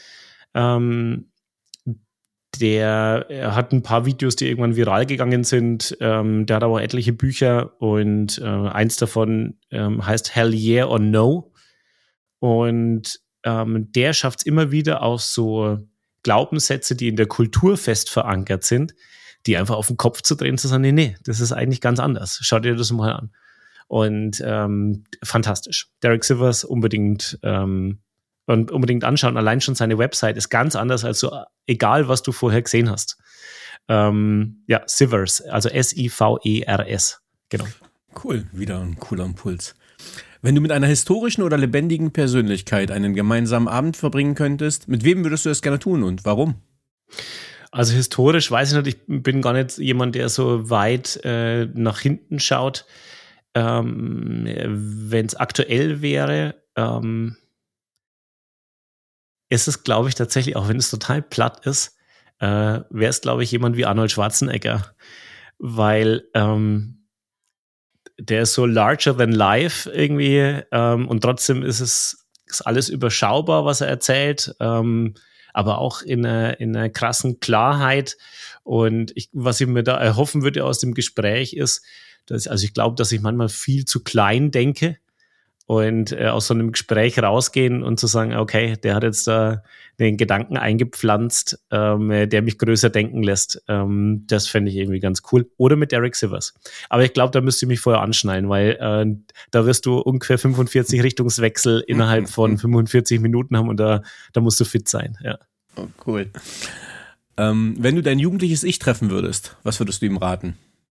Er hat ein paar Videos, die irgendwann viral gegangen sind. Der hat aber auch etliche Bücher und eins davon heißt Hell Yeah or No. Und der schafft es immer wieder auch so Glaubenssätze, die in der Kultur fest verankert sind, die einfach auf den Kopf zu drehen, zu sagen, nee, das ist eigentlich ganz anders. Schau dir das mal an. Und fantastisch. Derek Sivers unbedingt anschauen. Allein schon seine Website ist ganz anders als so, egal was du vorher gesehen hast. Sivers, also S-I-V-E-R-S. Genau. Cool, wieder ein cooler Impuls. Wenn du mit einer historischen oder lebendigen Persönlichkeit einen gemeinsamen Abend verbringen könntest, mit wem würdest du das gerne tun und warum? Also historisch weiß ich nicht, ich bin gar nicht jemand, der so weit nach hinten schaut. Wenn es aktuell wäre, ist es, glaube ich, tatsächlich, auch wenn es total platt ist, wäre es, glaube ich, jemand wie Arnold Schwarzenegger, weil der ist so larger than life irgendwie und trotzdem ist alles überschaubar, was er erzählt, aber auch in einer krassen Klarheit. Und was ich mir da erhoffen würde aus dem Gespräch ist, also ich glaube, dass ich manchmal viel zu klein denke und aus so einem Gespräch rausgehen und zu sagen, okay, der hat jetzt da den Gedanken eingepflanzt, der mich größer denken lässt. Das fände ich irgendwie ganz cool. Oder mit Derek Sivers. Aber ich glaube, da müsste ich mich vorher anschneiden, weil da wirst du ungefähr 45 Richtungswechsel innerhalb von 45 Minuten haben und da musst du fit sein. Ja. Oh, cool. Wenn du dein jugendliches Ich treffen würdest, was würdest du ihm raten?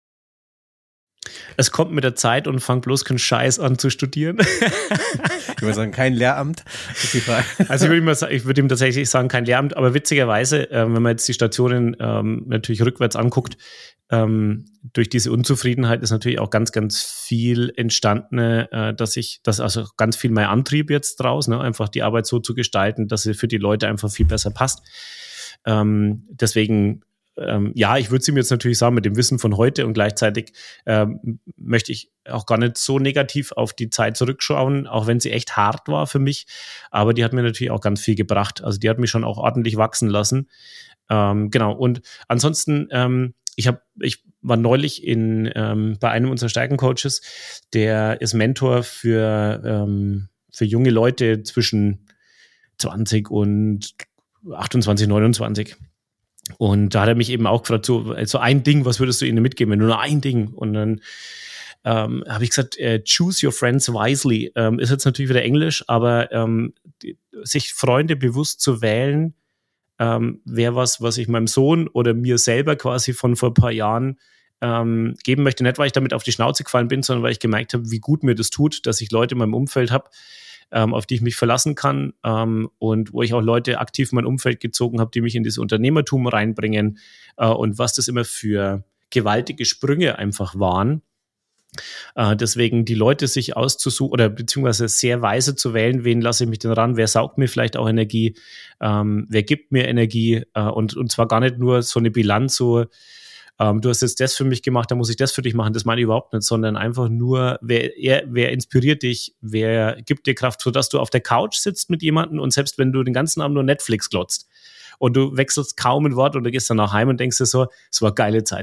Es kommt mit der Zeit und fang bloß keinen Scheiß an zu studieren. Ich würde sagen, kein Lehramt. Ist die Frage. Also ich würde ihm tatsächlich sagen, kein Lehramt, aber witzigerweise, wenn man jetzt die Stationen natürlich rückwärts anguckt, durch diese Unzufriedenheit ist natürlich auch ganz, ganz viel entstanden, also ganz viel mein Antrieb jetzt draus, ne? Einfach die Arbeit so zu gestalten, dass sie für die Leute einfach viel besser passt. Deswegen ich würde es ihm jetzt natürlich sagen, mit dem Wissen von heute, und gleichzeitig möchte ich auch gar nicht so negativ auf die Zeit zurückschauen, auch wenn sie echt hart war für mich, aber die hat mir natürlich auch ganz viel gebracht, also die hat mich schon auch ordentlich wachsen lassen. Genau, und ansonsten ich war neulich bei einem unserer Stärkencoaches, der ist Mentor für junge Leute zwischen 20 und 28, 29. Und da hat er mich eben auch gefragt, so ein Ding, was würdest du ihnen mitgeben, wenn nur ein Ding? Und dann habe ich gesagt, choose your friends wisely. Ist jetzt natürlich wieder Englisch, aber sich Freunde bewusst zu wählen, wäre was ich meinem Sohn oder mir selber quasi von vor ein paar Jahren geben möchte. Nicht, weil ich damit auf die Schnauze gefallen bin, sondern weil ich gemerkt habe, wie gut mir das tut, dass ich Leute in meinem Umfeld habe, auf die ich mich verlassen kann und wo ich auch Leute aktiv in mein Umfeld gezogen habe, die mich in das Unternehmertum reinbringen und was das immer für gewaltige Sprünge einfach waren. Deswegen die Leute sich auszusuchen oder beziehungsweise sehr weise zu wählen, wen lasse ich mich denn ran, wer saugt mir vielleicht auch Energie, wer gibt mir Energie und zwar gar nicht nur so eine Bilanz, so du hast jetzt das für mich gemacht, dann muss ich das für dich machen, das meine ich überhaupt nicht, sondern einfach nur, wer inspiriert dich, wer gibt dir Kraft, sodass du auf der Couch sitzt mit jemandem und selbst wenn du den ganzen Abend nur Netflix glotzt und du wechselst kaum ein Wort und du gehst dann auch heim und denkst dir so, es war eine geile Zeit.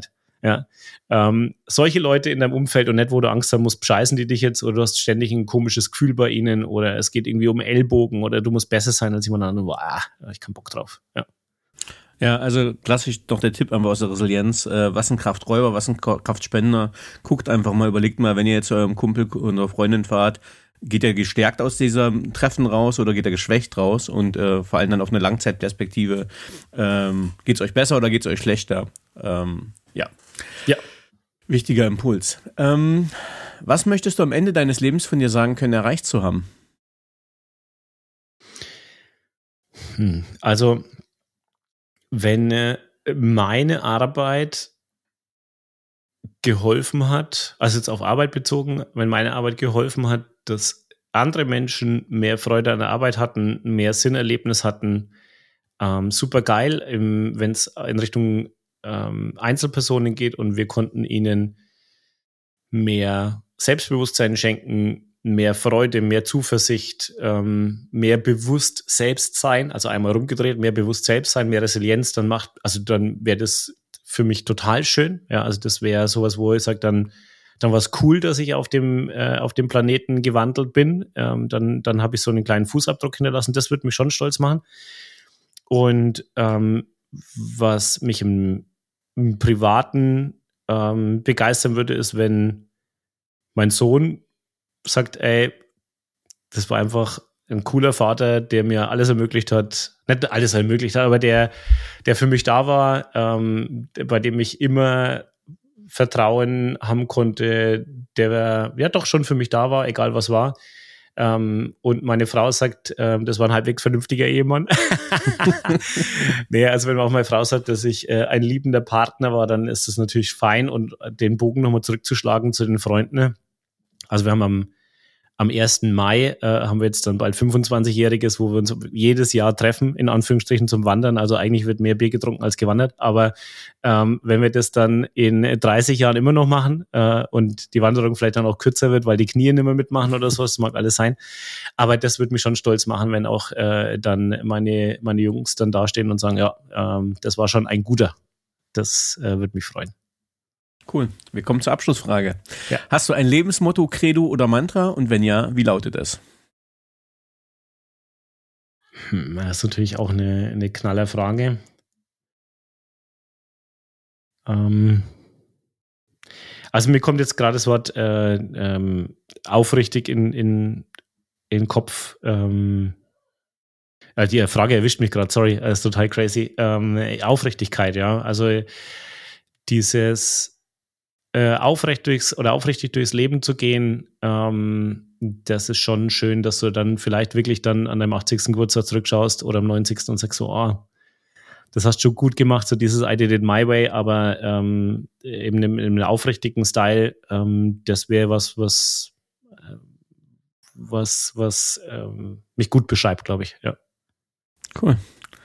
Ja. Solche Leute in deinem Umfeld und nicht, wo du Angst haben musst, bescheißen die dich jetzt oder du hast ständig ein komisches Gefühl bei ihnen oder es geht irgendwie um Ellbogen oder du musst besser sein als jemand anderes. Ich keinen Bock drauf. Ja. Ja, also klassisch noch der Tipp einfach aus der Resilienz. Was ein Krafträuber, was ein Kraftspender. Guckt einfach mal, überlegt mal, wenn ihr jetzt zu eurem Kumpel oder Freundin fahrt, geht er gestärkt aus diesem Treffen raus oder geht er geschwächt raus? Und vor allem dann auf eine Langzeitperspektive, geht es euch besser oder geht es euch schlechter? Ja. Wichtiger Impuls. Was möchtest du am Ende deines Lebens von dir sagen können, erreicht zu haben? Also, wenn meine Arbeit geholfen hat, also jetzt auf Arbeit bezogen, wenn meine Arbeit geholfen hat, dass andere Menschen mehr Freude an der Arbeit hatten, mehr Sinnerlebnis hatten, super geil, wenn es in Richtung Einzelpersonen geht und wir konnten ihnen mehr Selbstbewusstsein schenken, mehr Freude, mehr Zuversicht, mehr bewusst selbst sein, also einmal rumgedreht, mehr bewusst selbst sein, mehr Resilienz, dann wäre das für mich total schön. Ja, also das wäre sowas, wo ich sage, dann war es cool, dass ich auf dem Planeten gewandelt bin. Dann habe ich so einen kleinen Fußabdruck hinterlassen. Das würde mich schon stolz machen. Und was mich im Privaten begeistern würde, ist, wenn mein Sohn sagt, ey, das war einfach ein cooler Vater, der mir alles ermöglicht hat, nicht alles ermöglicht hat, aber der für mich da war, bei dem ich immer Vertrauen haben konnte, der ja doch schon für mich da war, egal was war. Und meine Frau sagt, das war ein halbwegs vernünftiger Ehemann. Nee, also wenn auch meine Frau sagt, dass ich ein liebender Partner war, dann ist das natürlich fein. Und den Bogen nochmal zurückzuschlagen zu den Freunden. Also wir haben am 1. Mai haben wir jetzt dann bald 25-Jähriges, wo wir uns jedes Jahr treffen, in Anführungsstrichen zum Wandern. Also eigentlich wird mehr Bier getrunken als gewandert. Aber wenn wir das dann in 30 Jahren immer noch machen und die Wanderung vielleicht dann auch kürzer wird, weil die Knie nicht mehr mitmachen oder so, das mag alles sein. Aber das würde mich schon stolz machen, wenn auch dann meine Jungs dann dastehen und sagen, ja, das war schon ein guter. Das würde mich freuen. Cool. Wir kommen zur Abschlussfrage. Ja. Hast du ein Lebensmotto, Credo oder Mantra? Und wenn ja, wie lautet es? Das ist natürlich auch eine Knallerfrage. Also mir kommt jetzt gerade das Wort aufrichtig in den Kopf. Die Frage erwischt mich gerade, sorry, das ist total crazy. Aufrichtigkeit, ja. Also dieses aufrichtig durchs Leben zu gehen, das ist schon schön, dass du dann vielleicht wirklich dann an deinem 80. Geburtstag zurückschaust oder am 90. und sagst so, das hast du schon gut gemacht, so dieses I did it my way, aber eben in einem aufrichtigen Style, das wäre was mich gut beschreibt, glaube ich, ja. Cool.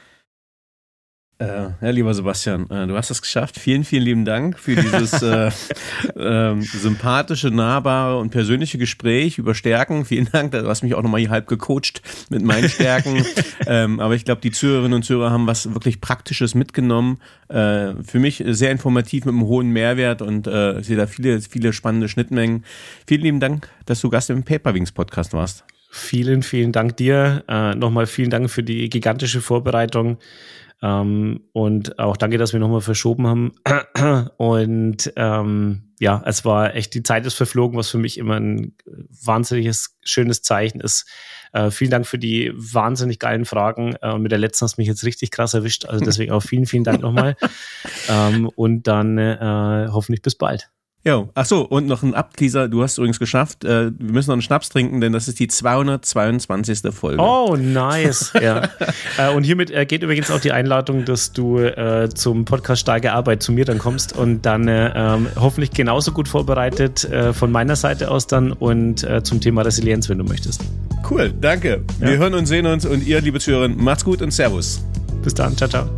Ja, lieber Sebastian, du hast es geschafft. Vielen, vielen lieben Dank für dieses sympathische, nahbare und persönliche Gespräch über Stärken. Vielen Dank, du hast mich auch nochmal hier halb gecoacht mit meinen Stärken. Aber ich glaube, die Zuhörerinnen und Zuhörer haben was wirklich Praktisches mitgenommen. Für mich sehr informativ mit einem hohen Mehrwert und ich sehe da viele, viele spannende Schnittmengen. Vielen lieben Dank, dass du Gast im Paperwings Podcast warst. Vielen, vielen Dank dir. Nochmal vielen Dank für die gigantische Vorbereitung. Und auch danke, dass wir nochmal verschoben haben. Und ja, es war echt, die Zeit ist verflogen, was für mich immer ein wahnsinniges, schönes Zeichen ist. Vielen Dank für die wahnsinnig geilen Fragen. Mit der letzten hast du mich jetzt richtig krass erwischt. Also deswegen auch vielen, vielen Dank nochmal. Und dann hoffentlich bis bald. Jo, ach so, und noch ein Abteaser, du hast es übrigens geschafft, wir müssen noch einen Schnaps trinken, denn das ist die 222. Folge. Oh, nice. Ja. Und hiermit geht übrigens auch die Einladung, dass du zum Podcast Starke Arbeit zu mir dann kommst und dann hoffentlich genauso gut vorbereitet von meiner Seite aus dann und zum Thema Resilienz, wenn du möchtest. Cool, danke. Ja. Wir hören und sehen uns und ihr, liebe Zuhörerinnen, macht's gut und Servus. Bis dann, ciao, ciao.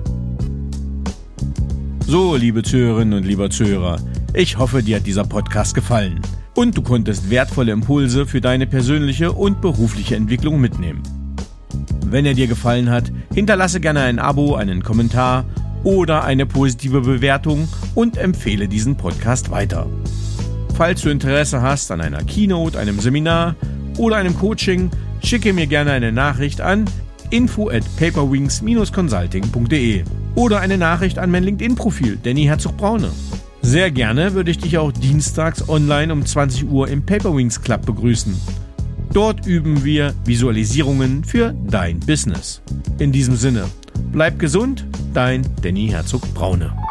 So, liebe Zuhörerinnen und lieber Zuhörer, ich hoffe, dir hat dieser Podcast gefallen und du konntest wertvolle Impulse für deine persönliche und berufliche Entwicklung mitnehmen. Wenn er dir gefallen hat, hinterlasse gerne ein Abo, einen Kommentar oder eine positive Bewertung und empfehle diesen Podcast weiter. Falls du Interesse hast an einer Keynote, einem Seminar oder einem Coaching, schicke mir gerne eine Nachricht an info@paperwings-consulting.de oder eine Nachricht an mein LinkedIn-Profil Danny Herzog-Braune. Sehr gerne würde ich dich auch dienstags online um 20 Uhr im Paperwings Club begrüßen. Dort üben wir Visualisierungen für dein Business. In diesem Sinne, bleib gesund, dein Danny Herzog-Braune.